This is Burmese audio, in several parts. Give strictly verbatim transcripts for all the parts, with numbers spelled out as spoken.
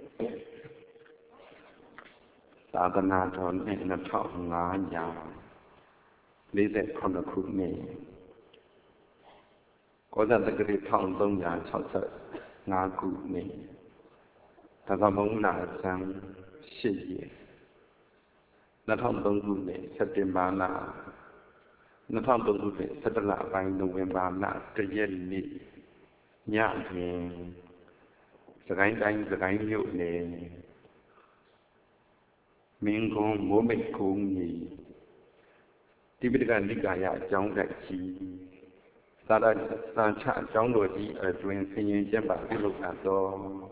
သာသနာတော်နှစ်နှစ်ထောင်ငါးရာလေးสิบခုနှစ်ခုနှစ်ကောဇာတက္ကရာတစ်ထောင်သုံးရာခြောက်สิบห้าခုနှစ်တက္ကမုံနာဇန်ရှစ်ရက်နှစ်ထောင်သုံးခုနှစ်စက်တင်ဘာလနှစ်ထောင်သုံးခုနှစ်စက်တလပိုင်းနိုဝင်ဘာလတစ်ရက်နေ့ညတွင်စကိုင်းတိုင်းစကိုင်းမြို့နယ်မင်းကုန်းမိုးမိတ်ကုန်းကြီးတိပိဋကနိကာယအကြောင်းတိုက်ကြီးသာရသံချအကြောင်းတော်ကြီးအတွင်ဆင်ရင်ကျက်ပါပြုလုပ်အပ်သော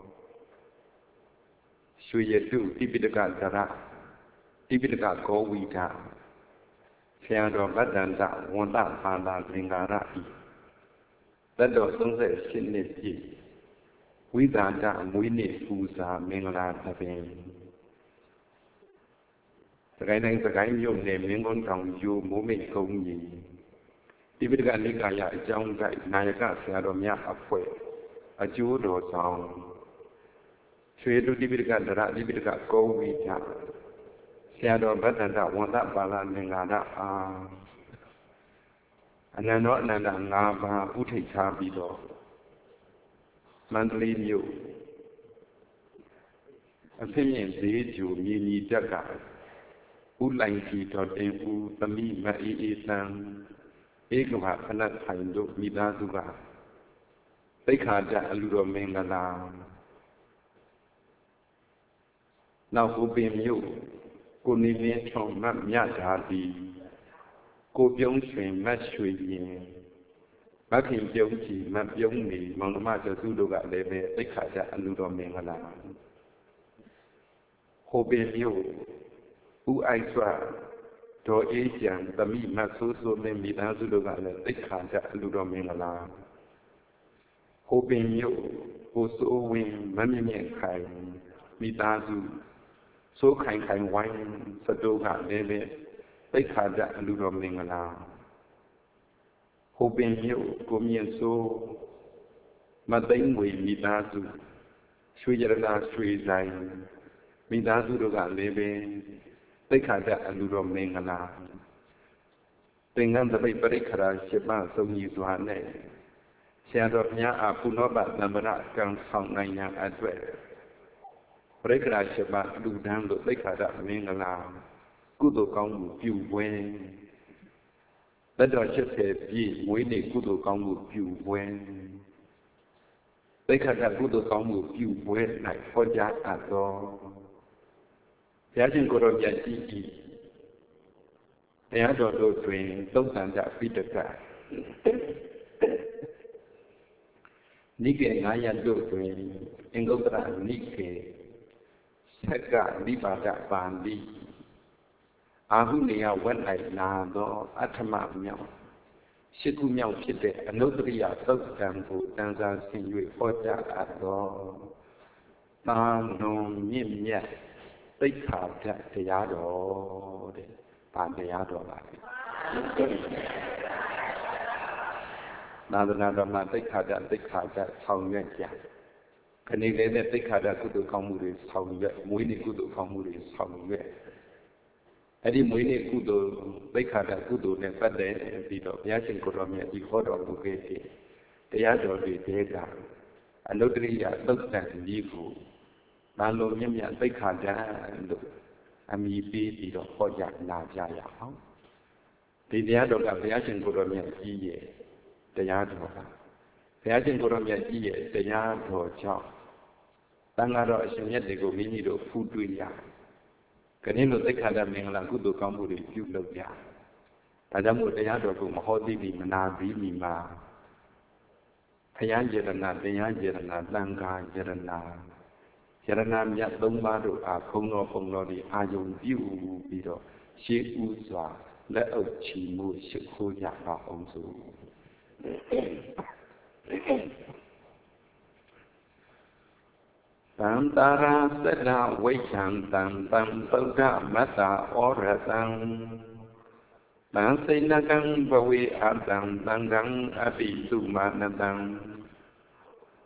ရွှေရတုတိပိဋကဒရတိပိဋကကောဝိဒဆရာတော်ဗတ္တန္တဝန္တဘာသာသင်္ကာရဤသက်တော်သုံးสิบแปดနှစ်ပြည့်ဝိဇာတမွေးနေ့ပူဇာမင်္ဂလာသဘင်စကိုင်းတိုင်းစကိုင်းမြို့နယ်မင်းကုန်းတောင်ယူမိုးမိတ်ကုန်းကြီးတိပိဋကနိကာယအကြောင်းတိုက်နာယကဆရာတော်များအဖွဲ့အကျိုးတော်ဆောင်ရွှေတုတိပိဋကဒရတိပိဋကကောဝိဒဆရာတော်ဗတ္တန္တဝန္တပါဠသင်္ကာရအားအနန္တောအနန္တငါးပါးဥထိတ်ထားပြီးတော့မန္တလေးမြို့အဖင်းမြင့်ဈေးကျူမြေညီတက်ကဥလိုင်ကြီးတော်တင်ဦးသမီးမအေးအေးတန်ဧကမဖနတ်ထိုင်တို့မိသားစုကသိက္ခာတအလူတော်မင်္ဂလာနောက်ဥပင်မြို့ကိုနေလင်းချုံမတ်မြဓာတိကိုပြုံးရွှင်မတ်ရွှေရင်မခင်ပြုံးကြည်မတ်ပြုံးနေမောင်နှမကျစုတို့ကလည်းပဲသိက္ခာတအလူတော်မင်္ဂလာဟိုပင်မြို့ဥအိုက်စွာဒေါ်အေးကျန်သမိမဆိုးဆိုးနဲ့မိသားစုတို့ကလည်းသိက္ခာတအလူတော်မင်္ဂလာဟိုပင်မြို့ကိုစိုးဝင်းမမြင့်မြင့်ခိုင်မိသားစုစိုးခိုင်ခိုင်ဝိုင်းစတိုးကလည်းပဲသိက္ခာတအလူတော်မင်္ဂလာဟိုပင်မြို့ကိုမြင့်စိုးမသိမ့်ငွေမိသားစုရွှေရတနာရွှေဆိုင်မိသားစုတို့ကလည်းပဲသိက္ခာတအလူတော်မင်္ဂလာသင်္ကန်းတပိတ်ပရိခရာရှစ်ပါးစုံကြီးစွာနဲ့ဆရာတော်ဘုရားအားပုနောပသမ္ပရကံဆောင်နိုင်ရန်အတွက်ပရိခရာရှစ်ပါးလူဒန်းတို့သိက္ခာတမင်္ဂလာကုသိုလ်ကောင်းမှုပြုပွဲသက်တော်ရှစ်ဆယ်ပြည့်မွေးနေ့ကုသိုလ်ကောင်းမှုပြုပွဲသိက္ခာတကုသိုလ်ကောင်းမှုပြုပွဲ၌ဟောကြားအပ်သောဘုရားရှင်ကိုယ်တော်မြတ်ကြီး၏တရားတော်တို့တွင်သုံးသန္တပိဋကနိကေငါးရပ်တို့တွင်အင်္ဂုတ္တရနိကေဆက်ကနိပါဒပါဠိအာဟုနေယဝက်၌လာသောအဋ္ဌမမြောက်ရှစ်ခုမြောက်ဖြစ်တဲ့အနုတ္တရိယသုတ်တံကိုတန်စာဆင်၍ဟောကြားအပ်သောသာနုံမြင့်မြတ်သိက္ခာတတရားတော်တဲ့ဗာတရားတော်ပါပဲသာသနာတော်မှာသိက္ခာတသိက္ခာတဆောင်ရွက်ကြခဏလေးနဲ့သိက္ခာတကုသိုလ်ကောင်းမှုတွေဆောင်ရွက်မွေးနေ့ကုသိုလ်ကောင်းမှုတွေဆောင်ရွက်အဲ့ဒီမွေးနေ့ကုသိုလ်သိက္ခာတကုသိုလ်နဲ့ပတ်သက်ပြီးတော့ဘုရားရှင်ကိုယ်တော်မြတ်ဒီဟောတော်မူခဲ့တဲ့တရားတော်တွေတဲကအနုတ္တရိယသုတ်တံကြီးကိုဘာလို့မြင့်မြတ်သိက္ခာတလို့အမည်ပေးပြီးတော့ဟောကြားလာကြရအောင်ဒီတရားတော်ကဘုရားရှင်ကိုယ်တော်မြတ်ကြီးရဲ့တရားတော်ကဘုရားရှင်ကိုယ်တော်မြတ်ကြီးရဲ့တရားတော်ကြောင့်တန်ဃာတော်အရှင်မြတ်တွေကိုမိမိတို့ဖူးတွေ့ရခရင်းတို့သိက္ခာတမင်္ဂလာကုသိုလ်ကောင်းမှုတွေပြုလုပ်ကြဒါကြောင့်မို့တရားတော်ကိုမဟောသိပြီးမနာပြီးမိမှာဘုရားယရဏတရားယရဏသံဃာယရဏယရဏမြတ်သုံးပါးတို့အားဘုံတော်ဘုံတော်ဒီအာယုံပြုပြီးတော့ရှေးဥစွာလက်အုပ်ချီမှုရှိခိုးကြပါအောင်စို့တံတာရာသတ္တဝိချံတံတံသုဒ္ဓမတ္တဩရတံတံစိဏကံဘဝေအတံတံကံအပိစုမနတံ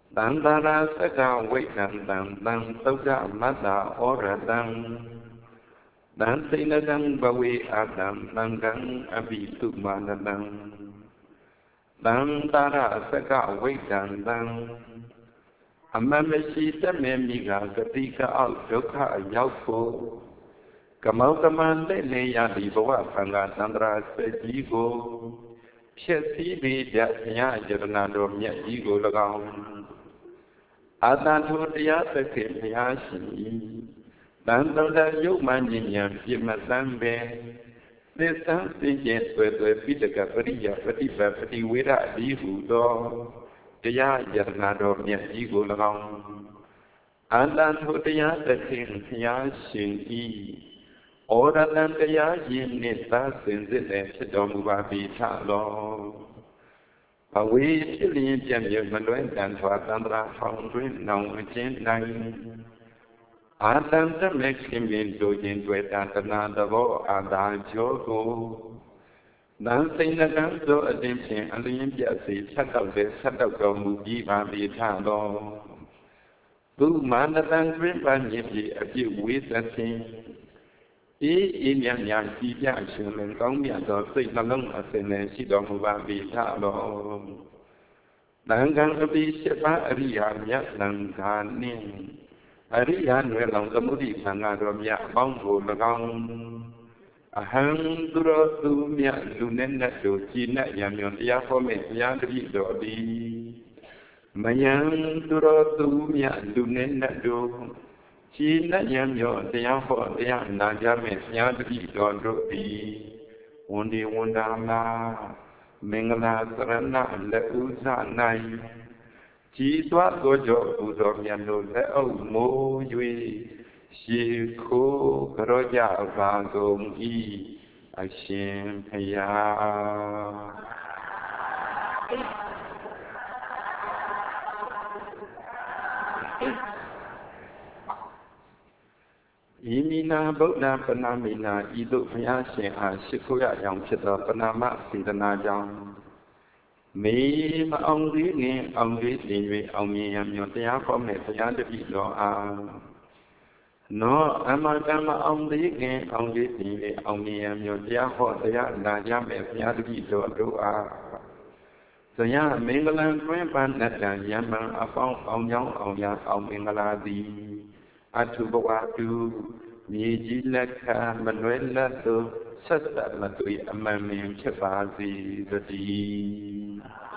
တံတရာသက္ကဝိတံတံတံသုဒ္ဓမတ္တာဩရတံတံသိဏတံဘဝေအတံတံကံအပိတုမာနတံတံတရာသက္ကဝိတံတံအမမရှိတမေမိကဂတိကအောက်ဒုက္ခရောက်ဖို့ကမောကမန်လက်လေရသည့်ဘဝဖန်ကသန္တရာစကြီးကိုဖြစ်စည်းပြီးပြဘုရားယတနာတော်မြတ်ကြီးကို၎င်းအာတန်ထိုတရားသခင်ဘုရားရှင်၏တန်တန်တယုတ်မှန်ဉာဏ်ပြမတမ်းပဲသစ္စာစင်ကြယ်ဆွေဆွေပိတကပရိယပฏิပပတိဝေရအဒီဟုသောတရားယတနာတော်မြတ်ကြီးကို၎င်းအာတန်ထိုတရားသခင်ဘုရားရှင်၏ဩရတံတရားရည်နှင့်သာစင်စစ်လည်းဖြစ်တော်မူပါပြီထလောဘဝေဖြစ်လျင်ပြည့်မြတ်မလွဲတန်ထွာသန္တရာဖောင်းတွင်နောင်အချင်းနိုင်အာတံတမေခင်ပင်တို့ခြင်းတွေ့တတနာသဘောအာသာကျောကိုတန်စိန်ကံသောအတင်းဖြင့်အလျင်းပြစေဆက်တော့တဲ့ဆက်တော့တော်မူပြီးပါပြီထလောသူမာနတံတွင်ပန်းမြည်ပြီးအပြည့်ဝေသဖြင့်ဤဤမြတ်များကြည်ပြရှင်လင်ကောင်းမြတ်သောစိတ်နှလုံးအစဉ်နဲ့ရှိတော်မူပါပြီထလောတန်ခံအပိရှိပါအရိယာမြတ်သံဃာနှင့်အရိယာနွယ်လောင်သမုဒိသံဃာတော်မြတ်အပေါင်းကို၎င်းအဟံသူတော်သူမြတ်လူနဲ့နဲ့တို့ကြည်နဲ့ရံမြွန်တရားဟောမဲ့ဘုရားတပည့်တော်သည်မယံသူတော်သူမြတ်လူနဲ့နဲ့တို့ကြည်နဲ့ရံမြွန်တရားဟောတရားနာကြမဲ့ဘုရားတပည့်တော်တို့သည်ဝန်ဒီဝန်တာလာမင်္ဂလာသရဏလက်ဥစ၌ကြည်သွားသောကြောင့်ဘုသောမြတ်တို့လက်အုပ်မိုး၍ရှိခိုးကြောကြပါကုန်၏အရှင်ဖယားဤမိနာဗုဒ္ဓပဏာမိနာဤသို့ဘုရားရှင်အားရှိခိုးရကြောင်းဖြစ်သောပဏာမစေတနာကြောင့်မေမအောင်သေးနှင့်အောင်သေးတင်၍အောင်မြင်ရမည်တရားဟောမဲ့ဘုရားတပည့်တော်အားနောအမကမအောင်သေးခင်အောင်သေးတင်၍အောင်မြင်ရမည်တရားဟောတရားနာကြမဲ့ဘုရားတပည့်တော်တို့အားဇယမင်္ဂလံတွင်ပန်းတတံယမံအပေါင်းအောင်ကြောင်းအောင်ရအောင်မင်္ဂလာသည်အထုဘဝတုမြေကြီးလက်ခမလွဲလက်သို့ဆက်ဆက်မသွေအမှန်မြင်ဖြစ်ပါစေတည်း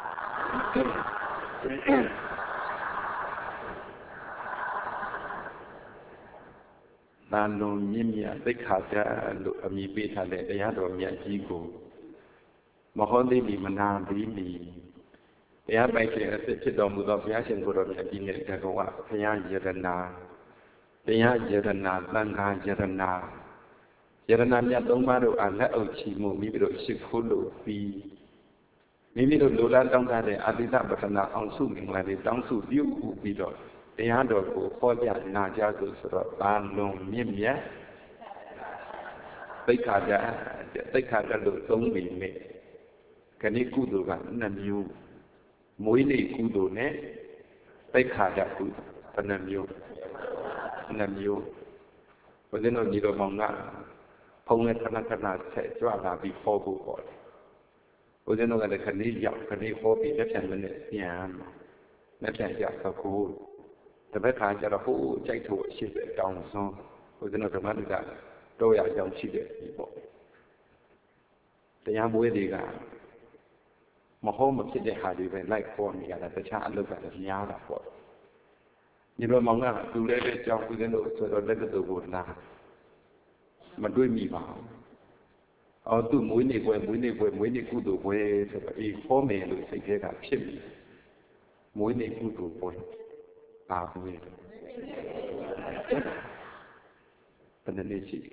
တန်လုံးမြင့်မြတ်သိက္ခာပြလို့အမည်ပေးထားတဲ့တရားတော်မြတ်ကြီးကိုမဟောသိပြီမနာပြီးပြီတရားပိုက်ခြင်းအစစ်ဖြစ်တော်မူသောဘုရားရှင်ကိုယ်တော်မြတ်ကြီးနဲ့တကဝဘုရားယရနာတရားယရနာသံဃာယရနာယရနာမြတ်သုံးပါးတို့အားလက်အုပ်ချီမှုမိမိတို့ရှိခိုးလို့ပြီးမိမိတို့လိုလားတောင်းတတဲ့အာတိတပတနာအောင်စုမင်္ဂလာတွေတောင်းစုပြုပြီးတော့တရားတော်ကိုဟောပြနာကြဆိုဆိုတော့တာလုံးမြင့်မြတ်သိက္ခာကြသိက္ခာကြလို့သုံးပြီးနေခဏကုသိုလ်ကနှစ်မျိုးမွေးနေ့ကုသိုလ်နဲ့သိက္ခာကြကုသိုလ်ဘယ်နှမျိုးနှစ်မျိုးဘုရင်တို့ညီတော်မောင်ကဖုံးနဲ့ခဏခဏဆက်ကြွလာပြီးဟောဖို့ပေါ့လေဘုရင်တို့ကလည်းခဏရောက်ခဏဟောပြီးလက်ပြန်နဲ့ပြန်လက်ပြန်ရောက်တော့ကိုတပတ်ခါကျတော့ဟိုးကြိုက်ထုတ်အရှိတဲ့တောင်းဆုံးဘုရင်တို့ဓမ္မလူကတော့ရအောင်ရှိတယ်ဒီပေါ့တရားမွေးတွေကမဟုတ်မဖြစ်တဲ့ဟာတွေပဲလိုက်ခေါ်နေရတာတခြားအလုပ်ကလည်းများတာပေါ့ညီတော်မောင်ကသူလည်းပဲကြောင်းဦးဇင်းတို့ဆိုတော့လက်ကတော့ကိုလာမတွေးမိပါဘူးအော်သူမွေးနေပွဲမွေးနေပွဲမွေးနေကုသိုလ်ပွဲဆိုတော့အေးခေါ်မယ်လို့စိတ်ထဲကဖြစ်ပြီမွေးနေကုသိုလ်ပွဲအာမွေးဘယ်နှနေ့ရှိ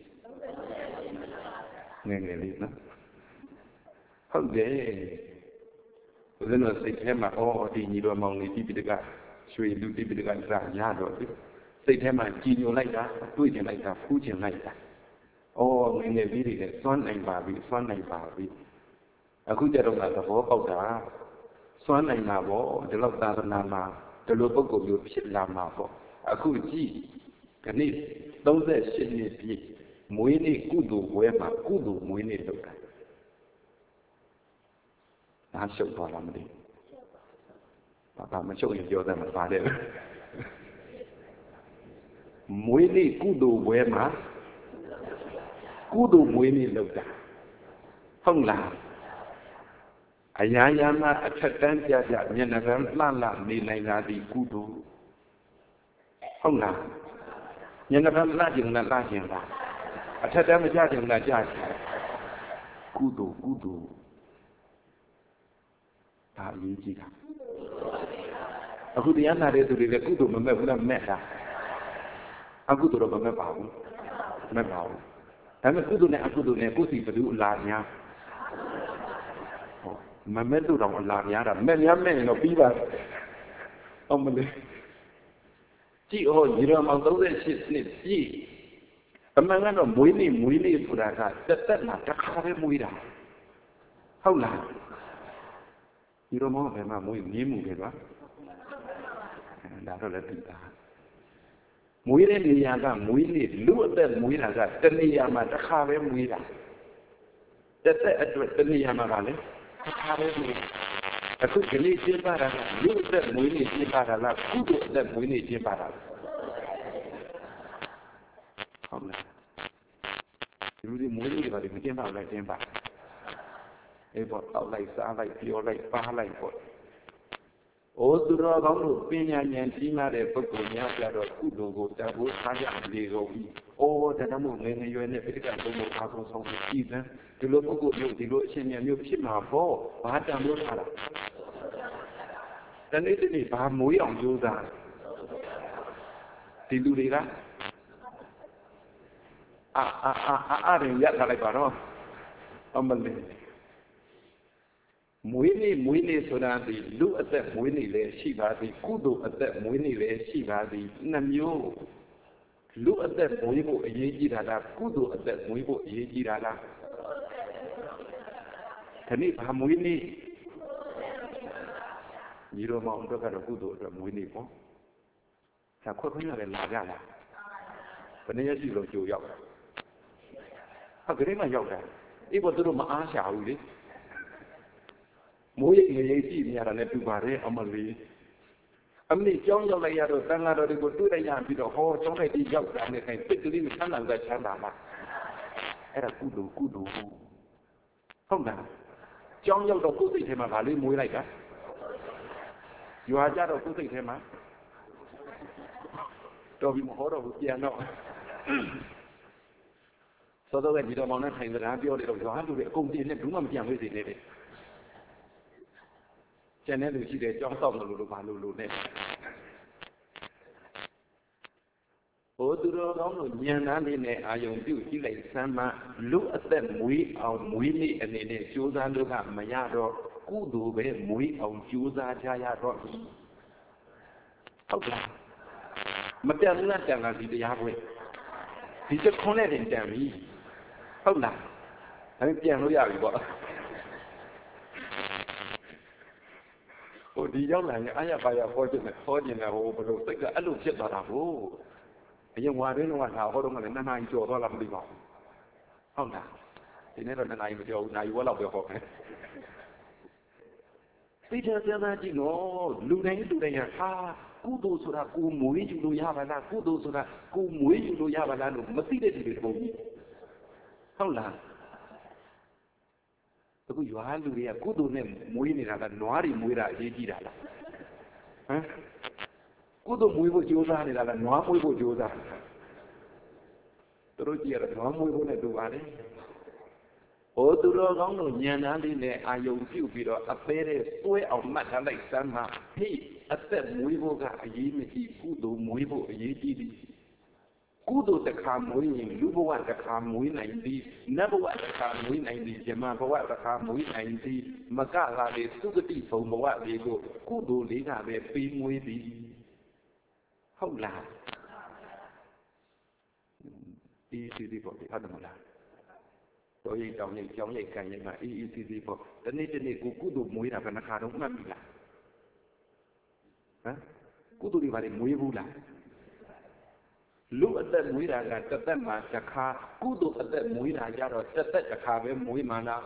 ငယ်ငယ်လေးနော်ဟုတ်တယ်ဦးဇင်းတို့စိတ်ထဲမှာအော်ဒီညီတော်မောင်လေးတိပိတကရွှေလူတိပိတကစာရတော့စိတ်ထဲမှာကြည်ညိုလိုက်တာတွေးကျင်လိုက်တာဖူးကျင်လိုက်တာအော်ငယ်ငယ်လေးတွေလည်းစွမ်းနိုင်ပါပြီစွမ်းနိုင်ပါပြီအခုကြတော့ကသဘောပေါက်တာစွမ်းနိုင်တာပေါ့ဒီလောက်သာသနာမှာတဒီလိုပုဂ္ဂိုလ်မျိုးဖြစ်လာမှာပေါ့အခုကြည့်ခဏသုံး၈နှစ်ပြည့်မွေးနေ့ကုသိုလ်ပွဲမှာကုသိုလ်မွေးနေ့လုပ်တာနားရှုပ်သွားလားမသိဘူးဘာမရှုပ်ရင်ပြောတယ်မပါတယ်မွေးနေ့ကုသိုလ်ပွဲမှာကုသိုလ်မွေးနေ့လုပ်တာဟုတ်လားအရာရာမှာအထက်တန်းကြကြမျက်နှာကလှလှနေနိုင်တာဒီကုသိုလ်ဟုတ်လားမျက်နှာကလှကျင်လားလှကျင်လားအထက်တန်းမကြကျင်လားကြကျင်ကုသိုလ်ကုသိုလ်ဒါအရေးကြီးတာအခုတရားနာတဲ့သူတွေလည်းကုသိုလ်မမဲ့ဘူးလားမဲ့တာအကုသိုလ်တော့မမဲ့ပါဘူးမဲ့ပါဘူးဒါပေမဲ့ကုသိုလ်နဲ့အကုသိုလ်နဲ့ကိုယ်စီဘယ်သူအလားများမမဲ့လို့တော့အလားများတာမဲ့များမဲ့ရင်တော့ပြီးပါအောင်မလေးကြည့်ဟောညီတော်မောင်သုံး၈နှစ်ပြည့်အမှန်ကတော့မွေးနေ့မွေးနေ့ဆိုတာကတက်တက်လာတစ်ခါပဲမွေးတာဟုတ်လားညီတော်မောင်ကဘယ်မှာမွေးမြင်းမှုပဲကွာဒါတော့လည်းသိတာမွေးတဲ့နေရာကမွေးနေ့လူအသက်မွေးတာကတနေရာမှာတစ်ခါပဲမွေးတာတက်တက်အတွက်တနေရာမှာကလည်းတစ်ခါပဲမွေးအခုကလေးကျင်းပတာကလူအသက်မွေးနေ့ကျင်းပတာလားကုသိုလ်အသက်မွေးနေ့ကျင်းပတာလားဟုတ်လားလူတွေမွေးနေ့တွေမကျင်းပလိုက်ကျင်းပအေးပေါ့တောက်လိုက်စားလိုက်ပြောလိုက်ပါလိုက်ပေါ့ဩသူတော်ကောင်းတို့ပညာဉာဏ်ကြီးမားတဲ့ပုဂ္ဂိုလ်များကြတော့ကုသိုလ်ကိုတကူထားကြလေကုန်ပြီ။ဩဒါနမို့ငယ်ငယ်ရွယ်နဲ့ပိဋကဘုံဘုံအားဆုံးဆုံးကြည့်တယ်ဒီလိုပုဂ္ဂိုလ်မျိုးဒီလိုအရှင်ဉာဏ်မျိုးဖြစ်မှာပေါ့ဘာတန်လို့ထားတာတနေ့တနေ့ဘာမွေးအောင်ကြိုးစားဒီလူတွေကအာအာအာအာရင်ရထားလိုက်ပါတော့အမလေးမွေးနေ့မွေးနေ့ဆိုတာဒီလူအသက်မွေးနေ့လည်းရှိပါသည်ကုသိုလ်အသက်မွေးနေ့လည်းရှိပါသည်နှစ်မျိုးလူအသက်မွေးဖို့အရေးကြီးတာလားကုသိုလ်အသက်မွေးဖို့အရေးကြီးတာလားဒီနေ့ဘာမွေးနေ့ညီတော်မောင်တို့ကတော့ကုသိုလ်အတွက်မွေးနေ့ပေါ့ဒါခွက်ခွင့်ရတယ်လာကြလားဘယ်နည်းရှိလို့ကြိုရောက်ဟာကလေးမှရောက်တာအေးဘောသူတို့မအားရှာဘူးလေမိုးရိပ်ငရိပ်ကြည့်နေရတာနဲ့တူပါတယ်အမလေးအမလေးကြောင်းရောက်လိုက်ရတော့တန်ဃာတော်တွေကိုတွေ့လိုက်ရပြီးတော့ဟောကျောင်းလိုက်ပြီးရောက်တာနဲ့ခိုင်ပိတ်ကလေးနဲ့ချမ်းသာကချမ်းသာလားအဲ့ဒါကုသိုလ်ကုသိုလ်ဟုတ်လားကျောင်းရောက်တော့ကိုယ်စိတ်ထဲမှာဗာလေးမွေးလိုက်တာရွာကြတော့ကိုယ်စိတ်ထဲမှာတော်ပြီမဟောတော့ဘူးပြန်တော့သောတော့ကဒီတော်မောင်နဲ့ထိုင်စကားပြောတယ်တော့ရွာလူတွေအကုန်ပြင်းနဲ့ဘူးမှမပြန်ဝေးစေနဲ့တဲ့ကျန်တဲ့လူရှိတယ်ကြောင်းဆောက်လို့လို့ဘာလို့လို့နဲ့ဘိုးသူတော်ကောင်းတို့ဉာဏ်သားလေးနဲ့အာယုံပြုကြည့်လိုက်စမ်းမှလူအသက်မွေးအောင်မွေးနေ့အနေနဲ့ကြိုးစားလို့ကမရတော့ကုသိုလ်ပဲမွေးအောင်ကြိုးစားကြရတော့ဟုတ်လားမတန်ဘူးလားတန်လားဒီတရားပွဲဒီချက်ခွန်းနဲ့တင်တန်ပြီဟုတ်လားဒါပေမဲ့ပြန်လို့ရပြီပေါ့ဟိုဒီရောက်လာရင်အာရပါရဟောခြင်းနဲ့ဟောခြင်းနဲ့ဟိုဘယ်လိုစိတ်ကအဲ့လိုဖြစ်သွားတာကိုအရင်ဝါရင်းတော့ငါဟောတော့ငါလည်းနှစ်နာရီကျော်သွားလားမသိပါဘူးဟုတ်လားဒီနေ့တော့နှစ်နာရီမကျော်ဘူးနာရီဝက်လောက်ပဲဟောမယ်သိချင်စမ်းကြည့်နော်လူတိုင်းလူတိုင်းဟာကုသိုလ်ဆိုတာကိုမွေးယူလို့ရပါလားကုသိုလ်ဆိုတာကိုမွေးယူလို့ရပါလားလို့မသိတဲ့သူတွေပုံကြီးဟုတ်လားအခုရွာလူတွေကကုသိုလ်နဲ့မွေးနေတာကနွားတွေမွေးတာအရေးကြီးတာလားဟမ်ကုသိုလ်မွေးဖို့ကြိုးစားနေတာကနွားမွေးဖို့ကြိုးစားသူတို့ကြည့်ရတော့နွားမွေးဖို့နဲ့တူပါလေဟိုသူတော်ကောင်းတို့ဉာဏ်သားလေးနဲ့အာယုံပြုပြီးတော့အသေးတဲ့စွဲအောင်မှတ်ထားလိုက်စမ်းမှဟိအသက်မွေးဖို့ကအရေးမကြီးကုသိုလ်မွေးဖို့အရေးကြီးသည်ကုသိုလ်တစ်ခါမွေးရင်လူဘဝတစ်ခါမွေးနိုင်သည်နတ်ဘဝတစ်ခါမွေးနိုင်သည်ဇမဘဝတစ်ခါမွေးနိုင်သည်မကလာလေသုဂတိဘုံဘဝလေးကိုကုသိုလ်လေးကပဲပေးမွေးသည်ဟုတ်လားဒီစီဒီပေါ့ဒီဟုတ်တယ်မလားတော်ရင်တောင်းရင်ကြောင်းရိတ်ခံရင်ကအေးအေးစီစီပေါ့တနေ့တနေ့ကိုကုသိုလ်မွေးတာဘယ်နှခါတော့မှတ်ပြီလားဟမ်ကုသိုလ်တွေဘာတွေမွေးဘူးလားလူအသက်မွေးတာကတစ်သက်မှာတစ်ခါကုသိုလ်အသက်မွေးတာကြတော့တစ်သက်တစ်ခါပဲမွေးမှလား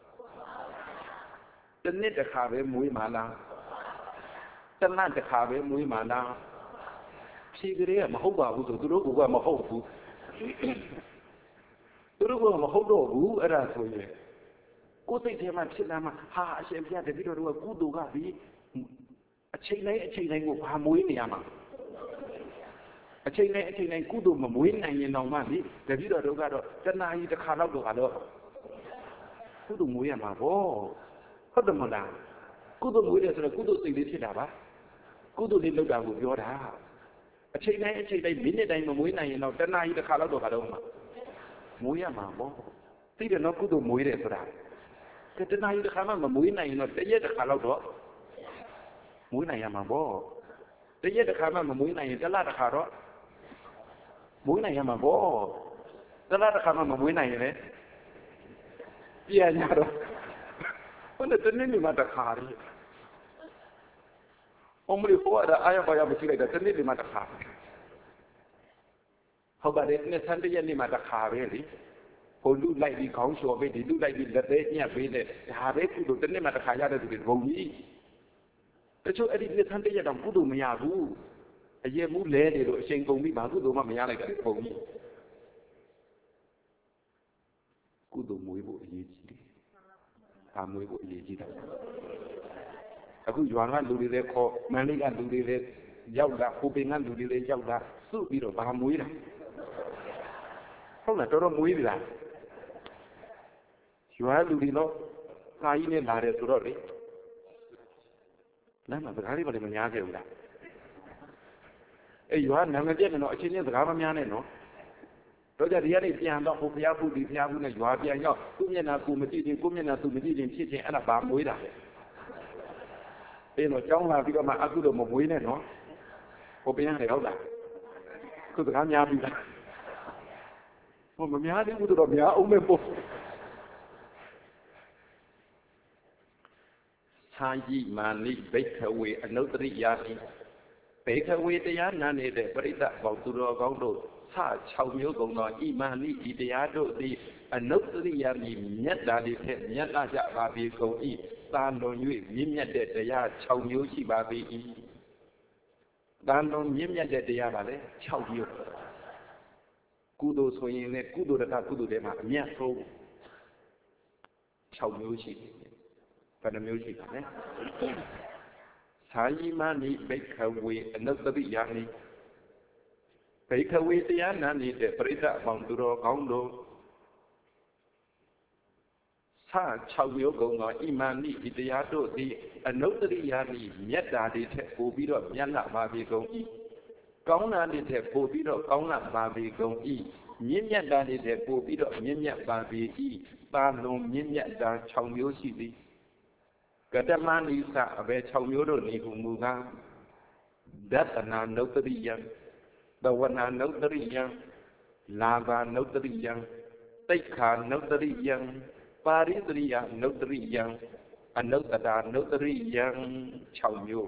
တစ်နှစ်တစ်ခါပဲမွေးမှလားတစ်လတစ်ခါပဲမွေးမှလားဖြေကလေးကမဟုတ်ပါဘူးဆိုသူတို့ကမဟုတ်ဘူးသူတို့ကမဟုတ်တော့ဘူးအဲ့ဒါဆိုရင်ကိုယ်စိတ်ထဲမှာဖြစ်လာမှဟာအရှင်ဘုရားတပည့်တော်တို့ကကုသိုလ်ကပြီးအချိန်တိုင်းအချိန်တိုင်းကိုဘာမွေးနေရမှာအချိန်တိုင်းအချိန်တိုင်းကုသိုလ်မမွေးနိုင်ရင်တော့မှလေတပည့်တော်တို့ကတော့တဏှာကြီးတစ်ခါတော့တော့ကတော့ကုသိုလ်မွေးရမှာပေါ့ဟုတ်တယ်မလားကုသိုလ်မွေးတယ်ဆိုတော့ကုသိုလ်စိတ်လေးဖြစ်တာပါကုသိုလ်လေးလုပ်တာကိုပြောတာအချိန်တိုင်းအချိန်တိုင်းမိနစ်တိုင်းမမွေးနိုင်ရင်တော့တဏှာကြီးတစ်ခါတော့တော့ကတော့မှမွေးရမှာပေါ့သိတယ်နော်ကုသိုလ်မွေးတယ်ဆိုတာကတဏှာကြီးတစ်ခါမှမမွေးနိုင်ရင်တော့တရက်တစ်ခါတော့တော့မွေးနိုင်ရမှာပေါ့တရက်တစ်ခါမှမမွေးနိုင်ရင်တစ်လတစ်ခါတော့မွေးနိုင်ရမှာပေါ့တစ်လတစ်ခါမှမမွေးနိုင်ရင်လည်းပြန်ရတော့ဘယ်နဲ့တနေ့မှတစ်ခါလေအမလေးဟိုအဲ့အားရပါရမရှိလိုက်တာတနေ့မှတစ်ခါဟုတ်ပါတယ်နှစ်ဆန်းတရက်နေ့မှတစ်ခါပဲလေဟိုလူလိုက်ပြီးခေါင်းလျှော်ပေးဒီလူလိုက်ပြီးလက်သေးညက်ပေးတဲ့ဒါပဲကုသိုလ်တနေ့မှတစ်ခါရတဲ့သူတွေဘုံကြီးတချို့အဲ့ဒီနှစ်ဆန်းတရက်တော့ကုသိုလ်မရဘူးအရက်မူးလဲတယ်လို့အချိန်ကုန်ပြီးဘာကုသိုလ်မှမရလိုက်တာဘုံကြီးကုသိုလ်မွေးဖို့အရေးကြီးတယ်။ဒါမွေးဖို့အရေးကြီးတယ်။အခုရွာကလူတွေလည်းခေါ်မန္တလေးကလူတွေလည်းရောက်လာဟိုပင်ကလူတွေလည်းရောက်လာစုပြီးတော့ဘာမွေးတာဟုတ်လားတော်တော်မွေးပြီလားရွာလူတွေတော့စာကြီးနဲ့လာတယ်ဆိုတော့လေလမ်းမှာစကားလေးပါလေမများခဲ့ဘူးလားအဲရွာနာမည်ပြည့်နေတော့အချင်းချင်းစကားမများနဲ့နော်တော့ကြဒီကနေ့ပြန်တော့ဟိုဘုရားဖူးဒီဘုရားဖူးနဲ့ရွာပြန်ရောက်သူ့မျက်နှာကိုမကြည့်ချင်းကိုမျက်နှာသူမကြည့်ချင်းဖြစ်ချင်းအဲ့ဒါဘာမွေးတာလဲအဲ့တော့ကြောင်းလာပြီးတော့မှအခုတော့မမွေးနဲ့နော်ဟိုပြန်ရတယ်ဟုတ်လားခုစကားများပြီလားဟိုမများသေးဘူးတော့များအောင်မဲ့ပို့သာယိမာနိဘိက္ခဝေအနုတ္တရိယာတိဘိက္ခဝေတရားနာနေတဲ့ပရိသတ်ပေါင်းသူတော်ကောင်းတို့ဆ၆မျိုးကုန်သောဣမာနိဤတရားတို့သည်အနုတ္တရိယာတိမြတ်တာတွေထက်မြတ်လာကြပါပြီကုန်၏သာလွန်၍မြင့်မြတ်တဲ့တရား၆မျိုးရှိပါပြီ၏သာလွန်မြင့်မြတ်တဲ့တရားပါလေ၆မျိုးကုသိုလ်ဆိုရင်လည်းကုသိုလ်တကကုသိုလ်တွေမှာအမြတ်ဆုံး၆မျိုးရှိတယ်ဘယ်နှမျိုးရှိပါလဲသာယိမာနိဘိက္ခဝေအနုတ္တရိယာနိဘိက္ခဝေတရားနာနေတဲ့ပရိသတ်အပေါင်းသူတော်ကောင်းတို့ဆ၆မျိုးကုန်သောဣမာနိဒီတရားတို့သည်အနုတ္တရိယာနိမြတ်တာတွေထက်ပိုပြီးတော့မြတ်လာပါပြီကုန်၏ကောင်းတာတွေထက်ပိုပြီးတော့ကောင်းလာပါပြီကုန်၏မြင့်မြတ်တာတွေထက်ပိုပြီးတော့မြင့်မြတ်ပါပြီ၏ပါလွန်မြင့်မြတ်တာ၆မျိုးရှိသည်ကတမနိသအဘယ်၆မျိုးတို့နေဟုမူကားဒတနာနုတ္တရိယံသဝနာနုတ္တရိယံလာဘနုတ္တရိယံသိက္ခာနုတ္တရိယံပါရိသရိယနုတ္တရိယံအနုတ္တတာနုတ္တရိယံ၆မျိုး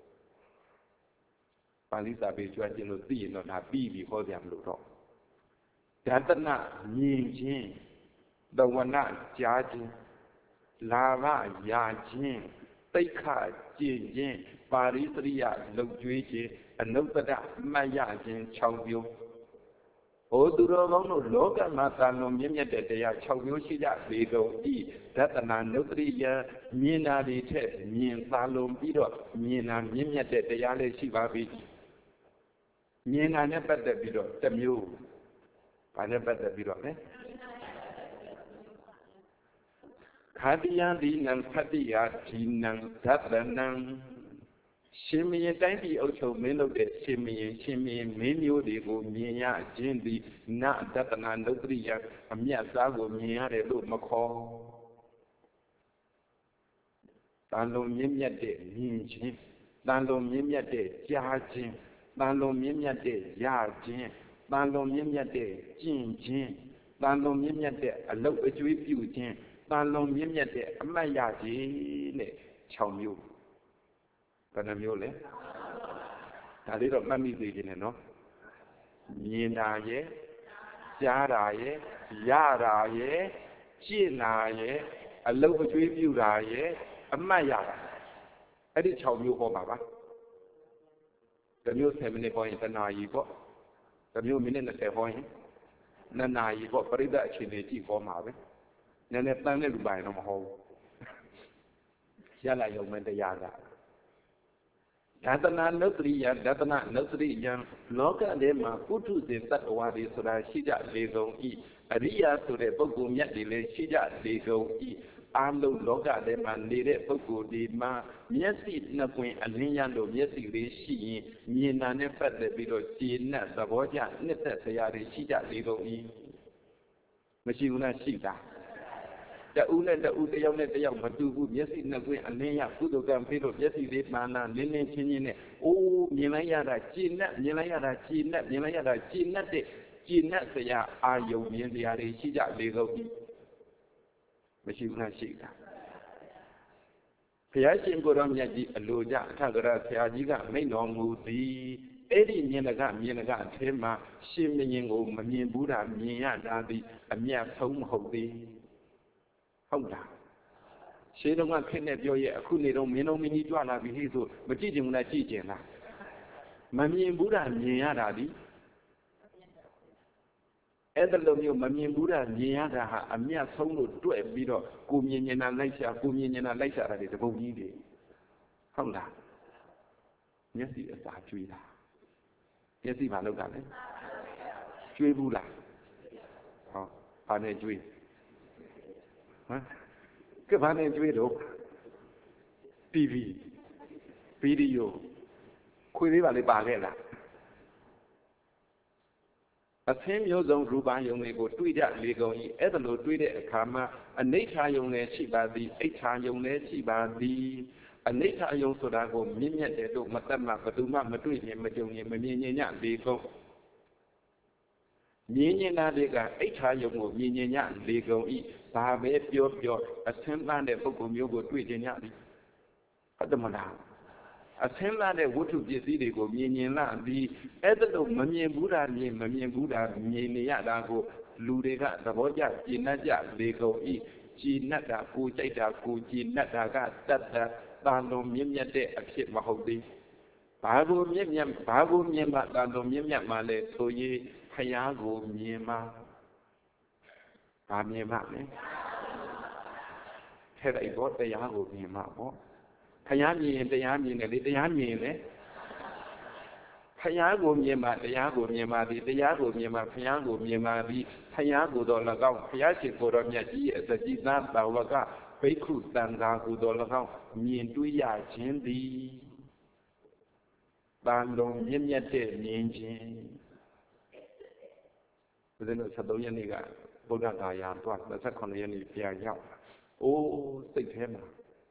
ပါဠိစာပေကျွမ်းကျင်လို့သိရင်တော့ဒါပြီးပြီဟောကြမလို့တော့ဒတနာမြင်ခြင်းသဝနာကြားခြင်းလာဘရာခြင်းသိက္ခာကျင့်ခြင်းပါရိသရိယလှုပ်ကြွေးခြင်းအနုတ္တရမှတ်ရခြင်း၆မျိုးဟိုသူတော်ကောင်းတို့လောကမှာသာလွန်မြင့်မြတ်တဲ့တရား၆မျိုးရှိကြပေကုန်ဤဒတနာနုတ္တရိယမြင်တာတွေထက်မြင်သာလွန်ပြီးတော့မြင်တာမြင့်မြတ်တဲ့တရားလေးရှိပါပြီမြင်တာနဲ့ပတ်သက်ပြီးတော့တစ်မျိုးဘာနဲ့ပတ်သက်ပြီးတော့လဲခာတိယဒီနံဖတ္တိယဒီနံသတ္တနံရှင်မင်းတိုင်းပြည်အုပ်ချုပ်မင်းလုပ်တဲ့ရှင်မင်းရှင်မင်းမင်းမျိုးတွေကိုမြင်ရခြင်းသည်နတတနာနုတ္တရိယအမြတ်သားကိုမြင်ရတယ်လို့မခေါ်တန်လုံးမြင့်မြတ်တဲ့မြင်ခြင်းတန်လုံးမြင့်မြတ်တဲ့ကြားခြင်းတန်လုံးမြင့်မြတ်တဲ့ရခြင်းတန်လုံးမြင့်မြတ်တဲ့ကျင့်ခြင်းတန်လုံးမြင့်မြတ်တဲ့အလုပ်အကျွေးပြုခြင်းတန်လုံးမြင့်မြတ်တဲ့အမှတ်ရခြင်းနဲ့၆မျိုးဘယ်နှမျိုးလဲဒါလေးတော့မှတ်မိသေးတယ်နော်မြင်တာရဲ့ကြားတာရဲ့ရတာရဲ့ကျင့်တာရဲ့အလုံးအကျွေးပြုတာရဲ့အမှတ်ရတာအဲ့ဒီ၆မျိုးဟောပါပါတစ်မျိုးဆယ်မိနစ်ဟောရင်တစ်နာရီပေါ့တစ်မျိုးမိနစ်၂၀ဟောရင်နှစ်နာရီပေါ့ပရိသတ်အခြေအနေကြည့်ဟောမှာပဲနည်းနည်းတန်းတဲ့လူပိုင်းတော့မဟုတ်ဘူးရလိုက်ရုံနဲ့တရားကဒသနာနုတ္တိယဒသနာနုတ္တိယလောကထဲမှာပုထုဇဉ်တ attva တွေဆိုတာရှိကြလေကုန်ဤအရိယာဆိုတဲ့ပုဂ္ဂိုလ်မြတ်တွေလည်းရှိကြလေကုန်ဤအာလုံးလောကထဲမှာနေတဲ့ပုဂ္ဂိုလ်ဒီမှာမျက်စိနှစ်ပွင့်အလင်းရလို့မျက်စိလေးရှိရင်မြင်တာနဲ့ပတ်သက်ပြီးတော့ခြေနဲ့သဘောကျနှစ်သက်စရာတွေရှိကြလေကုန်ဤမရှိဘူးလားရှိတာတဦးနဲ့တဦးတယောက်နဲ့တယောက်မတူဘူးမျက်စိနှစ်ပွင့်အလင်းရကုသကံပြီးတော့မျက်စိလေးမှန်တာလင်းလင်းချင်းချင်းနဲ့အိုးမြင်လိုက်ရတာခြေနဲ့မြင်လိုက်ရတာခြေနဲ့မြင်လိုက်ရတာခြေနဲ့တဲ့ခြေနဲ့စရာအာယုံမြင်စရာတွေရှိကြလေကုန်ဤမရှိဘူးလားရှိတာဘုရားရှင်ကိုယ်တော်မြတ်ကြီးအလိုကြအထကရာဆရာကြီးကမိန့်တော်မူသည်အဲ့ဒီမြင်တကမြင်တကအထဲမှာရှင်မင်းကိုမမြင်ဘူးတာမြင်ရတာသည်အမြတ်ဆုံးမဟုတ်သေးဟုတ်လားရှင်းတော့ကခက်နဲ့ပြောရဲ့အခုနေတော့မင်းတို့မင်းကြီးကြွလာပြီဆိုမကြည့်ချင်ဘူးလားကြည့်ချင်လားမမြင်ဘူးတာမြင်ရတာဒီအဲ့ဒါလိုမျိုးမမြင်ဘူးတာမြင်ရတာဟာအမြတ်ဆုံးလို့တွဲ့ပြီးတော့ကိုမြင်မြင်တာလိုက်ရှာကိုမြင်မြင်တာလိုက်ရှာတာတွေတပုံကြီးတွေဟုတ်လားမျက်စိအစာကျွေးတာမျက်စိဘာလုပ်တာလဲကျွေးဘူးလားဟောဘာနဲ့ကျွေးဟမ်ကဲဘာနဲ့ကျွေးတော့ တီဗီ ဗီဒီယိုခွေလေးပါလေးပါခဲ့လားအသင်းမျိုးစုံရူပယုံတွေကိုတွေးကြလေကုန်၏အဲ့ဒါလိုတွေးတဲ့အခါမှာအနိဋ္ဌာယုံလည်းရှိပါသည်အိဋ္ဌာယုံလည်းရှိပါသည်အနိဋ္ဌာယုံဆိုတာကိုမြင့်မြတ်တယ်လို့မတတ်မှဘယ်သူမှမတွေ့ရင်မကြုံရင်မမြင်ရင်ညလေကုန်မြင်ရင်သားတွေကအိဋ္ဌာယုံကိုမြင်ရင်ညလေကုန်၏ဘာပဲပြောပြောအသင်းသားတဲ့ပုဂ္ဂိုလ်မျိုးကိုတွေ့ခြင်းညသည်ဟုတ်တယ်မလားအသင်းသားတဲ့ဝတ္ထုပစ္စည်းတွေကိုမြင်မြင်လာပြီးအဲ့ဒါလို့မမြင်ဘူးတာမြင်မမြင်ဘူးတာမြင်နေရတာကိုလူတွေကသဘောကျကျင့်တတ်ကြလေကုန်၏ကျင့်တတ်တာကိုကြိုက်တာကိုကျင့်တတ်တာကတတ်တာတာလုံးမြင့်မြတ်တဲ့အဖြစ်မဟုတ်သေးဘာကိုမြင့်မြတ်ဘာကိုမြင်မှတာလုံးမြင့်မြတ်မှလဲဆိုရင်ဖယားကိုမြင်မှဘာမြင်မှလဲထဲလိုက်တော့တရားကိုမြင်မှပေါ့ဖယားမြင်ရင်တရားမြင်တယ်လေတရားမြင်ရင်လေဖယားကိုမြင်မှတရားကိုမြင်မှဒီတရားကိုမြင်မှဖယားကိုမြင်မှဒီဖယားကိုတော့၎င်းဖယားရှင်ကိုတော်မြတ်ကြီးရဲ့အစကြည်သားတော်ဝကဘိက္ခုတန်ခါကိုတော်၎င်းမြင်တွေ့ရခြင်းသည်တန်လုံးမြင့်မြတ်တဲ့မြင်ခြင်းဘုရားတို့73ရက်နေ့ကဗုဒ္ဓဂါယာတွား29ရက်နေ့ပြန်ရောက်အိုးစိတ်ထဲမှာ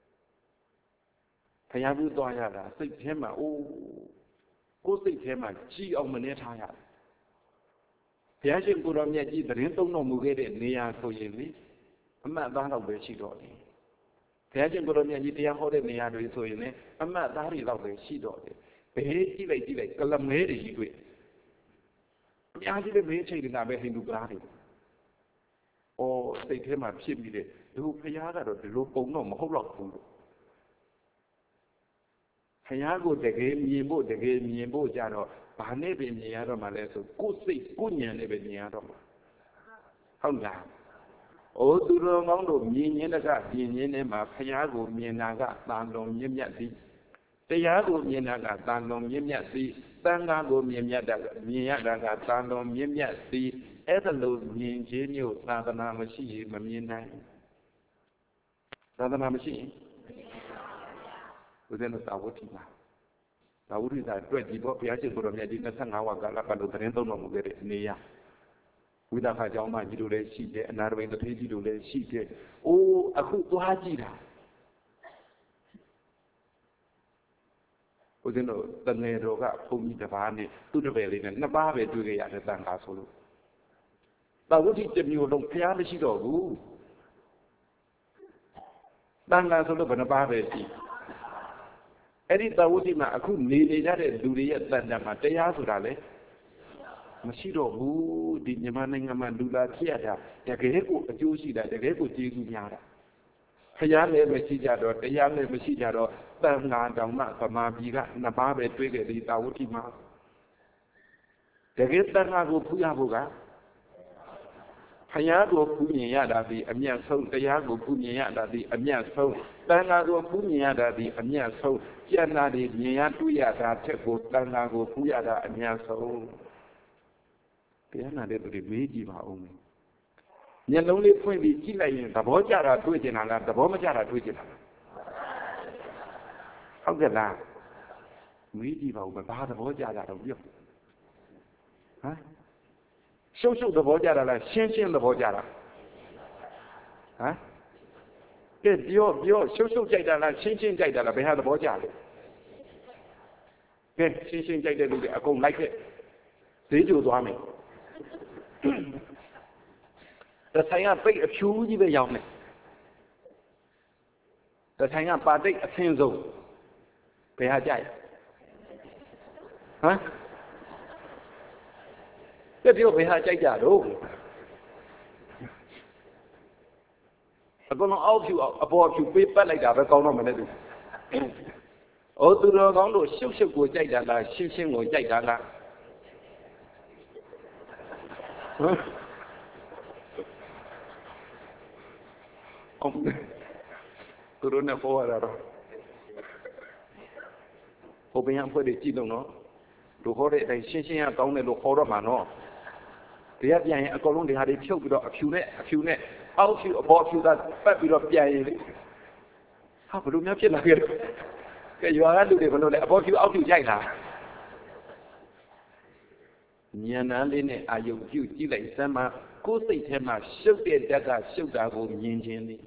ဖယားပြုသွားရတာစိတ်ထဲမှာအိုးကိုယ်စိတ်ထဲမှာကြည်အောင်မနေထားရတယ်ဘုရားရှင်ကိုယ်တော်မြတ်ကြီးသတင်းသုံးတော်မူခဲ့တဲ့နေရာဆိုရင်လေအမှတ်သားတော့ပဲရှိတော့တယ်ဘုရားရှင်ကိုယ်တော်မြတ်ကြီးတရားဟောတဲ့နေရာတွေဆိုရင်လည်းအမှတ်သားတွေတော့ပဲရှိတော့တယ်ဘယ်ကြည့်လိုက်ကြည့်လိုက်ကလမဲတွေကြီးတွေ့အများကြီးပဲမင်းချိန်နေတာပဲဟိန္ဒူပလားတွေအော်စိတ်ထဲမှာဖြစ်ပြီးတဲ့ဒီဘုရားကတော့ဒီလိုပုံတော့မဟုတ်တော့ဘူးဘုရားကိုတကယ်မြင်ဖို့တကယ်မြင်ဖို့ကြတော့ဘာနဲ့ပဲမြင်ရတော့မှလဲဆိုကိုယ်စိတ်ကိုဉာဏ်နဲ့ပဲမြင်ရတော့မှာဟုတ်လားအိုးသူတော်ကောင်းတို့မြင်ခြင်းတကမြင်ခြင်းနဲ့မှာဘုရားကိုမြင်တာကတန်လွန်မြင့်မြတ်သည်တရားကိုမြင်တာကတန်လွန်မြင့်မြတ်သည်သံဃာကိုမြင်မြတ်တာမြင်ရတာကတန်လွန်မြင့်မြတ်သည်အဲ့ဒါလို့မြင်ခြင်းမျိုးသာသနာမရှိရင်မမြင်နိုင်သာသနာမရှိရင်ဘုရားတို့သာဝတိမှာသာဝတိသာတွေ့ကြည့်ဖို့ဘုရားရှင်ကိုယ်တော်မြတ်ကြီး25ဝါကာလပတ်လို့သတင်းသုံးတော်မူခဲ့တဲ့နေရာဝိသခါကျောင်းသားကြီးတို့လည်းရှိတယ်အနာရဘိန်တထေးကြီးတို့လည်းရှိတယ်အိုးအခုသွားကြည့်တာဘုရားတို့တငယ်တော်ကဘုန်းကြီးတစ်ပါးနဲ့သူ့တပည့်လေးနဲ့နှစ်ပါးပဲတွေ့ကြရတယ်တန်ခါဆိုလို့သာဝတိတစ်မျိုးလုံးဘုရားမရှိတော့ဘူးတန်ခါဆိုလို့ဘယ်နှပါးပဲရှိ Eri tawuti ma aku nili jare duriya tanda ma teya surale. Masiro bu di nyamane ngama dula tiada. Jage ko ajusi da jage ko jisu nyara. Khaya le masi jado teya le masi jado tanga dama kama biga na ba be twe ke di tawuti ma. Jage tanga ko puya buga. Khaya ko punya da di amya sau teya ko punya da di amya sau. Tanga ko punya da di amya sau. Jana di nya tuya da che ko tanga ko puya da amya sau. Kaya na de de meji ba ông. Nhà nông lên phơi bị chi lại ta bỏ ra ra đuôi trên nào là ta bỏ mà ra ra đuôi trên nào. Không được là meji vào mà ba ta bỏ ra ra đâu biết. Hả? Sâu sâu ta bỏ ra ra là xiên xiên ta bỏ ra ra. Hả? Cái biểu biểu sâu sâu chạy ra là xiên xiên chạy ra là bây giờ ta bỏ ra rồi. Cái xiên xiên chạy ra là à cùng lại cái. Thế就多美。แต่ใช้งานไปผิวยี่ไปยาวเนี่ยแต่ใช้งานปาได้เส้นสูงไปหาใจฮะก็เดี๋ยวไปหาใจจ่าดูแล้วก็น้องเอาผิวเอาพอผิวไปปัดอะไรด่าไปกองน้องมันได้ดูโอ้ตัวเรากองดูชิวชิวกูใจด่าละชิวชิวกูใจด่าละông tôi nói là phô là rồi phô bên em phô để chi đâu nó đồ khó để đây xin xin tao này đồ khó đó mà nó thì hết vậy có lúc thì hai đi phiêu bị đó phiêu này phiêu này áo phiêu bỏ phiêu ta bắt bị đó vậy ha phải lúc nhớ chết là cái cái gì đó lúc để còn lại bỏ phiêu áo phiêu chạy là nhà nào lên này ai dùng phiêu chỉ lại xem mà cố tình thêm mà sâu tiền đã cả sâu đã gồm nhìn trên đi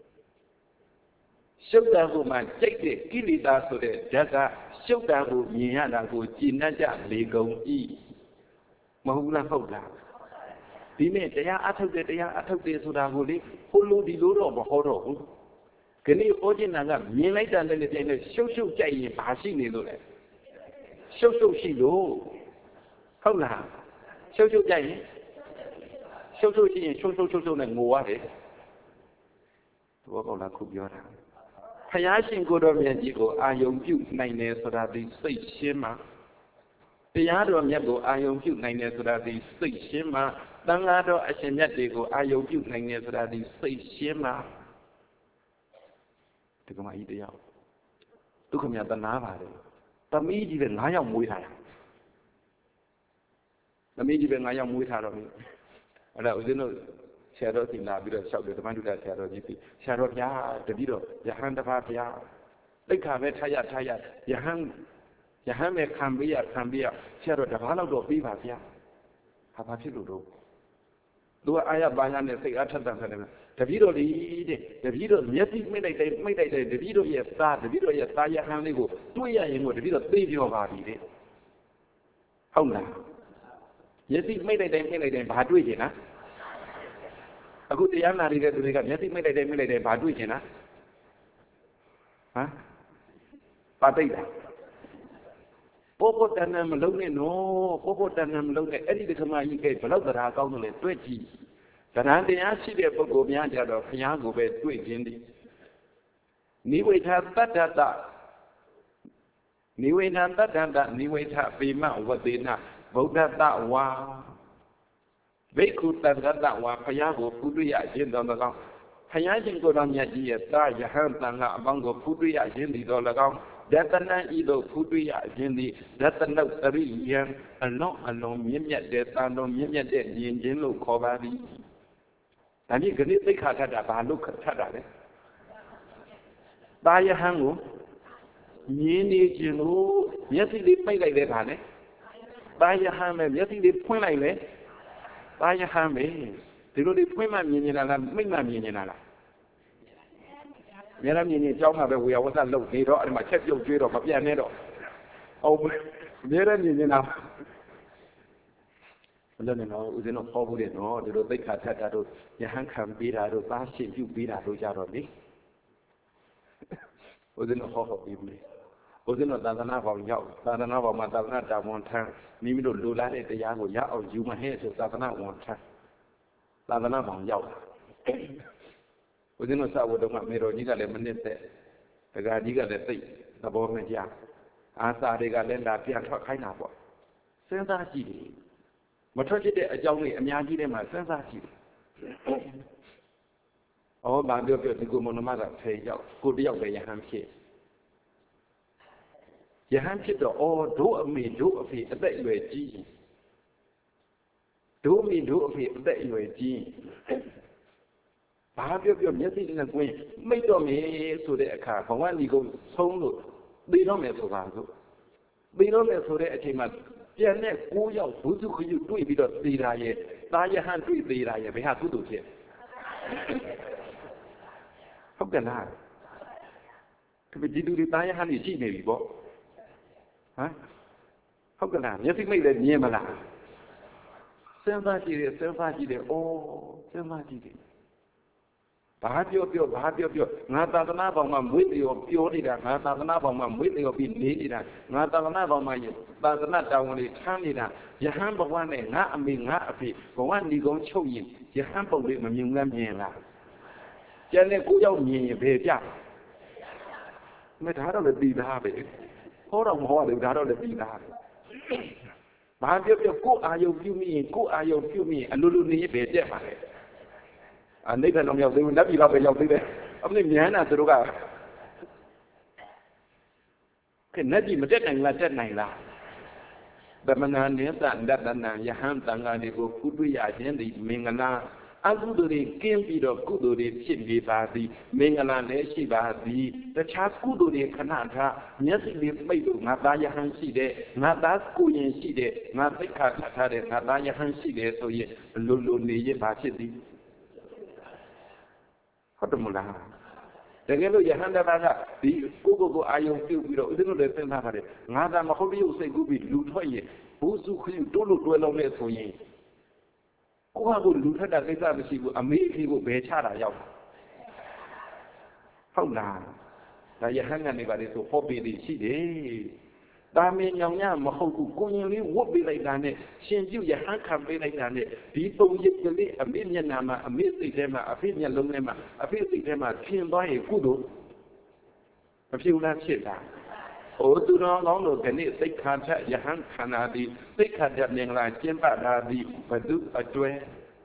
sâu đã gồm mà chạy để kí lý ta số để đã cả sâu đã gồm nhìn hạ đã gồm chín đã chạm lý công y mà không làm không làm tí mẹ chạy á thâu để chạy á thâu để số đã gồm đi hôn lô đi lô đó mà khó đó cái này có chứ là nhìn lấy ra đây là chạy này sâu sâu chạy gì bà xin này rồi này sâu sâu xin lô không làm sâu sâu chạy sâu sâu chỉ sâu sâu sâu sâu này ngủ à đấy, tôi bảo là không biết rằng, hay là sinh cô đó miền chỉ có ai dùng phiếu này nè sau đó đi xây xem mà, hay là đó miền có ai dùng phiếu này nè sau đó đi xây xem mà, đang ở đó ai xem miền thì có ai dùng phiếu này nè sau đó đi xây xem mà, thì có mà ý đấy không? Tôi không nhận ta nói vào đấy, ta nghĩ chỉ về nói dòng mũi thải, ta nghĩ chỉ về nói dòng mũi thải rồi. Ada uzino share thì là bây giờ sau được mang được share gì thì share ya để đi rồi yahan dafa ya đấy cả về thay ya thay ya yahan yahan về khám bây giờ khám bây giờ share dafa lâu rồi đi vào ya hà phát triển được đâu ai ya bao nhiêu này sẽ ăn thật thật này để đi rồi đi để đi rồi nhất định mấy đây đây mấy đây đây để đi rồi ya ta để đi rồi ya ta yahan này của tôi ya những người để đi rồi đi đi vào đi đấy không là nhất định mấy đây đây mấy đây đây bà đuôi gì nè, aku tiang nari ke dunia kan, nhất định mấy đây đây mấy đây đây bà đuôi gì nè, hả, bà đây là, bố bố tên em lâu này nó, bố bố tên em lâu này, ấy đi không ai như cái, phải lâu ra câu nó lên tuổi gì, cái này thì anh chỉ để bố bố miếng cho đó, khi anh về tuổi gì đi, nếu vậy thì tất cả ta, nếu vậy thì tất cả ta, nếu vậy thì vì mà vật gì nè. Buddha tạo hóa, vậy cũng tất cả tạo hóa phải nhớ của Phật dạy trên đó là không, phải nhớ trên cô làm nhà gì ta giờ hàng tăng ngã bằng của Phật dạy trên đi đó là không, để tân na ý đồ Phật dạy trên đi, để tân đâu tới yên, anh nói anh nói miễn nhận để ta nói miễn nhận để nhìn trên lục khó ba đi, tại vì cái này tới khát khát đã ba lúc khát khát đã đấy, ba giờ hàng ngủ, nhìn đi trên lục, nhất thì đi mấy cái để bàn đấy. Ba giờ hai mươi nhất thì đi phun lại đấy, ba giờ hai mươi thì nó đi phun mà nhìn nhìn là mình làm nhìn nhìn là, mình làm nhìn nhìn trong mà về quẹo cái sao lâu thì đó mà chết dùng chưa rồi mà bây giờ này đó, ông biết đấy nhìn nhìn nào, cho nên nó uống nó khó vô điện nó, rồi tới khát khát rồi, nhà hàng khám bí ra rồi, ba xin phiếu bí ra rồi ra rồi đi, uống nó khó khó bí đi. ဦးဇင်းတို့သာသနာ့ဘောင်ရောက်သာသနာ့ဘောင်မှာသာသနာတာဝန်ထမ်းမိမိတို့လူလားတဲ့တရားကိုရအောင်ယူမဟဲ့ဆိုသာသနာဝန်ထမ်းသာသနာ့ဘောင်ရောက်ဦးဇင်းတို့စဝတ်တော့ကမေတော်ကြီးကလည်းမနစ်သက်တက္ကကြီးကလည်းသိသဘောမကျအာစာတွေကလည်းလာပြန်ထွက်ခိုင်းတာပေါ့စဉ်းစားကြည့်တယ်မထွက်ဖြစ်တဲ့အကြောင်းတွေအများကြီးထဲမှာစဉ်းစားကြည့်တယ်ဩဘာပြောပြောဒီကိုမနမကဖေရောက်ကိုတယောက်ပဲယဟန်ဖြစ်ယဟန်ဖြစ်တော့ဩတို့အမေတို့အဖေအသက်အရွယ်ကြီးတို့အမေတို့အဖေအသက်အရွယ်ကြီးဘာပြောပြောမျက်စိနဲ့ကွင်းမိတ်တော့မေဆိုတဲ့အခါဘဝဒီကုန်းဆုံးလို့သိတော့မယ်ဆိုတာဆိုသိတော့မယ်ဆိုတဲ့အချိန်မှာပြန်တဲ့ကိုးယောက်ဘုသူခရုတွေ့ပြီးတော့သေတာရဲ့တာယဟန်တွေ့သေတာရဲ့ဘယ်ဟာကုသိုလ်ဖြစ်ဟုတ်ကဲ့လားဒီလူတွေတာယဟန်ကြီးရှိနေပြီပေါ့ဟမ်ဟုတ်ကဲ့လားမျက်စိမိတ်လည်းမြင်မလားစဉ်းစားကြည့်တယ်စဉ်းစားကြည့်တယ်အိုးစဉ်းစားကြည့်တယ်ဘာပြောပြောဘာပြောပြောငါသာသနာ့ဘောင်မှာမွေးလျော်ပြောနေတာငါသာသနာ့ဘောင်မှာမွေးလျော်ပြီးနေနေတာငါသာသနာ့ဘောင်မှာသာသနာ့တာဝန်တွေထမ်းနေတာယဟန်ဘဝနဲ့ငါအမေငါအဖေဘဝဏီကုန်းချုပ်ရင်ယဟန်ပုံလေးမမြင်လားမြင်လားကျန်တဲ့ကိုရောက်မြင်ရင်ဘယ်ပြမဒါတော့လည်းပြီးသားပဲဟောတော့မဟောတယ်ဒါတော့လည်းပြီးသားပဲဘာပြောပြောကိုအာယုံပြုမိရင်ကိုအာယုံပြုမိရင်အလိုလိုနေရင်ဘယ်တက်ပါလဲအနိဗ္ဗာန်တော့မရောက်သေးဘူးလက်ပြီတော့ပဲရောက်သေးတယ်အမလေးမြန်တာသူတို့ကကဲလက်ပြီမတက်နိုင်လားတက်နိုင်လားဗမနာနေတန်ဒတနာယဟန်တန်ဃာတွေကိုကုတွေ့ရခြင်းဒီမင်္ဂလာအကုသိုလ်တွေကင်းပြီးတော့ကုသိုလ်တွေဖြစ်နေပါသည်မင်္ဂလာလည်းရှိပါသည်တခြားကုသိုလ်တွေခဏထားမျက်စိလေးပိတ်လို့ငါသားယဟန်ရှိတယ်ငါသားကိုရင်ရှိတယ်ငါသိက္ခာထထားတယ်ငါသားယဟန်ရှိတယ်ဆိုရင်လိုလိုနေရင်ဘာဖြစ်သည်ဟုတ်တယ်မလားတကယ်လို့ယဟန်တပါကဒီကိုကိုကိုအာယုံပြုတ်ပြီးတော့ဦးဇင်းတို့လည်းသင်ထားပါတယ်ငါသာမဟုတ်တရုပ်စိတ်ကူးပြီးလူထွက်ရင်ဘုစုခရီးတိုးလို့တွဲလုံးနဲ့ဆိုရင်ကိုကကိုလူထက်တာကိစ္စမရှိဘူးအမေအဖေကိုဘယ်ချတာရောက်ဟုတ်လားဒါယဟန်ကနေပါလေဆိုဟောပေးသည်ရှိတယ်တာမင်ညောင်ညမဟုတ်ဘူးကိုရင်လေးဝတ်ပေးလိုက်တာနဲ့ရှင်ပြုယဟန်ခံပေးလိုက်တာနဲ့ဒီပုံရိပ်ကလေးအမေမျက်နှာမှာအမေစိတ်ထဲမှာအဖေမျက်လုံးထဲမှာအဖေစိတ်ထဲမှာထင်သွားရင်ကုသိုလ်မဖြစ်ဘူးလားဖြစ်တာဟိုသူတော်ကောင်းတို့ကနေ့သိက္ခာထယဟန်ခန္ဓာသည်သိက္ခာထမင်္ဂလာကျင့်ပတာသည်ဘု து အတွဲ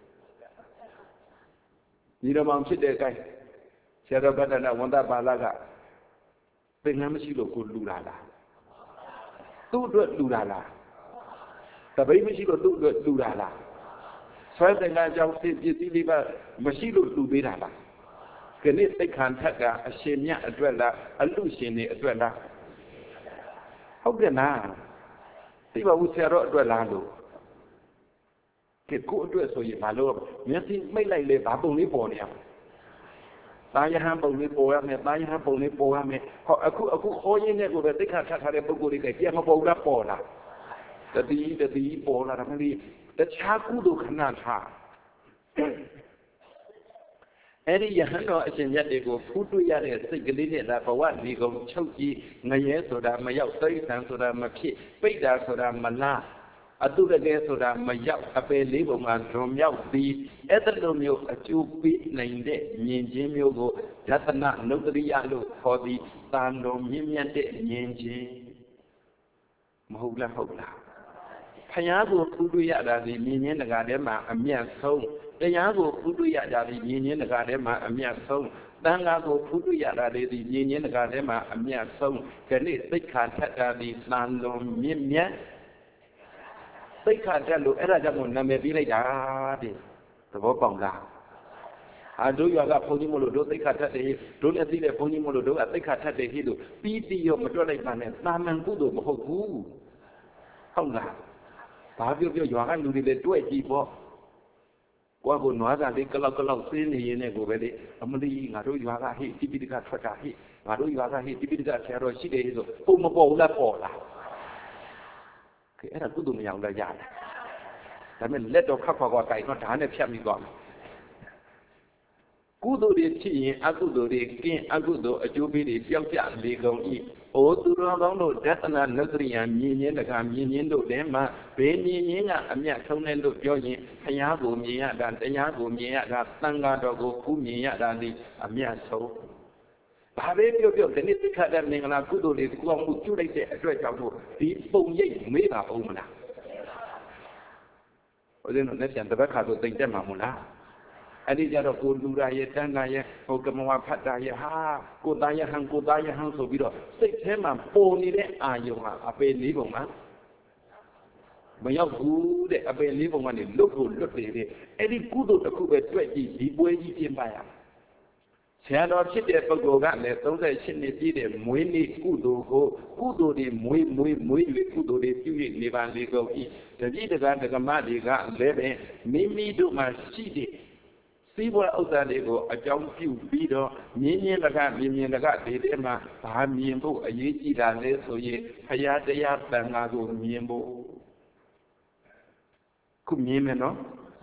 ဒီတော့မှဖြစ်တဲ့ gain ဆရာတော်ဗဒ္ဒနာဝန်တပါဠကသင်္ကန်းမရှိလို့ကိုလူလာလားသူ့အတွက်လူလာလားတပိတ်မရှိလို့သူ့အတွက်လူလာလားဆွဲသင်္ကန်းကြောင့်ပစ္စည်းလေးပါမရှိလို့လူပေးတာလားကနေ့သိက္ခာထကအရှင်မြတ်အတွက်လားအလူရှင်တွေအတွက်လားဟုတ်ကဲ့လားသိပါဘူးဆရာတော်အတွက်လားလို့ကဲကိုအတွက်ဆိုရင်ဘာလို့မျက်စိမိတ်လိုက်လေဘာပုံလေးပေါ်နေရမလဲတာယဟန်ပုံလေးပေါ်ရမယ်တာယဟန်ပုံလေးပေါ်ရမယ်ဟောအခုအခုခေါ်ရင်းနဲ့ကိုပဲသိက္ခာထထားတဲ့ပုဂ္ဂိုလ်တွေကပြန်မပေါ်လားပေါ်လားတတိတတိပေါ်လာတာမလေးတခြားကုသိုလ်ခဏထားအဲ့ဒီယဟန်တော်အရှင်မြတ်တွေကိုဖူးတွေ့ရတဲ့စိတ်ကလေးနဲ့ဒါဘဝဒီကုံချုပ်ကြည့်ငရဲဆိုတာမရောက်သိက္ခာဆိုတာမဖြစ်ပိဋ္ဌာဆိုတာမလားအတုတကယ်ဆိုတာမရောက်အပယ်လေးပုံမှာဒွန်မြောက်ပြီးအဲ့ဒီလိုမျိုးအကျိုးပေးနိုင်တဲ့မြင်ခြင်းမျိုးကိုယတနာနုတ္တရိယလို့ခေါ်ပြီးတန်တော်မြင့်မြတ်တဲ့မြင်ခြင်းမဟုတ်လားဟုတ်လားဖယားကိုဖူးတွေ့ရတာဒီမြင်ခြင်းတကားထဲမှာအမြတ်ဆုံးတရားကိုဖူးတွေ့ရတာဒီမြင်ခြင်းတကားထဲမှာအမြတ်ဆုံးတန်ခါကိုဖူးတွေ့ရတာဒီမြင်ခြင်းတကားထဲမှာအမြတ်ဆုံးခဏိသိက္ခာထက်တာဒီတန်တော်မြင့်မြတ်သိက္ခာတက်လို့အဲ့ဒါကြောင့်နာမည်ပေးလိုက်တာတဲ့သဘောပေါက်လားအာတို့ရွာကဘုန်းကြီးမလို့တို့သိက္ခာတက်တယ်တို့လည်းသိတယ်ဘုန်းကြီးမလို့တို့ကသိက္ခာတက်တယ်ဟိလို့ပြီးတီရောမတွက်လိုက်ပါနဲ့တာမန်ကုသိုလ်မဟုတ်ဘူးဟုတ်လားဘာပြောပြောရွာကလူတွေလည်းတွဲကြည့်ပေါ့ကိုကနွားစာလေးကလောက်ကလောက်စင်းနေရင်လည်းကိုပဲလေအမလီငါတို့ရွာကဟိတိပိဋကထွက်တာဟိငါတို့ရွာကဟိတိပိဋကဆရာတော်ရှိတယ်ဆိုပုံမပေါ်ဘူးလားပေါ်လားကဲအဲ့ဒါကုသိုလ်မရအောင်လည်းရတယ်ဒါပေမဲ့လက်တော့ခက်ခွာခွာကြိုင်တော့ဓာတ်နဲ့ဖြတ်မိသွားမယ်ကုသိုလ်တွေဖြစ်ရင်အကုသိုလ်တွေကင်းအကုသိုလ်အကျိုးပေးတွေပျောက်ကျလေကုန်၏အိုသူတော်ကောင်းတို့ဒသနာနုတ္တိယမြင်ခြင်းတကားမြင်ခြင်းတို့ထဲမှာဘေးမြင်ခြင်းကအမြတ်ဆုံးတဲ့လို့ပြောရင်ဘုရားကိုမြင်ရတာတရားကိုမြင်ရတာသံဃာတော်ကိုကုမြင်ရတာဒီအမြတ်ဆုံးဘာပဲပြောပြောဒီနေ့သိခါတဲ့မင်္ဂလာကုသိုလ်တွေကောင်းမှုပြုလိုက်တဲ့အတွက်ကြောင့်မို့ဒီပုံရိပ်မေးပါအောင်မလားဦးဇင်းတို့လက်ပြန်တစ်ပတ်ခါဆိုတိမ်တက်မှာမို့လားအဲ့ဒီကြတော့ကိုလူရာရဲ့တန်းတာရဲ့ဟိုကမဝဖတ်တာရဲ့ဟာကိုသားရဟန်ကိုသားရဟန်ဆိုပြီးတော့စိတ်ထဲမှာပေါ်နေတဲ့အာယုံဟာအပေလေးပုံမှာမရောက်ဘူးတဲ့အပေလေးပုံကနေလွတ်ဖို့လွတ်နေတဲ့အဲ့ဒီကုသိုလ်တစ်ခုပဲတွေ့ကြည့်ဒီပွဲကြီးပြင်ပါရဆရာတော်ဖြစ်တဲ့ပုဂ္ဂိုလ်ကလည်းသုံးဆယ်ရှစ်နှစ်ပြည့်တဲ့မွေးနေ့ကုသိုလ်ကိုကုသိုလ်တွေမွေးမွေးမွေး၍ကုသိုလ်တွေပြု၍နေပါလေကုန်၏တတိတကဒကမတွေကလည်းပဲမိမိတို့မှာရှိတဲ့စီးပွားဥစ္စာတွေကိုအကြောင်းပြုပြီးတော့မြင်းမြင်းတကမြင်းမြင်းတကဒီထဲမှာဘာမြင်ဖို့အရေးကြီးတာလဲဆိုရင်ဘုရားတရားတန်ခါကိုမြင်ဖို့ခုမြင်မယ်နော်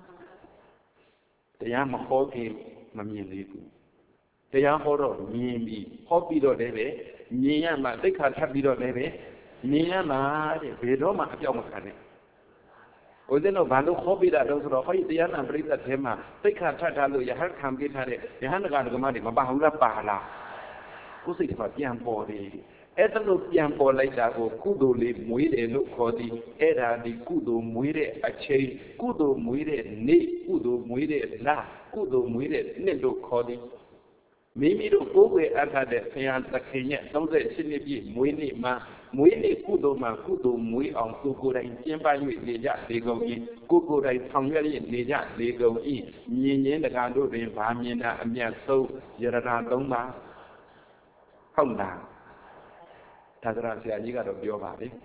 တရားမဟောခင်မမြင်သေးဘူးတရားဟောတော့မြင်ပြီးဟောပြီးတော့လည်းပဲမြင်ရမှသိက္ခာထပ်ပြီးတော့လည်းပဲမြင်ရမှာတဲ့ဘယ်တော့မှအပြောင်းမခံနဲ့ဦးဇင်းတို့ဘာလို့ခေါ်ပြတာတော့ဆိုတော့ဟောဒီတရားနာပရိသတ်ထဲမှာသိက္ခာထပ်ထားလို့ယဟန်ခံပြထားတဲ့ယဟန်တကာဒကမတွေမပါဘူးလားပါလားကိုယ်စိတ်ထဲမှာပြန်ပေါ်တယ်အဲ့ဒါလို့ပြန်ပေါ်လိုက်တာကိုကုသိုလ်လေးမွေးတယ်လို့ခေါ်သည်အဲ့ဒါဒီကုသိုလ်မွေးတဲ့အချိန်ကုသိုလ်မွေးတဲ့နေ့ကုသိုလ်မွေးတဲ့လကုသိုလ်မွေးတဲ့နှစ်လို့ခေါ်သည်မိမိတို့ကိုယ်ွယ်အပ်တဲ့ဆရာသခင်ရဲ့သုံးဆယ်ရှစ်နှစ်ပြည့်မွေးနေ့မှာမွေးနေ့ကုသိုလ်မှာကုသိုလ်မွေးအောင်ကိုကိုယ်တိုင်ကျင်းပ၍နေကြလေကုန်၏ကိုကိုယ်တိုင်ဆောင်ရွက်၍နေကြလေကုန်၏မြင်ခြင်းတကားတို့တွင်ဗာမြင်တာအမြတ်ဆုံးယရတာသုံးပါဟုတ်လားသာသနာဆရာကြီးကတော့ပြောပါလေ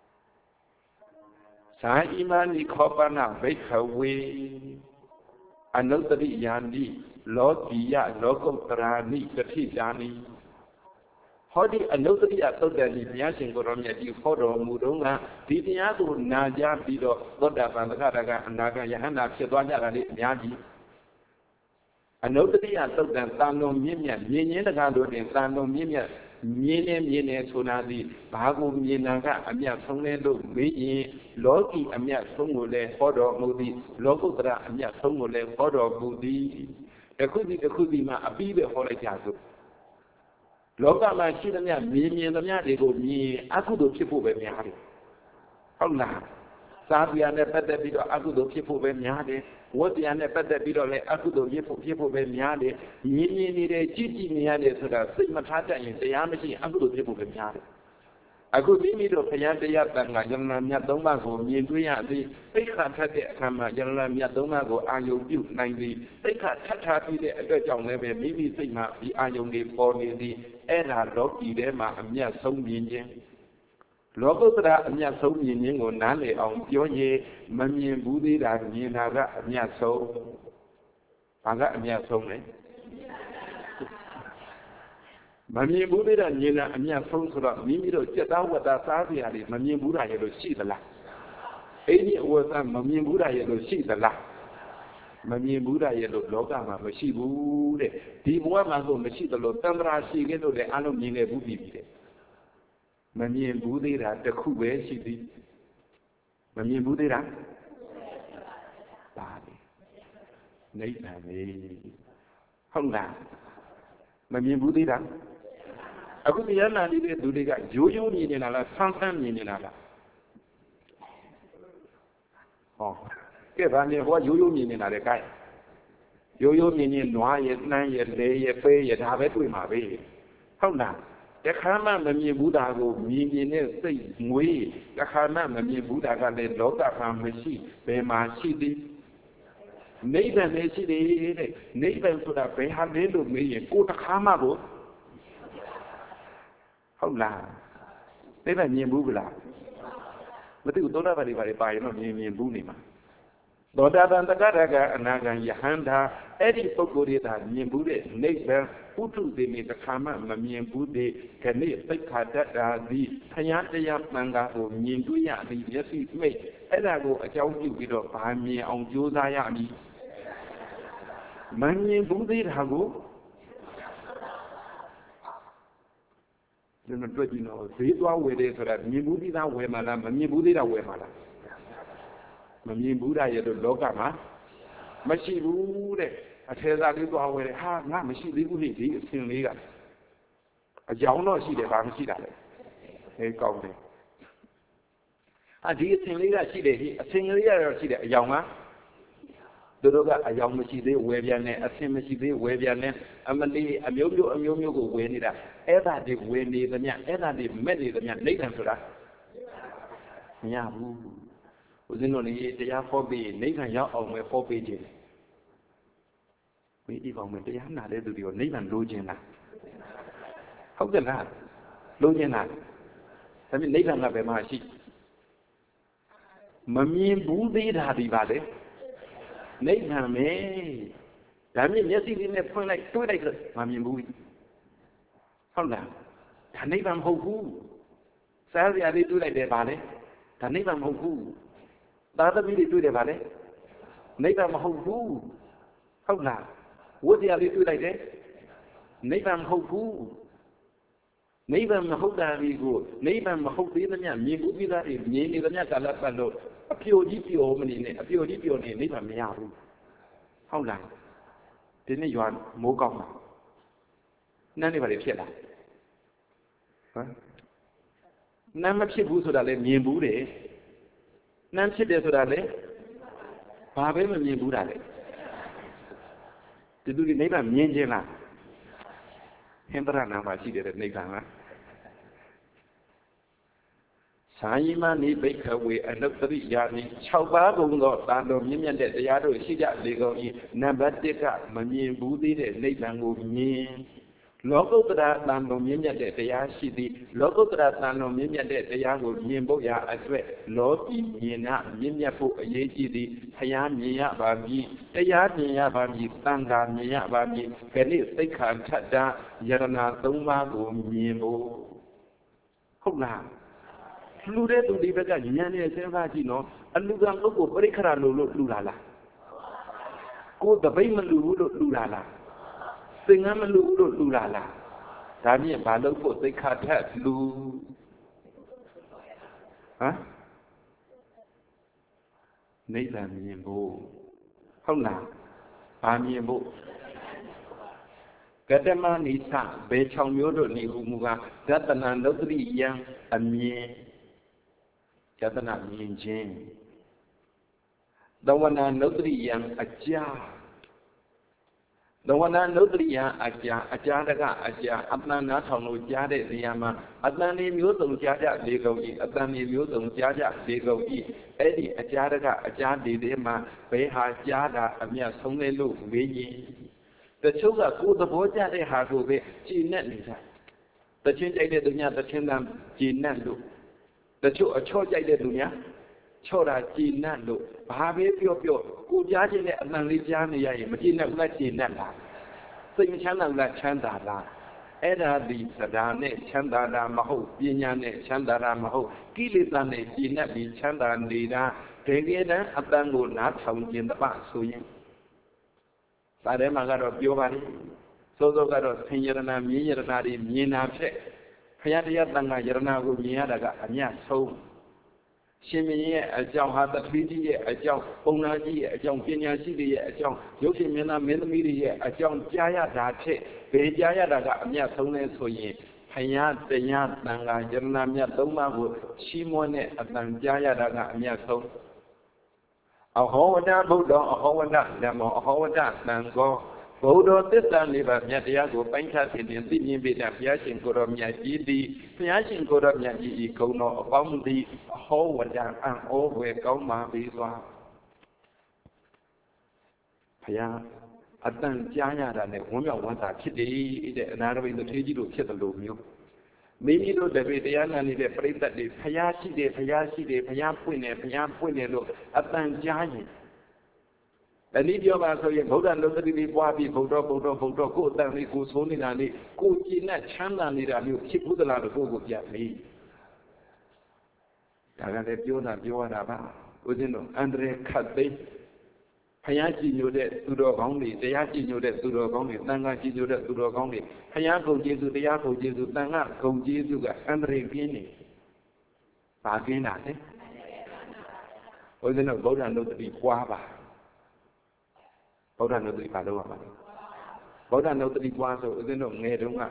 ဇာဣမနိခောပနဘိခဝေအနုတ္တိယာနိလောကီယလောကုတ္တရာနိတတိတာနိဟောဒီအနုတ္တိယသုတ်တန်ဒီဘုရားရှင်ကိုယ်တော်မြတ်ကြီးဟောတော်မူတော့ကဒီတရားကိုနာကြားပြီးတော့သောတာပန်သက္ကတာကအနာဂတ်ယဟန္တာဖြစ်သွားကြတာလေအများကြီးအနုတ္တိယသုတ်တန်တန်တော်မြင့်မြတ်မြင်ခြင်းတကားတို့တင်တန်တော်မြင့်မြတ်မြင်နေမြင်နေဆိုတာဒီဘာကိုမြင်တာကအမြတ်ဆုံးလဲလို့မေးရင်လောကီအမြတ်ဆုံးကိုလည်းဟောတော်မူသည်လောကုတ္တရာအမြတ်ဆုံးကိုလည်းဟောတော်မူသည်တခုစီတခုစီမှာအပြီးပဲဟောလိုက်ကြစို့လောကမှာရှိသမျှမြင်မြင်သမျှတွေကိုမြင်အကုသိုလ်ဖြစ်ဖို့ပဲများတယ်ဟုတ်လားစားပြာနဲ့ပတ်သက်ပြီးတော့အကုသိုလ်ဖြစ်ဖို့ပဲများတယ်ဝတ်တရားနဲ့ပတ်သက်ပြီးတော့လည်းအကုသိုလ်ဖြစ်ဖို့ဖြစ်ဖို့ပဲများတယ်မြင်မြင်နေတယ်ကြည့်ကြည့်နေရတယ်ဆိုတာစိတ်မထားတတ်ရင်တရားမရှိအကုသိုလ်ဖြစ်ဖို့ပဲများတယ်အခုမိမိတို့ဘုရားတရားတန်ခါယရဏမြတ်သုံးပါးကိုမြင်တွေ့ရသည်သိက္ခာထပ်တဲ့အခါမှာယရဏမြတ်သုံးပါးကိုအာယုံပြုနိုင်သည်သိက္ခာထပ်ထားပြီးတဲ့အတွက်ကြောင့်လည်းပဲမိမိစိတ်မှာဒီအာယုံတွေပေါ်နေသည်အဲ့ဒါလောကီထဲမှာအမြတ်ဆုံးမြင်ခြင်းလောကုတ္တရာအမြတ်ဆုံးမြင်ခြင်းကိုနားလည်အောင်ပြောရင်မမြင်ဘူးသေးတာမြင်တာကအမြတ်ဆုံးဘာကအမြတ်ဆုံးလဲမမြင်ဘူးသေးတာမြင်တာအမြတ်ဆုံးဆိုတော့မိမိတို့စက်သားဝတ္တာစားစရာတွေမမြင်ဘူးတာရဲ့လို့ရှိသလားအိဒီအဝတ်သားမမြင်ဘူးတာရဲ့လို့ရှိသလားမမြင်ဘူးတာရဲ့လို့လောကမှာမရှိဘူးတဲ့ဒီဘဝမှာဆိုမရှိသလိုတန္တရာရှိခဲ့လို့လည်းအလုံးမြင်ခဲ့ဘူးပြီတဲ့မမြင်ဘူးသေးတာတစ်ခုပဲရှိသည်မမြင်ဘူးသေးတာပါလေနိဗ္ဗာန်ပဲဟုတ်လားမမြင်ဘူးသေးတာအခုတရားနာနေတဲ့သူတွေကရိုးရိုးမြင်နေတာလားဆန်းဆန်းမြင်နေတာလားဟောကဲဗာနေဟောရိုးရိုးမြင်နေတာလေကိုက်ရိုးရိုးမြင်ရင်နွားရဲ့နှမ်းရဲ့လဲရဲ့ပဲရဲ့ဒါပဲတွေ့မှာပဲဟုတ်လားတခါမှမမြင်ဘူးတာကိုမြင်မြင်နဲ့စိတ်ငွေးတခါမှမမြင်ဘူးတာကလည်းလောကမှာမရှိဘယ်မှာရှိသည်နိဗ္ဗာန်လည်းရှိတယ်တဲ့နိဗ္ဗာန်ဆိုတာဘယ်ဟာလဲလို့မေးရင်ကိုယ်တခါမှကိုဟုတ်လားနိဗ္ဗာန်မြင်ဘူးလားမသိဘူးသောတာပတိပါလေပါရင်တော့မြင်မြင်ဘူးနေမှာသောတာပန်တက္ကရာကအနာဂံယဟန္တာအဲ့ဒီပုဂ္ဂိုလ်တွေသာမြင်ဘူးတဲ့နိဗ္ဗာန်ပုထုဇဉ်တွေတခါမှမမြင်ဘူးတဲ့ခဏိသိက္ခာတ္တာသည်ဘုရားတရားမှန်ကားကိုမြင်တွေ့ရသည်မျက်စိမိတ်အဲ့ဒါကိုအကြောင်းပြုပြီးတော့ဗာမြင်အောင်ကြိုးစားရမည်မမြင်ဘူးသေးတာကို Don't do you know, they do away there so that me movie that way, madam, and me movie that way, madam. Me Buddha, you don't look at ma. Machi Bude, I tell that little away, ha, not machine, little he, sing legal. A young no see the Bamsi that. Hey, call me. I did sing legal, see the sing legal, see the young man. The dog, a young machine, where you're a same machine, where you're a Malay, a Yoyo, a Yoyo go win it. Ever they win it, and yet, ever they many the young Nathan to that. Yeah, was in only the young for being Nathan Yaw on my four pages. We even when they are not able to do Nathan Logina. How can that? Logina. I mean, Nathan have a machine. Mammy Budi had the Nathan may. I mean, yes, in a point like two days, Mammy Budi. How now? Can Nathan hold? Sadly, I did do like the valley. Can Nathan hold? That really do the valley. Nathan hold. How now? What they are do like that? Nathan hold. Nathan hold that we go. Nathan hold the young, me would be that if me, the Yakalapano, a pure G P O, a pure G P O, Nathan Mearu. How long? Didn't you want more gum? None of it here. None of people so that let me Bude. None said so that let Baba me Buddha. To do the name of Mienjana. Hendra Nama, she did at Negana. Saima ni Baker way and look at the Yarni, Chaubago, Lando, Mimian, the Yado, Shija, Lego, Nabatica, Mami, Budi, Netango, Mien. Local to that Lando, Mimian, the Yashidi, local to that Lando, Mimian, the Yago, Mimboya, as well, Lord, Mina, Mimia, Yeji, Hayamia, Babi, Ayamia, Babi, Stanga, Mia, Babi, Penny, they can't cut down, Yarana, Tomago, Mimbo. Hola. Fluted to the Vega, Yanni, Sevagino, and Lugan look over Caralo, Lulala. Go the Bayman Lulala. Singam Lulala. Tani and Balo for the cat hat, Lu. Huh? Nathan Yimbo. How now? I'm Yimbo. Gadama Nisa, Bechong Yodo Nimuga, Datana Notri Yang, and me. Yatana Yin Jin. The one I notary young Aja. The one I notary young Aja, Ajadaga, Aja, Adana Tono Jade, Yama, Adani Mutum Jaja, Lego, Adani Mutum Jaja, Lego, Eddie, Ajadaga, Ajadi, Dema, Beha Jada, Amia Sonelu, Vini. The children go the boy Jade Hago, Ginet. The change I did the Kingdom, Ginetu. The two a choice I did, Dunia. Chora, Ginando, Babe Pio, who judging it and Ligiani, Magina Latinella. Sing Chana La Chandala. Eda di Sadane, Chandara Maho, Binyane, Chandara Maho, Gilitane, Ginabi, Chandandina, Tegena, Adango, not found in the past, so you. Sadema got of Giovanni. So got of Pinana, Miranadi, Mina check. Hayatanga Yaranago Miadaga, and yes, so Shimi, a John had the treaty, a John Onaji, a John Kenya City, a John Yoshimina Minamidi, a John Jaya Dache, Bejaya Daga, and yes, only so ye. Hayat, the Yat, Nanga, Yarnamia, Doma, Shimone, and Jaya Daga, and yes, so. A whole down, Buddha, a whole down, a whole down, Nango. Bodo this time liver Yadiago, Bankas in the Sydney Bit and Piachin Goromia Gidi, Piachin Goromia Gidi, Kono, Boundy, a whole one down and all where Goma Biswa. Pia, Adan Jaya and the woman wants a kitty, another way the Tiji to kill the Lumio. Maybe though the Vidiana need a place that the Piachi, the Piachi, the Piapuine, Piapuine, Adan Jaya. And if you are so young, hold on, look at the Wabi, Bodo, Bodo, Bodo, go down the Gusonina, go in that Chanda, you keep with the lot of go get me. I got a Biona, Biona, within Andre Cadbe. ရားကြည်ညိုတဲ့သူတော်ကောင်းတွေတရားကြည်ညိုတဲ့သူတော်ကောင်းတွေတန်ခါကြည်ညိုတဲ့သူတော်ကောင်းတွေဘုရားဂုဏ်ကျေးဇူးတရားဂုဏ်ကျေးဇူးတန်ခါဂုဏ်ကျေးဇူးကအန္တရာယ်ကင်းနေပါကင်းတာလေဘုရားတို့ဗုဒ္ဓနုတ္တိပွားပါဗုဒ္ဓနုတ္တိပါလို့ပါဗုဒ္ဓနုတ္တိပွားဆိုဦးဇင်းတို့ငယ်တုန်းက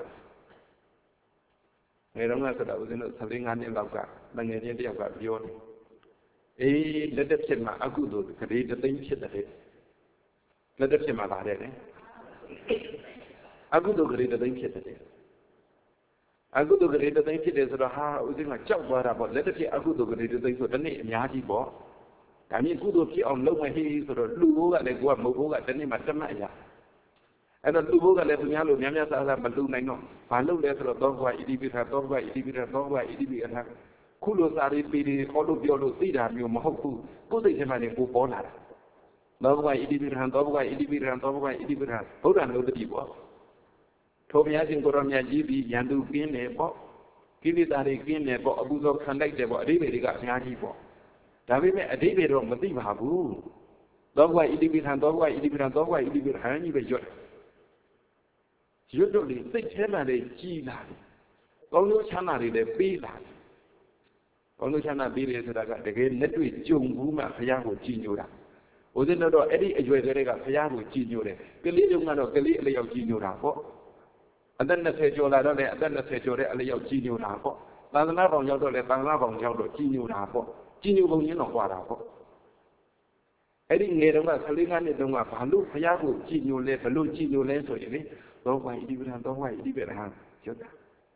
ငယ်တုန်းကဆိုတာဦးဇင်းတို့ဆယ်လေးငါးနှစ်လောက်ကတငယ်ချင်းတယောက်ကပြောတယ်အေးလက်တစ်ဖြစ်မှာအကုသိုလ်ကလေးတသိန်းဖြစ်တယ်လက်တစ်ဖြစ်မှာပါတယ်လေအကုသိုလ်ကလေးတသိန်းဖြစ်တယ်အကုသိုလ်ကလေးတသိန်းဖြစ်တယ်ဆိုတော့ဟာဦးဇင်းကကြောက်သွားတာပေါ့လက်တစ်ဖြစ်အကုသိုလ်ကလေးတသိန်းဆိုတနေ့အများကြီးပေါ့ဒါမြင်ကုသိုလ်ဖြစ်အောင်လုပ်မယ်ဟေးဆိုတော့လူဘိုးကလည်းကိုကမဟုတ်ဘိုးကတနေ့မှတမတ်အရာအဲ့တော့လူဘိုးကလည်းသူများလိုများများစားစားမလူနိုင်တော့ဘာလုပ်လဲဆိုတော့သောဘဝဣတိပိဋကသောဘဝဣတိပိဋကသောဘဝဣတိပိဋကခုလိုစာရီပီဒီခေါ်လို့ပြောလို့သိတာမျိုးမဟုတ်ဘူးကိုယ်စိတ်ထဲမှာနေကိုပေါ်လာတာသောဘဝဣတိပိဋကသောဘဝဣတိပိဋကသောဘဝဣတိပိဋကဗုဒ္ဓနုတ္တိပေါ့ထိုဘုရားရှင်ကိုရောမြတ်ကြီးပြီးရန်သူကင်းတယ်ပေါ့ကိလေသာတွေကင်းတယ်ပေါ့အပူဇော်ခံလိုက်တယ်ပေါ့အဓိပ္ပာယ်တွေကအများကြီးပေါ့ဒါပေမဲ့အဓိပ္ပာယ်တော့မသိပါဘူးသောဘဝဣတိပိဋကသောဘဝဣတိပိဋကသောဘဝဣတိပိဋကဟန်ကြီးပဲရွတ်ရွတ်တော့လေစိတ်ထဲမှာလေကြီးလာတယ်ကောင်းကျိုးချမ်းသာတွေလည်းပေးလာတယ်ကောင်းကျိုးချမ်းသာပေးတယ်ဆိုတာကတကယ်လက်တွေ့ကြုံဘူးမှဘုရားကိုကြည်ညိုတာဦးဇင်းတို့တော့အဲ့ဒီအရွယ်ကလေးကဘုရားကိုကြည်ညိုတယ်ကလေးတုန်းကတော့ကလေးအလျောက်ကြည်ညိုတာပေါ့အသက်၂၀ကျော်လာတော့လည်းအသက်၂၀ကျော်တဲ့အလျောက်ကြည်ညိုတာပေါ့သာသနာ့ဘောင်ရောက်တော့လည်းသာသနာ့ဘောင်ရောက်တော့ကြည်ညိုတာပေါ့ကြည်ညိုပုံရင်းတော့ကြွားတာပေါ့အဲ့ဒီငယ်တုန်းကဆယ်လေးနှစ်တုန်းကဘာလို့ဘုရားကိုကြည်ညိုလဲဘလို့ကြည်ညိုလဲဆိုရင်လေသောဘဝဣတိပိဋကသောဘဝဣတိပိဋကဟာရွတ်တာ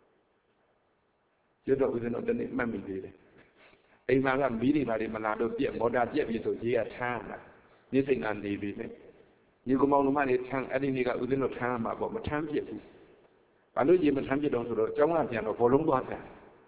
ရွတ်တော့ဦးဇင်းတို့တနေ့မှတ်မိသေးတယ်အိမ်မှာကမီးတွေဘာတွေမလာတော့ပြက်မော်တာပြက်ပြီဆိုကြီးကထမ်းလာနေစိတ်ကနေပြီလေညီကောင်မောင်နှမတွေထမ်းအဲ့ဒီနေ့ကဦးဇင်းတို့ထမ်းမှာပေါ့မထမ်းပြက်ဘူးဘာလို့ရေမထမ်းပြက်တော့ဆိုတော့အကြောင်းကပြန်တော့ဘောလုံးသွားကန်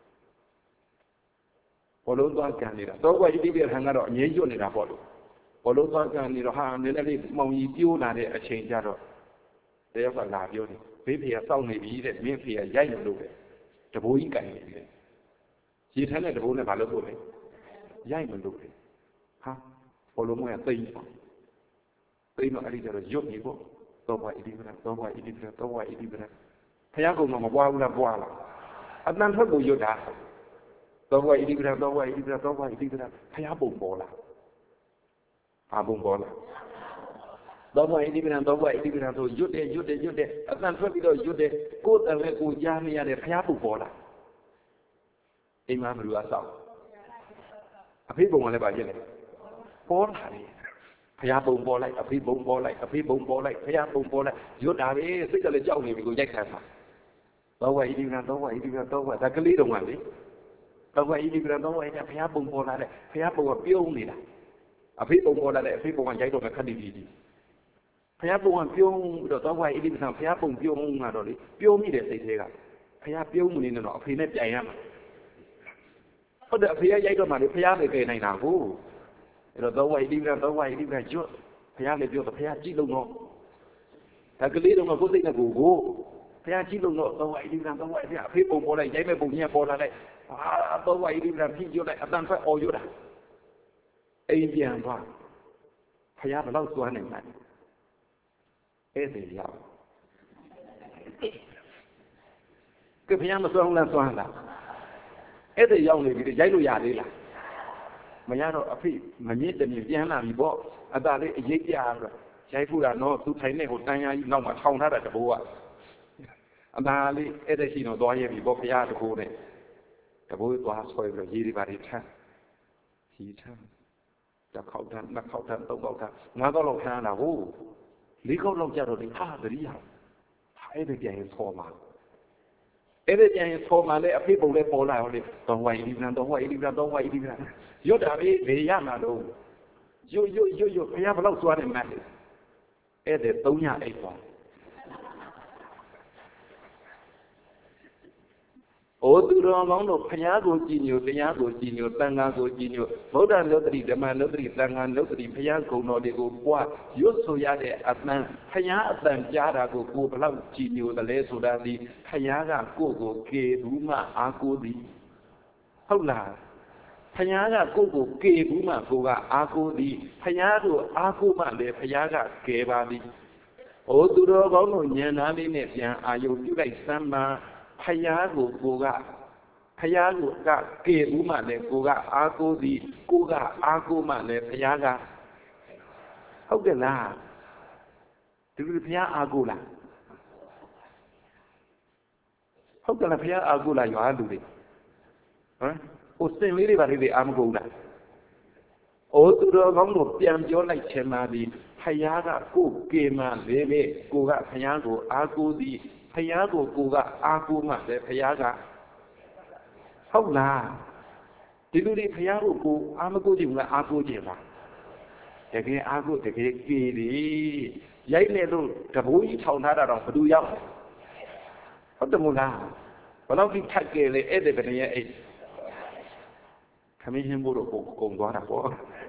ဘောလုံးသွားကန်နေတာသောဘဝဣတိပိဋကဟန်ကတော့အငြင်းကျွတ်နေတာပေါ့လို့ဘောလုံးသွားကန်နေတော့ဟာနည်းနည်းလေးမှောင်ကြီးပြိုးလာတဲ့အချိန်ကျတော့တယောက်ကလာပြောတယ်ဘေးဖေကစောင့်နေပြီတဲ့မင်းဖေကရိုက်နေလို့ပဲတဘိုးကြီးကန်နေပြီတဲ့ရေထမ်းတဲ့တဘိုးနဲ့ဘာလို့ဆိုလဲရိုက်မလို့လေဟာဘောလုံးကသိမ့်သိမ့်တော့အဲ့ဒီကျတော့ရွတ်နေပေါ့သောဘဝဣတိပိဋကသောဘဝဣတိပိဋကသောဘဝဣတိပိဋကဘုရားကုံတော့မပွားဘူးလားပွားလားအတန်ထွက်ကိုရွတ်တာသောဘဝဣတိပိဋကသောဘဝဣတိပိဋကသောဘဝဣတိပိဋကဘုရားပုံပေါ်လာဘာပုံပေါ်လာသောဘဝဣတိပိဋကသောဘဝဣတိပိဋကဆိုရွတ်တယ်ရွတ်တယ်ရွတ်တယ်အတန်ထွက်ပြီးတော့ရွတ်တယ်ကိုယ်တန်လည်းကိုကြားနေရတယ်ဘုရားပုံပေါ်လာအိမ်မှာဘယ်လိုအဆောက်အဖေပုံကလည်းပါဖြစ်တယ်ပေါ်လာတယ်ဘုရားပုံပေါ်လိုက်အဖေပုံပေါ်လိုက်အဖေပုံပေါ်လိုက်ဘုရားပုံပေါ်လိုက်ရွတ်တာပဲစိတ်ကလည်းကြောက်နေပြီကိုရိုက်ခံတာသောဘဝဣတိပိဋကသောဘဝဣတိပိဋကသောဘဝဒါကလေးတုန်းကလေသောဘဝဣတိပိဋကသောဘဝဣတိဘုရားပုံပေါ်လာတယ်ဘုရားပုံကပြုံးနေတာအဖေပုံပေါ်လာတယ်အဖေပုံကရိုက်တော့မယ်ခက်တီတီတီဘုရားပုံကပြုံးပြီးတော့သောဘဝဣတိပိဋကဘုရားပုံပြုံးမှာတော့လေပြုံးမိတဲ့စိတ်သေးကဘုရားပြုံးမနေနဲ့တော့အဖေနဲ့ပြိုင်ရမှာဟုတ်တယ်အဖေကရိုက်တော့မှလေဘုရားလည်းကြယ်နိုင်တာကိုအဲ့တော့သောဘဝဣတိပိဋကသောဘဝဣတိပိဋကကျွတ်ဘုရားလည်းပြောတော့ဘုရားကြည့်လို့တော့ဒါကလေးတော့ကိုယ်စိတ်နဲ့ကိုယ်ကိုဘုရားကြည့်လို့တော့သောဘဝဣတိပိဋကသောဘဝဣတိပိဋကအဖေပုံပေါ်လိုက်ရိုက်မဲ့ပုံကြီးပေါ်လာလိုက်အာသောဘဝဣတိပိဋကဖြစ်ကျွတ်လိုက်အတန်ထွက်အော်ရွတ်တာအိမ်ပြန်သွားဘုရားဘယ်တော့သွားနိုင်မှာအဲ့ဒီရောက်ကဘုရားမသွားဘူးလားသွားလားအဲ့ဒီရောက်နေပြီရိုက်လို့ရသေးလားမရတော့အဖေမမြင့်တမြင့်ပြန်လာပြီပေါ့အသာလေးအရေးပြတော့ရိုက်ဖို့တာတော့သူထိုင်နေဟိုတန်ရာကြီးနောက်မှာထောင်ထားတာတဘိုးကအသာလေးအဲ့ဒီရှိတော့သွားရပြီပေါ့ဘုရားတဘိုးနဲ့တဘိုးသွားဆွဲပြီးတော့ရေးဒီပါတွေထမ်းရေးထမ်းတစ်ခေါက်ထမ်းနှစ်ခေါက်ထမ်းသုံးခေါက်ထမ်းငါးခေါက်လောက်ထမ်းလာဟုတ်လေးခေါက်လောက်ကြတော့လေဟာတတိယအဲ့ဒီပြန်ရင်ဆောမှာအဲ့ဒီပြန်ရင်ဆောမှာလေအဖေပုံလေးပေါ်လာရောလေတော့ဝိုင်းဒီပြန်တော့ဝိုင်းဒီပြန်တော့ဝိုင်းဒီပြန်ရွတ်တာပဲဘယ်ရမှာတော့ရွတ်ရွတ်ရွတ်ရွတ်ဘုရားဘယ်လောက်သွားတယ်မှတ်တယ်အဲ့ဒီသုံးညအိတ်သွားဩသူတော်ကောင်းတို့ဘုရားကိုကြည်ညိုတရားကိုကြည်ညိုသံဃာကိုကြည်ညိုဗုဒ္ဓနုတ္တိဓမ္မနုတ္တိသံဃာနုတ္တိဘုရားဂုဏ်တော်တွေကိုပွားရွတ်ဆိုရတဲ့အတန်ဘုရားအတန်ကြားတာကိုကိုယ်ဘလောက်ကြည်ညိုတယ်လဲဆိုတာဒီဘုရားကကိုယ့်ကိုကေဘူးမှအားကိုးသည်ဟုတ်လားဖယားကကိုကိုကေဘူးမှကိုကအာကိုသည်ဖယားကိုအာကိုမှလည်းဖယားကကဲပါသည်။အိုသူတော်ကောင်းတို့ဉာဏ်သားလေးနဲ့ပြန်အာယုပြုလိုက်စမ်းပါဖယားကိုကိုကဖယားကိုကကေဘူးမှလည်းကိုကအာကိုသည်ကိုကအာကိုမှလည်းဖယားကဟုတ်တယ်လားဒီလိုဖယားအာကိုလားဟုတ်တယ်လားဖယားအာကိုလားရွာလူတွေဟမ်ဟိုစင်လေးတွေပါလေးတွေအာမကိုလားအိုသူတော်ကောင်းတို့ပြန်ပြောလိုက်ချင်ပါသည်ဖယားကကိုကေမှလေလေကိုကဖယားကိုအာကိုသည်ဖယားကိုကိုကအာကိုမှလည်းဖယားကဟုတ်လားဒီလူတွေဖယားကိုကိုအာမကိုကြည့်ဘူးလားအာကိုကြည့်လားတကယ်အာကိုတကယ်ကေတယ်ရိုက်နေလို့တဘိုးကြီးထောင်ထားတာတော့ဘယ်သူရောက်ဟုတ်တယ်မို့လားဘယ်တော့ဒီထက်ကလေအဲ့တဲ့ဘယ်ရဲ့အဲ့ခမင်းဟင်းဖို့တော့ကုံသွားတာပေါ့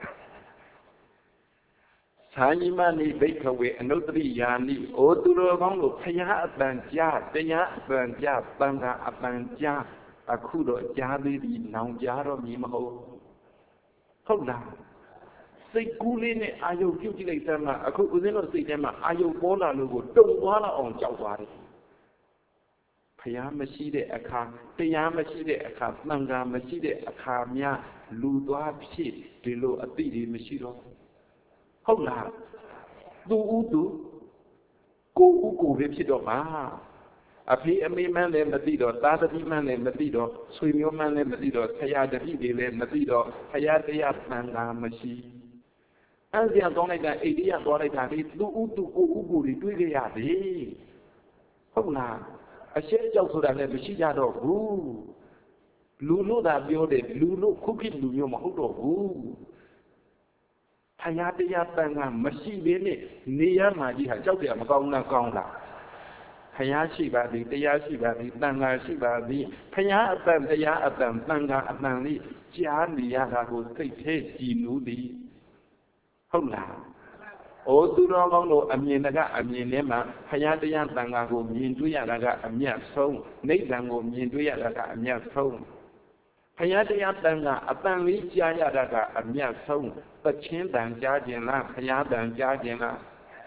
သာယိမနိဘိက္ခဝေအနုတ္တိယာနိဩသူတော်ကောင်းတို့ဖယားအပံကြားတရားအပံကြားတန်ခါအပံကြားအခုတော့ကြားသေးသည်နောင်ကြားတော့မည်မဟုတ်ဟုတ်လားစိတ်ကူးလေးနဲ့အာယုပြုတ်ကြည့်လိုက်စမ်းမှအခုဦးဇင်းတို့စိတ်ထဲမှာအာယုပေါ်လာလို့ကိုတုံသွားတော့အောင်ကြောက်သွားတယ်ဖယားမရှိတဲ့အခါတရားမရှိတဲ့အခါသံဃာမရှိတဲ့အခါများလူသွားဖြစ်ဒီလိုအသိတွေမရှိတော့ဟုတ်လားသူဥသူကိုဥကိုပဲဖြစ်တော့မှာအဖေအမေမှန်းလည်းမသိတော့သားသမီးမှန်းလည်းမသိတော့ဆွေမျိုးမှန်းလည်းမသိတော့ဆရာတပည့်တွေလည်းမသိတော့ဖယားတရားသံဃာမရှိအဲ့ဒီအောင်လိုက်တာအိန္ဒိယသွားလိုက်တာဒီသူဥသူကိုဥကိုတွေတွေးကြရတယ်ဟုတ်လားအရှက်ကြောက်ဆိုတာလည်းမရှိကြတော့ဘူးလူလို့သာပြောတယ်လူလို့ခုခိလူမျိုးမဟုတ်တော့ဘူးဖယားတရားတန်ခါမရှိသေးနဲ့နေရမှာကြီးဟာကြောက်တယ်မကောင်းလားကောင်းလားဖယားရှိပါသည်တရားရှိပါသည်တန်ခါရှိပါသည်ဖယားအတန်တရားအတန်တန်ခါအတန်လေးကြားနေရတာကိုစိတ်ထဲကြည်နူးသည်ဟုတ်လားအိုသူတော်ကောင်းတို့အမြင်ကအမြင်ထဲမှာဖယားတရားတန်ခါကိုမြင်တွေ့ရတာကအမြတ်ဆုံးနိဗ္ဗာန်ကိုမြင်တွေ့ရတာကအမြတ်ဆုံးဖယားတရားတန်ခါအတန်လေးကြားရတာကအမြတ်ဆုံးသချင်းတန်ကြားခြင်းလားဖယားတန်ကြားခြင်းလား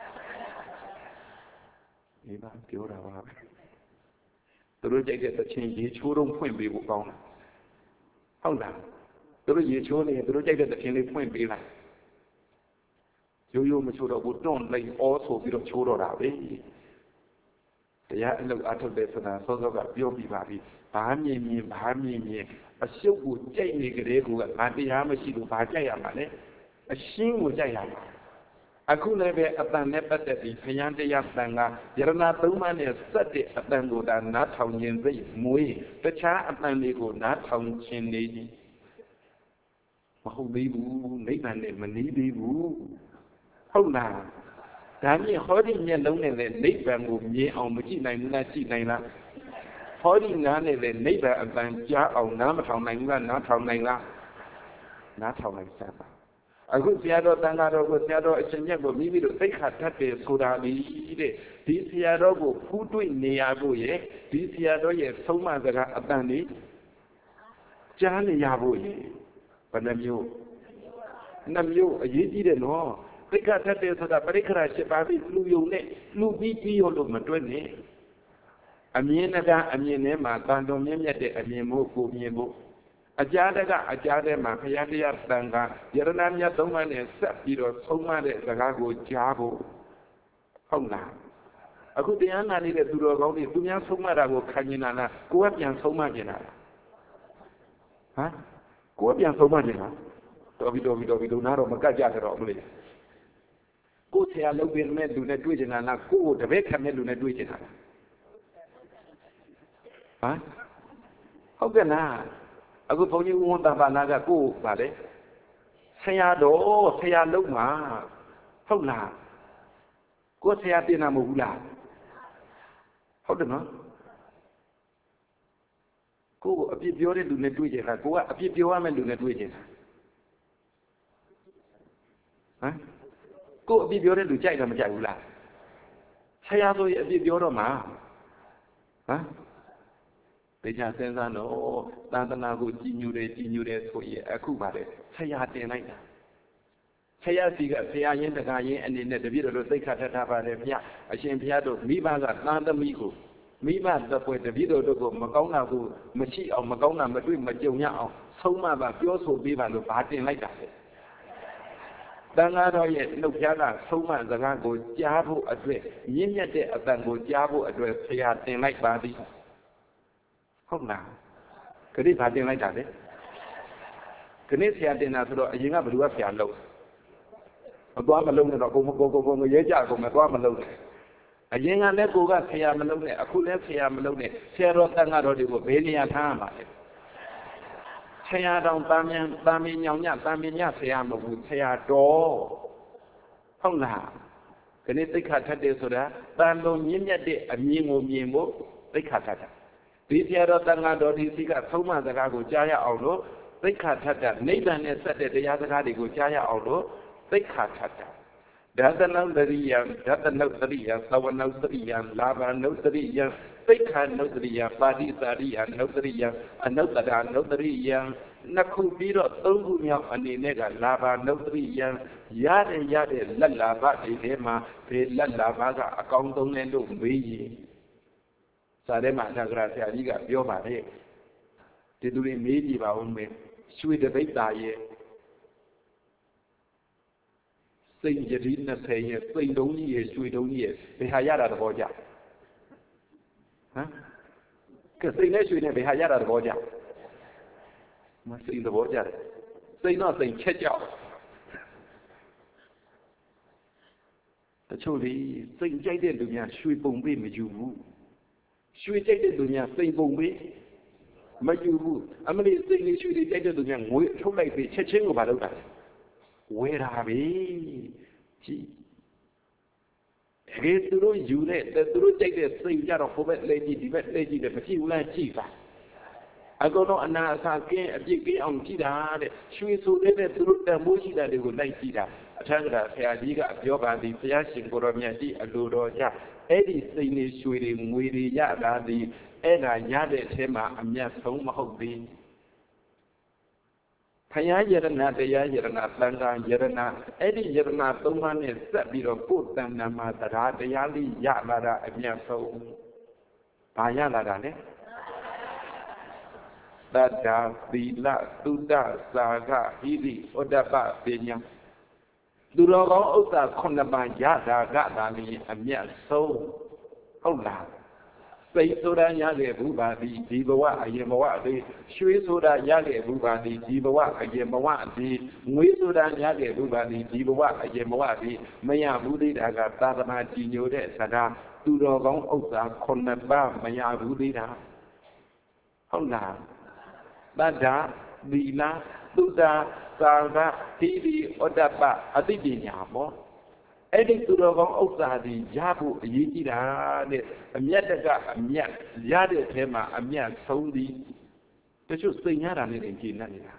ဒီပါပြောတာပါပဲသူတို့ကြိုက်တဲ့သချင်းရေချိုးတော့ဖွင့်ပေးဖို့ကောင်းလားဟုတ်လားသူတို့ရေချိုးနေရင်သူတို့ကြိုက်တဲ့သချင်းလေးဖွင့်ပေးလိုက်ရိုးရိုးမချိုးတော့ဘူးတွန့်လိုက်အောဆိုပြီးတော့ချိုးတော့တာပဲတရားအလုပ်အထုတ်တဲ့ဆိုတာစောစောကပြောပြပါပြီဘာမြင်မြင်ဘာမြင်မြင်အရှုပ်ကိုကြိုက်နေကြတဲ့ကူကငါတရားမရှိလို့ဘာကြိုက်ရမှာလဲအရှင်းကိုကြိုက်ရမှာအခုလည်းပဲအတန်နဲ့ပတ်သက်ပြီးဖယားတရားတန်ကယရဏသုံးပါးနဲ့စက်တဲ့အတန်ကိုဒါနားထောင်ခြင်းစိတ်မွေးတခြားအတန်တွေကိုနားထောင်ခြင်းနေကြီးမဟုတ်သေးဘူးနိဗ္ဗာန်နဲ့မနည်းသေးဘူးဟုတ်လားဒါမြင်ဟောဒီမျက်လုံးနဲ့လည်းနိဗ္ဗာန်ကိုမြင်အောင်မကြည့်နိုင်ဘူးလားကြည့်နိုင်လားဟောဒီနားနဲ့လည်းနိဗ္ဗာန်အတန်ကြားအောင်နားမထောင်နိုင်ဘူးလားနားထောင်နိုင်လားနားထောင်နိုင်စမ်းပါအခုဆရာတော်တန်ခါတော်ကိုဆရာတော်အရှင်မြတ်ကိုမိမိတို့သိက္ခာတတ်တယ်ဆိုတာလေတဲ့ဒီဆရာတော်ကိုဖူးတွေ့နေရဖို့ရဲ့ဒီဆရာတော်ရဲ့ဆုံးမစကားအတန်လေးကြားနေရဖို့ရဲ့ဘယ်နှမျိုးနှမျိုးအရေးကြီးတယ်နော်သိက္ခာတတ်တယ်ဆိုတာပရိက္ခရာ၈ပါးပြီးလူယုံနဲ့လူပြီးပြီးရောလို့မတွဲနဲ့အမြင်ကအမြင်ထဲမှာတန်တော်မြင့်မြတ်တဲ့အမြင်မို့ကိုမြင်ဖို့အကြတကအကြတဲ့မှာဘုရားတရားတန်ခါယရဏမြတ်သုံးပါးနဲ့ဆက်ပြီးတော့ဆုံးမတဲ့စကားကိုကြားဖို့ဟုတ်လားအခုတရားနာနေတဲ့သူတော်ကောင်းတွေသူများဆုံးမတာကိုခံနေတာလားကိုယ်ကပြန်ဆုံးမနေတာလားဟမ်ကိုယ်ကပြန်ဆုံးမနေတာတော်ပြီတော်ပြီတော်ပြီလူနာတော့မကတ်ကြကြတော့မလို့ကိုယ်ဆရာလုပ်ပေးမဲ့လူနဲ့တွေ့ချင်တာလားကိုယ်ကိုတပည့်ခံမဲ့လူနဲ့တွေ့ချင်တာလားဟမ်ဟုတ်ကဲ့လားအခုဘုန်းကြီးဦးဝန်းတပါနာကကိုယ်ပါလေဆရာတော်ဆရာလုံးမှာဟုတ်လားကိုယ်ဆရာတင်တာမဟုတ်ဘူးလားဟုတ်တယ်နော်ကိုယ်အပြစ်ပြောတဲ့လူနဲ့တွေ့ကြတာကိုကအပြစ်ပြောရမယ့်လူနဲ့တွေ့ကြတာဟမ်ကိုယ်အပြစ်ပြောတဲ့လူကြိုက်တာမကြိုက်ဘူးလားဆရာဆိုရင်အပြစ်ပြောတော့မှာဟမ်တေချာစဉ်းစားတော့သာသနာကိုကြည်ညိုတယ်ကြည်ညိုတယ်ဆိုရင်အခုပါလေဆရာတင်လိုက်တာဆရာစီကဆရာရင်းတကာရင်းအနေနဲ့တပည့်တော်တို့သိက္ခာထထားပါတယ်ဗျအရှင်ဘုရားတို့မိဘကသာသမီကိုမိဘတပ်ပွဲတပည့်တော်တို့ကိုမကောင်းတာကိုမရှိအောင်မကောင်းတာမတွေ့မကြုံရအောင်ဆုံးမပါပြောဆိုပေးပါလို့ဗာတင်လိုက်တာလေတန်ဃာတော်ရဲ့နှုတ်ဖျားကဆုံးမစကားကိုကြားဖို့အတွက်မြင့်မြတ်တဲ့အတန်ကိုကြားဖို့အတွက်ဆရာတင်လိုက်ပါသည်ဟုတ်လားခဏဗာတင်လိုက်တာလေခဏဆရာတင်တာဆိုတော့အရင်ကဘယ်သူကဆရာလို့မသွားမလုံးနဲ့တော့ကိုမကိုကိုကိုရဲကြကိုမသွားမလုံးနဲ့အရင်ကလည်းကိုကဆရာမလုံးနဲ့အခုလည်းဆရာမလုံးနဲ့ဆရာတော်တန်ဃာတော်တွေကိုဘယ်နေရာထားရမှာလဲဆရာတော်တာမန်တာမင်ညောင်ညတာမင်ညဆရာမဟုတ်ဘူးဆရာတော်ဟုတ်လားခဏသိက္ခာထတ်တယ်ဆိုတာတန်လုံးမြင့်မြတ်တဲ့အမြင်ကိုမြင်ဖို့သိက္ခာထတ်တာဒီဆရာတော်တန်ဃာတော်ဒီစီကသုံးမစကားကိုကြားရအောင်လို့သိက္ခာထတ်တာနိဗ္ဗာန်နဲ့ဆက်တဲ့တရားစကားတွေကိုကြားရအောင်လို့သိက္ခာထတ်တာဓာတနုတ္တရိယဓာတနုတ္တရိယသဝနုတ္တရိယလာဘနုတ္တရိယသိက္ခာနုတ္တရိယပါတိသာရိယနုတ္တရိယအနုတ္တရာနုတ္တရိယနှစ်ခုပြီးတော့သုံးခုမြောက်အနေနဲ့ကလာဘနုတ္တရိယရတဲ့ရတဲ့လက်လာဘဒီထဲမှာဘယ်လက်လာဘကအကောင်းဆုံးလဲလို့မေးရင်စာထဲမှာသက္ကရာဆရာကြီးကပြောပါတယ်ဒီသူတွေမေးကြည့်ပါဦးမယ်ရွှေတပိတ်သားရဲ့စိတ်ရည်နှစ်ဆယ်ရဲ့စိတ်တုံးကြီးရဲ့ရွှေတုံးကြီးရဲ့ဘယ်ဟာရတာသဘောကျဟမ်ကဲစိတ်နဲ့ရွှေနဲ့ဘယ်ဟာရတာသဘောကျမစိတ်သဘောကျတယ်စိတ်တော့စိတ်ချက်ကြောက်တချို့လေစိတ်ကြိုက်တဲ့လူများရွှေပုံပေးမယူဘူးရွှေကြိုက်တဲ့လူများစိတ်ပုံပေးမယူဘူးအမလေးစိတ်လေးရွှေလေးကြိုက်တဲ့လူများငွေထုတ်လိုက်ပြီးချက်ချင်းကိုမလုပ်တာဝဲတာပဲကြည့်ဒီသူတို့ယူတဲ့သူတို့ကြိုက်တဲ့စိတ်ကြတော့ဟိုဘက်လဲကြည့်ဒီဘက်လဲကြည့်တယ်မကြည့်ဘူးလားကြည့်ပါအကုန်လုံးအနာအဆာကင်းအပြစ်ကင်းအောင်ကြည့်တာတဲ့ရွှေဆိုတဲ့သူတို့တန်ဖိုးရှိတာတွေကိုလိုက်ကြည့်တာအထက်ကဆရာကြီးကပြောပါသည်ဘုရားရှင်ကိုရောမြတ်ကြီးအလိုတော်ကြအဲ့ဒီစိတ်နဲ့ရွှေတွေငွေတွေရတာဒီအဲ့ဒါရတဲ့အထဲမှာအမြတ်ဆုံးမဟုတ်သေးဘုရားယရဏတရားယရဏသံဃာယရဏအဲ့ဒီယရဏသုံးပါးနဲ့ဆက်ပြီးတော့ကိုယ်တဏ္ဍာမှာတရားတရားလေးရလာတာအမြတ်ဆုံးဘာရလာတာလဲတတ္တာသီလသုဒ္ဓစာကဟိရိဩဒ္ဓပပညာသူတော်ကောင်းဥစ္စာခုနှစ်ပါးရတာကသာလျှင်အမြတ်ဆုံးဟုတ်လားစိတ်ဆိုတာရခဲ့ဘူးပါသည်ဒီဘဝအရင်ဘဝအသေးရွှေဆိုတာရခဲ့ဘူးပါသည်ဒီဘဝအရင်ဘဝအသေးငွေဆိုတာရခဲ့ဘူးပါသည်ဒီဘဝအရင်ဘဝအသေးမရဘူးသေးတာကသာသနာကြည်ညိုတဲ့စကားသူတော်ကောင်းဥစ္စာခုနှစ်ပါးမရဘူးသေးတာဟုတ်လားတတ္တာသီလသုဒ္ဓသာကဟိရိဩဒ္ဓပအသိပညာပေါ့အဲ့ဒီသူတော်ကောင်းဥစ္စာတွေရဖို့အရေးကြီးတာတဲ့အမြတ်တကအမြတ်ရတဲ့အထဲမှာအမြတ်ဆုံးသည်တချို့စိတ်ရတာနဲ့ကြည်နပ်နေတာ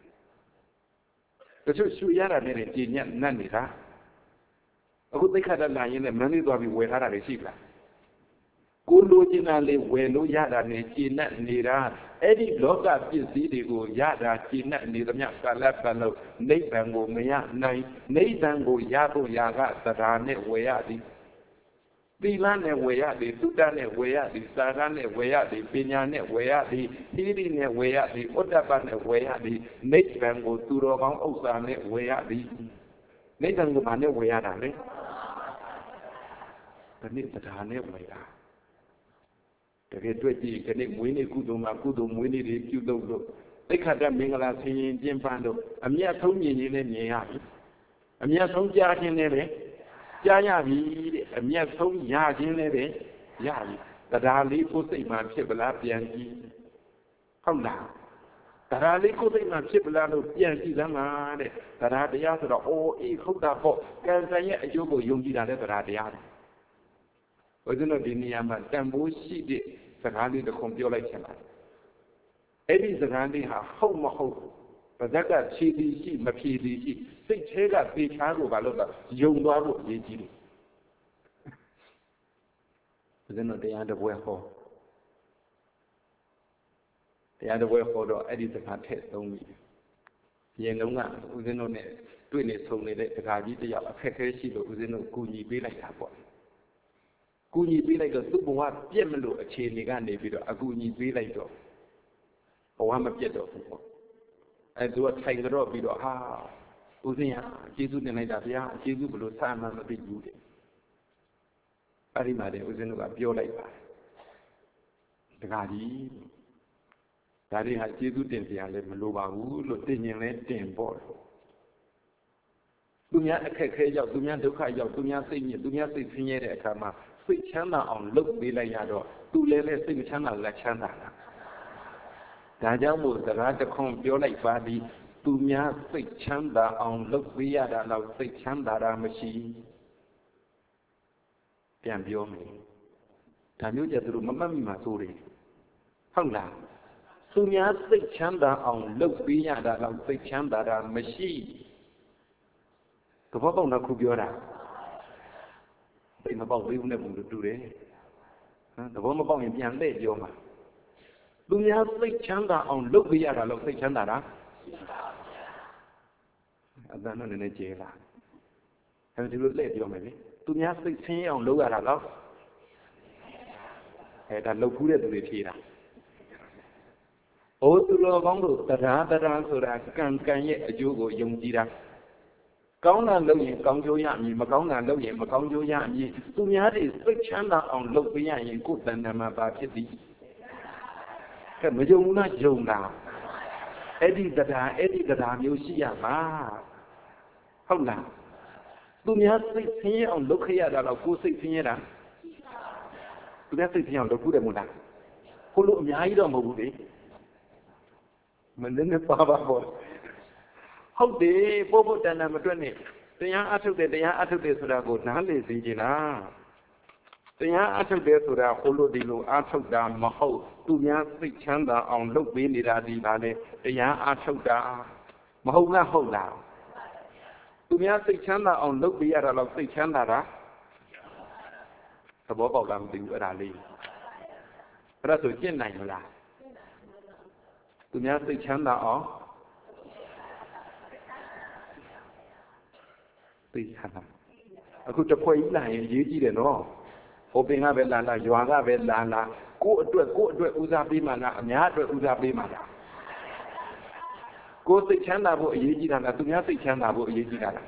တချို့ရှူရတာနဲ့ကြည်ညက်နပ်နေတာအခုသိက္ခာတလာရင်းနဲ့မန်းလေးသွားပြီးဝယ်ထားတာတွေရှိလားကိုလိုချင်တာလေးဝယ်လို့ရတာနဲ့ကြည်နပ်နေတာအဲ့ဒီလောကပစ္စည်းတွေကိုရတာကြည်နပ်နေသမျှကာလပတ်လုံးနိဗ္ဗာန်ကိုမရနိုင်နိဗ္ဗာန်ကိုရဖို့ရာကသဒ္ဓါနဲ့ဝယ်ရသည်သီလနဲ့ဝယ်ရသည်သုတ္တနဲ့ဝယ်ရသည်သာရနဲ့ဝယ်ရသည်ပညာနဲ့ဝယ်ရသည်ဟိရိနဲ့ဝယ်ရသည်ဩဒ္ဓပနဲ့ဝယ်ရသည်နိဗ္ဗာန်ကိုသူတော်ကောင်းဥစ္စာနဲ့ဝယ်ရသည်နိဗ္ဗာန်ကိုဘာနဲ့ဝယ်ရတာလဲတနည်းသဒ္ဓါနဲ့ဝယ်တာတကယ်တွေ့ကြည့်ခဏမွေးနေ့ကုသိုလ်မှာကုသိုလ်မွေးနေ့တွေပြုလုပ်လို့သိက္ခာတမင်္ဂလာဆင်ရင်ကျင်းပလို့အမြတ်ဆုံးမြင်ခြင်းနဲ့မြင်ရပြီအမြတ်ဆုံးကြားခြင်းနဲ့ပဲကြားရပြီတဲ့အမြတ်ဆုံးရခြင်းနဲ့ပဲရပြီတရားလေးကိုယ်စိတ်မှာဖြစ်ပလားပြန်ကြည့်ဟုတ်လားတရားလေးကိုယ်စိတ်မှာဖြစ်ပလားလို့ပြန်ကြည့်သမ်းပါတဲ့တရားတရားဆိုတော့အိုးအေးဟုတ်တာပေါ့ကံကံရဲ့အကျိုးကိုယုံကြည်တာတဲ့တရားတရားဘုရားတို့ဒီနေရာမှာတန်ဖိုးရှိတဲ့စကားလေးတစ်ခုပြောလိုက်ချင်ပါတယ်အဲ့ဒီစကားလေးဟာဟုတ်မဟုတ်ပါဇက်ကဖြည်သည်ရှိမဖြည်သည်ရှိစိတ်ထဲကပေချားကိုဘာလို့လဲယုံသွားဖို့အရေးကြီးတယ်ဘုရားတို့တရားတစ်ပွဲဟောတရားတော်ဝဲဟောတော့အဲ့ဒီစကားထည့်သုံးပြီရင်လုံးကဦးဇင်းတို့နဲ့တွေ့နေဆုံနေတဲ့တကာကြီးတယောက်အခက်ခဲရှိလို့ဦးဇင်းတို့ကူညီပေးလိုက်တာပေါ့ကူညီပေးလိုက်တော့သူ့ဘဝပြည့်မလို့အခြေအနေကနေပြီးတော့အကူညီပေးလိုက်တော့ဘဝမပြတ်တော့ဘူးပေါ့အဲသူကထိုင်ကြတော့ပြီးတော့ဟာဦးဇင်းဟာကျေးဇူးတင်လိုက်တာဗျာကျေးဇူးဘလို့စာမှမသိဘူးတဲ့အဲ့ဒီမှာတည်းဦးဇင်းတို့ကပြောလိုက်ပါတယ်တကာကြီးဒါတွေဟာကျေးဇူးတင်စရာလည်းမလိုပါဘူးလို့တင်ရင်လည်းတင်ပေါ့သူများအခက်ခဲရောက်သူများဒုက္ခရောက်သူများစိတ်ညစ်သူများစိတ်ဆင်းရဲတဲ့အခါမှာစိတ်ချမ်းသာအောင်လုပ်ပေးလိုက်ရတော့သူလည်းလည်းစိတ်ချမ်းသာလက်ချမ်းသာတာဒါကြောင့်မို့စကားတစ်ခွန်းပြောလိုက်ပါသည်သူများစိတ်ချမ်းသာအောင်လုပ်ပေးရတာတော့စိတ်ချမ်းသာတာမရှိပြန်ပြောမယ်ဒါမျိုးကြသူတို့မမှတ်မိမှဆိုတယ်ဟုတ်လားသူများစိတ်ချမ်းသာအောင်လုပ်ပေးရတာတော့စိတ်ချမ်းသာတာမရှိသဘောပေါက်တော့ခုပြောတာစိတ်မပေါက်သေးဘူးနဲ့ဘုံတို့တူတယ်ဟမ်သဘောမပေါက်ရင်ပြန်လှည့်ပြောမှာသူများစိတ်ချမ်းသာအောင်လုပ်ပေးရတာလို့စိတ်ချမ်းသာတာအတန်တော့နည်းနည်းကျေလာအဲဒီလိုလှည့်ပြောမယ်လေသူများစိတ်ဆင်းရဲအောင်လုပ်ရတာလို့အဲဒါလုပ်ဘူးတဲ့သူတွေဖြေတာအိုးသူတော်ကောင်းတို့တရားတရားဆိုတာကံကံရဲ့အကျိုးကိုယုံကြည်တာကောင်းတာလုပ်ရင်ကောင်းကျိုးရမည်မကောင်းတာလုပ်ရင်မကောင်းကျိုးရမည်သူများတွေစိတ်ချမ်းသာအောင်လုပ်ပေးရရင်ကိုယ်တဏ္ဍာမှာပါဖြစ်သည်ကဲမယုံဘူးလားယုံတာအဲ့ဒီတရားအဲ့ဒီတရားမျိုးရှိရမှာဟုတ်လားသူများစိတ်ဆင်းရဲအောင်လုပ်ခဲ့ရတာတော့ကိုယ်စိတ်ဆင်းရဲတာသူများစိတ်ဆင်းရဲအောင်လုပ်ခုတယ်မို့လားကိုလိုအများကြီးတော့မဟုတ်ဘူးလေမင်းနဲ့ပါပါပေါ့ဟုတ်တယ်ပို့ဖို့တဏ္ဍာမတွက်နဲ့တရားအထုတ်တယ်တရားအထုတ်တယ်ဆိုတာကိုနားလေသိကြလားတရားအထုတ်တယ်ဆိုတာဟိုလိုဒီလိုအထုတ်တာမဟုတ်သူများစိတ်ချမ်းသာအောင်လုပ်ပေးနေတာဒီပါလေတရားအထုတ်တာမဟုတ်လားဟုတ်လားသူများစိတ်ချမ်းသာအောင်လုပ်ပေးရတာတော့စိတ်ချမ်းသာတာသဘောပေါက်လားမသိဘူးအဲ့ဒါလေးအဲ့ဒါဆိုကျင့်နိုင်မလားသူများစိတ်ချမ်းသာအောင်သိချမ်းသာအခုတစ်ဖွဲ့ကြီးလာရင်ရေးကြည့်တယ်နော်ဟိုပင်ကပဲလာလာရွာကပဲလာလာကိုယ့်အတွက်ကိုယ့်အတွက်ဦးစားပေးမှလားအများအတွက်ဦးစားပေးမှလားကိုယ်စိတ်ချမ်းသာဖို့အရေးကြီးတာလားသူများစိတ်ချမ်းသာဖို့အရေးကြီးတာလား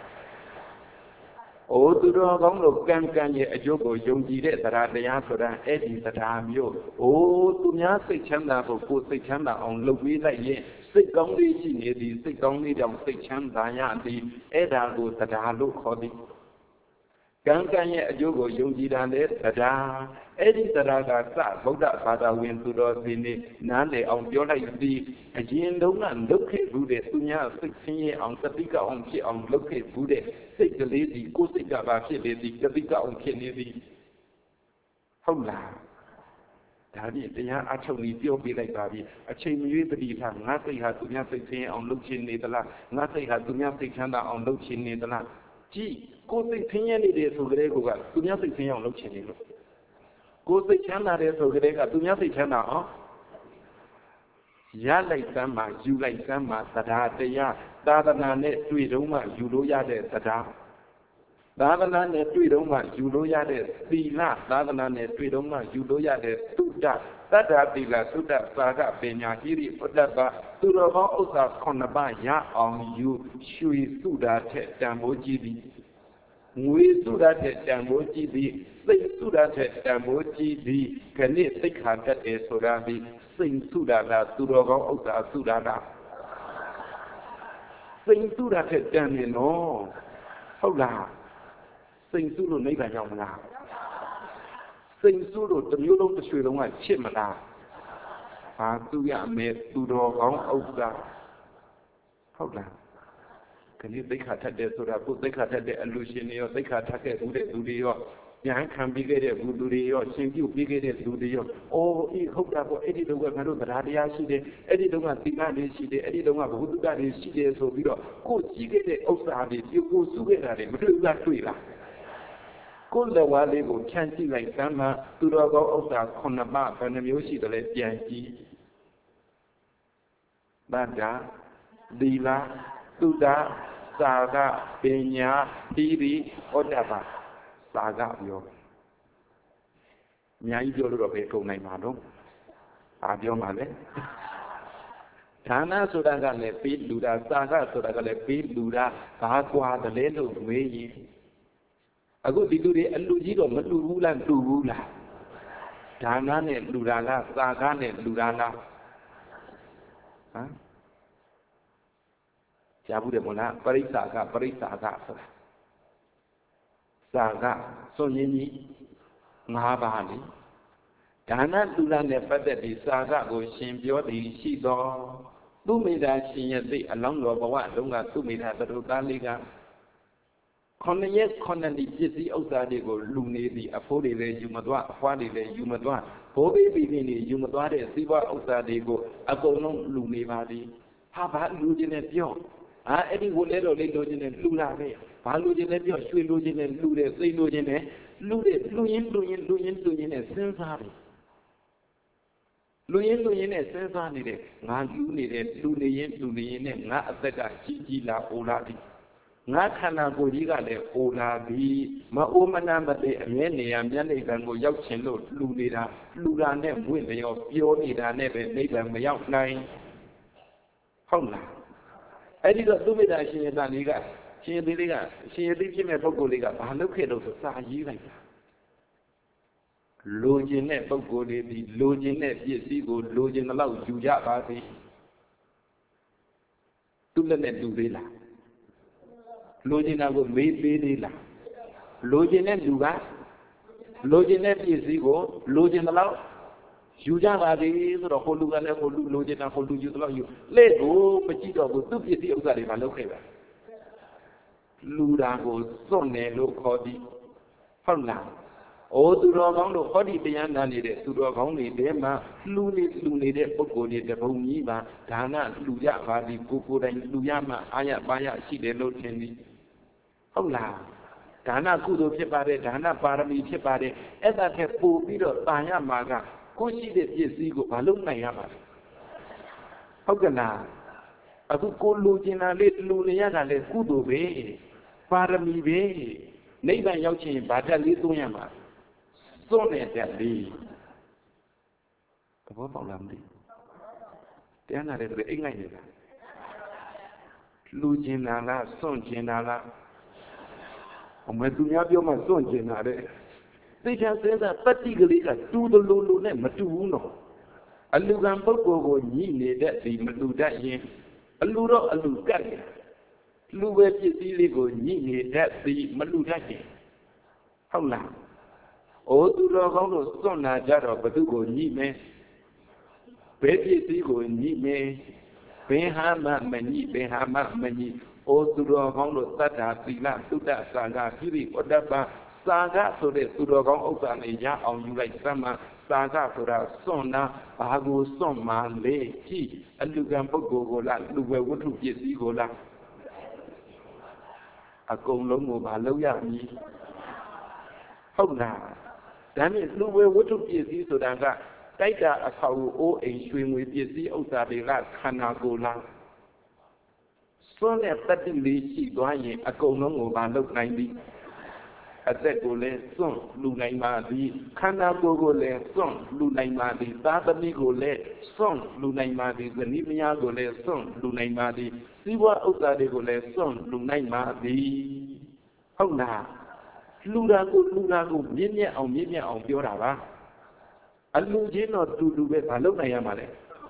အိုးသူတော်ကောင်းတို့ကံကံရဲ့အကျိုးကိုယုံကြည်တဲ့တရားတရားဆိုတာအဲ့ဒီတရားမျိုးအိုးသူများစိတ်ချမ်းသာဖို့ကိုယ်စိတ်ချမ်းသာအောင်လုပ်ပေးလိုက်ရင်စိတ်ကောင်းလေးရှိနေသည်စိတ်ကောင်းလေးကြောင့်စိတ်ချမ်းသာရသည်အဲ့ဒါကိုတရားလို့ခေါ်သည်ကံကံရဲ့အကျိုးကိုယုံကြည်တာလေတရားအဲ့ဒီတရားကစဗုဒ္ဓဘာသာဝင်သူတော်စင်နေနားလေအောင်ပြောလိုက်သည်အရင်တုန်းကလုပ်ခဲ့ဘူးတဲ့သူများစိတ်ဆင်းရဲအောင်တတိကအောင်ဖြစ်အောင်လုပ်ခဲ့ဘူးတဲ့စိတ်ကလေးဒီကိုယ်စိတ်ကပါဖြစ်နေသည်တတိကအောင်ဖြစ်နေသည်ဟုတ်လားဒါဖြင့်တရားအထုတ်ပြီးပြောပြလိုက်ပါပြီအချိန်မရွေးတတိထားငါစိတ်ဟာသူများစိတ်ဆင်းရဲအောင်လုပ်ချင်နေသလားငါစိတ်ဟာသူများစိတ်ချမ်းသာအောင်လုပ်ချင်နေသလားကြည့်ကိုယ်စိတ်ဆင်းရဲနေတယ်ဆိုကြတဲ့ကောကသူများစိတ်ဆင်းရဲအောင်လုပ်ချင်နေလို့ကိုယ်စိတ်ချမ်းသာတယ်ဆိုကြတဲ့ကသူများစိတ်ချမ်းသာအောင်ရလိုက်စမ်းမှယူလိုက်စမ်းမှတရားတရားသာသနာနဲ့တွေ့တော့မှယူလို့ရတဲ့တရားသာသနာနဲ့တွေ့တော့မှယူလို့ရတဲ့သီလသာသနာနဲ့တွေ့တော့မှယူလို့ရတဲ့သုဒ္ဓတတ္တသီလသုဒ္ဓသာကပညာဟိရိပတ္တပသူတော်ကောင်းဥစ္စာခုနှစ်ပါးရအောင်ယူရွှေသုဒ္ဓထက်တန်ဖိုးကြီးသည်ငွေသုဒ္ဓထက်တန်ဖိုးကြီးသည်စိတ်သုဒ္ဓထက်တန်ဖိုးကြီးသည်ခဏိသိက္ခာတတ်တယ်ဆိုတာဒီစိတ်သုဒ္ဓတာသူတော်ကောင်းဥစ္စာသုဒ္ဓတာစိတ်သုဒ္ဓထက်တန်နေနော်ဟုတ်လားစိတ်ဆုလို့နိဗ္ဗာန်ရောက်မလားစိတ်ဆုလို့တစ်မျိုးလုံးတစ်ရွှေလုံးကချစ်မလားဟာသူရမယ်သူတော်ကောင်းဥစ္စာဟုတ်လားခဏသိက္ခာထက်တယ်ဆိုတာကိုသိက္ခာထက်တဲ့အလူရှင်တွေရောသိက္ခာထက်ခဲ့ဘူးတဲ့လူတွေရောညာခံပြီးခဲ့တဲ့ဘူးလူတွေရောရှင်ပြုပြီးခဲ့တဲ့လူတွေရောအိုးအေးဟုတ်တာပေါ့အဲ့ဒီတော့ကငါတို့တရားတရားရှိတယ်အဲ့ဒီတော့ကသီလတွေရှိတယ်အဲ့ဒီတော့ကဘုဒ္ဓတွေရှိတယ်ဆိုပြီးတော့ကိုကြီးခဲ့တဲ့ဥစ္စာတွေပြုကိုစုခဲ့တာတွေမတွေ့ဘူးလားတွေ့လားကိုယ်လက်ဝါးလေးကိုဖြန့်ကြည့်လိုက်စမ်းမှသူတော်ကောင်းဥစ္စာခုနှစ်ပါးဘယ်နှမျိုးရှိတယ်လဲပြန်ကြည့် Tata, Dila, Tuda, Saga, Penya, Piri, Odava, Saga, yo. Nyai Jolo Beko Naimado, Adio Male. Tana Sudagale, Pit Luda, Saga, Sudagale, Pit Luda, Aqua, the Lelo, Way. A good degree, a Lujido, Matula, Lula. Tana, Ludala, Saga, Ludala. Jabudemola, Parisaga, Parisaga, Saga, Sonini, Mahabali. Dana Dulan Nepatati, Saga, go Shimbio, the Shido. Two made a shin along the Bawa, Lunga, two made a Rutaliga. Conayet Conani Jizzy outside go Luni, the Afodi, Yumadwa, Fadi, Yumadwa, Pobi Bini, Yumadwa, Siva outside go, Agono, Luni Vadi. How about Lugin Pio? Ah, any little Lugin and Luna, Palugin and Pio, Shui Lugin and Lude, say Lugin, Lude, Luin, Luin, Luin, Luin, and Sensari. Luin, Luin, and Sensari, not Lunin, Lunin, Lunin, and not the Gigi La Oladi. Nakana Godiga de Olabi, Maomanamba de Mene and Yanegan go Yakshin, Ludida, Ludane, winning of Pionida, never made them outline. Hona. I did not do it as she is an Liga. She is the Liga. She is the Jimmy Pogoliga. I look at those Saji. Loginet Pogoli, Loginet, yes, he go Login allowed Juja Party. To the net do Villa. Logina go made Villa. Loginet Duga. Loginet is ego, Login allowed. Juja Vadi, the Holugan, Logina, Holu, you love you. Let go, Pachito, go to the city of Zariba, Lokeva. Ludago, Sonne, Lokodi. Honda. Oh, to Rogan, Hodi, Biana, to Rogan, Dema, Luni, Luni, Poconi, the Boniva, Tana, Luya, Vadi, Kuku, and Luyama, Aya, Baya, Chide, Lotendi. Honda. Tana Kudo Chepare, Tana Parami Chepare, and that have poor Peter, Baya Maga. Kushi de Yesigo, Palum Nayama. How can I? A good Lugina, let Luniana, let Kudo be, Parami be, Neighbor Yauchi, Batali Duyama. Sonnet that be. What about Lamdi? They are not at the England. Lugina, Son Genala. And when do you have your son Genare? They can say that particularly to the Lulu name, Matuno. A Lugan Pogo, ye that the Matu that ye. A Luro, a Lugan. Luweb is illegal, ye that the Matu that ye. How long? Oh, to the Hono Sona Jaro, but to go ye me. Baby is ego, ye me. Behama many, Behama many. Oh, to the Hono Tata, Sila, Suda, Saga, Kiri, Odaba. Saga so that to the wrong Osanaya on you like summer, Saga so that Sona, Ago Soma, Lay, Key, and Lugan Pogola, Luga, what to get Zigola. A Golo Maloya me. How now? Damn it, Luga, what to get Zizodanga. Taita as how O and swim with Yezi Osabila, Kanagola. Son at that she going a Golo Malo ninety. A decole son, Lunai Madi, Kana Gogole son, Lunai Madi, Babani Gole son, Lunai Madi, Zanimia Gole son, Lunai Madi, Siwa Osade Gole son, Lunai Madi. How now? Ludago, Ludago, Minia or Minia or Yorava. A Lugino to do with Palona Yamale.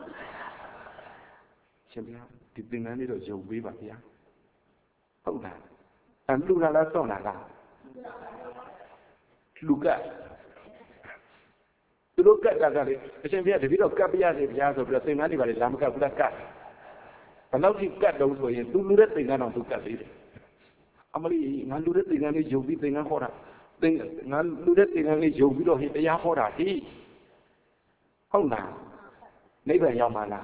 Chimia, did the little Joe Viva here? How now? And Lula Sonaga. Luca. Look at that. I said, we had a bit of Capia, the Yaz of the same animal, Lamka Cat. And now he cut those way and do the thing on to cut it. Amali, Nan do the thing on his Jovi thing on Hora. Nan do the thing on his Jovi or hit the Yahora. He. How now? Neighbor Yamana.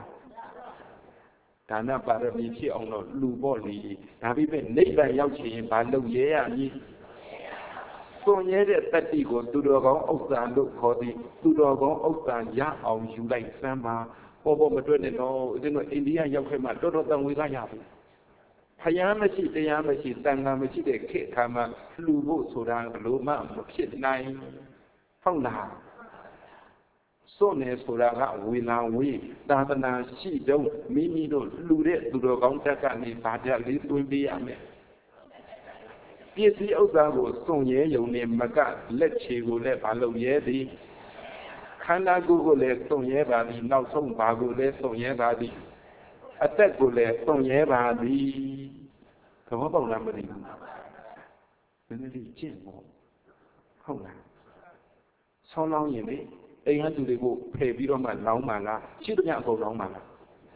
Tana Paramichi on Luboli. Have you been neighbor Yauchi, Bando Yea? So near that he goes to the wrong Osan look for the to the wrong Osan Ya on you like Sama, ပေါ်ပေါ်မတွက်နဲ့တော့ဦးဇင်းတို့အိန္ဒိယရောက်ခဲ့မှတော်တော်တန်ဝေကရပြီဖယားမရှိတရားမရှိတန်ခါမရှိတဲ့ခေတ်အခါမှာလှူဖို့ဆိုတာဘလို့မှမဖြစ်နိုင်ဟုတ်လားစွန့်နေဆိုတာကဝေလာဝေးသာသနာရှိတော့မိမိတို့လှူတဲ့သူတော်ကောင်းတက်ကနေဗာကြလေးသွင်းပေးရမယ်ပစ္စည်းဥစ္စာကိုစွန့်ရဲယုံနဲ့မကလက်ချေကိုလည်းမလုပ်ရဲသည်ခန္ဓာကိုယ်ကိုလည်းစွန့်ရဲပါသည်နောက်ဆုံးဘာကိုလည်းစွန့်ရဲပါသည်အသက်ကိုလည်းစွန့်ရဲပါသည်သဘောပေါက်လားမသိဘူးနည်းနည်းလေးကျင့်ဖို့ဟုတ်လားဆောင်းလောင်းရင်လေအိမ်ကသူတွေကိုဖယ်ပြီးတော့မှလောင်းမှလားရှိသမျှအကုန်လောင်းမှလား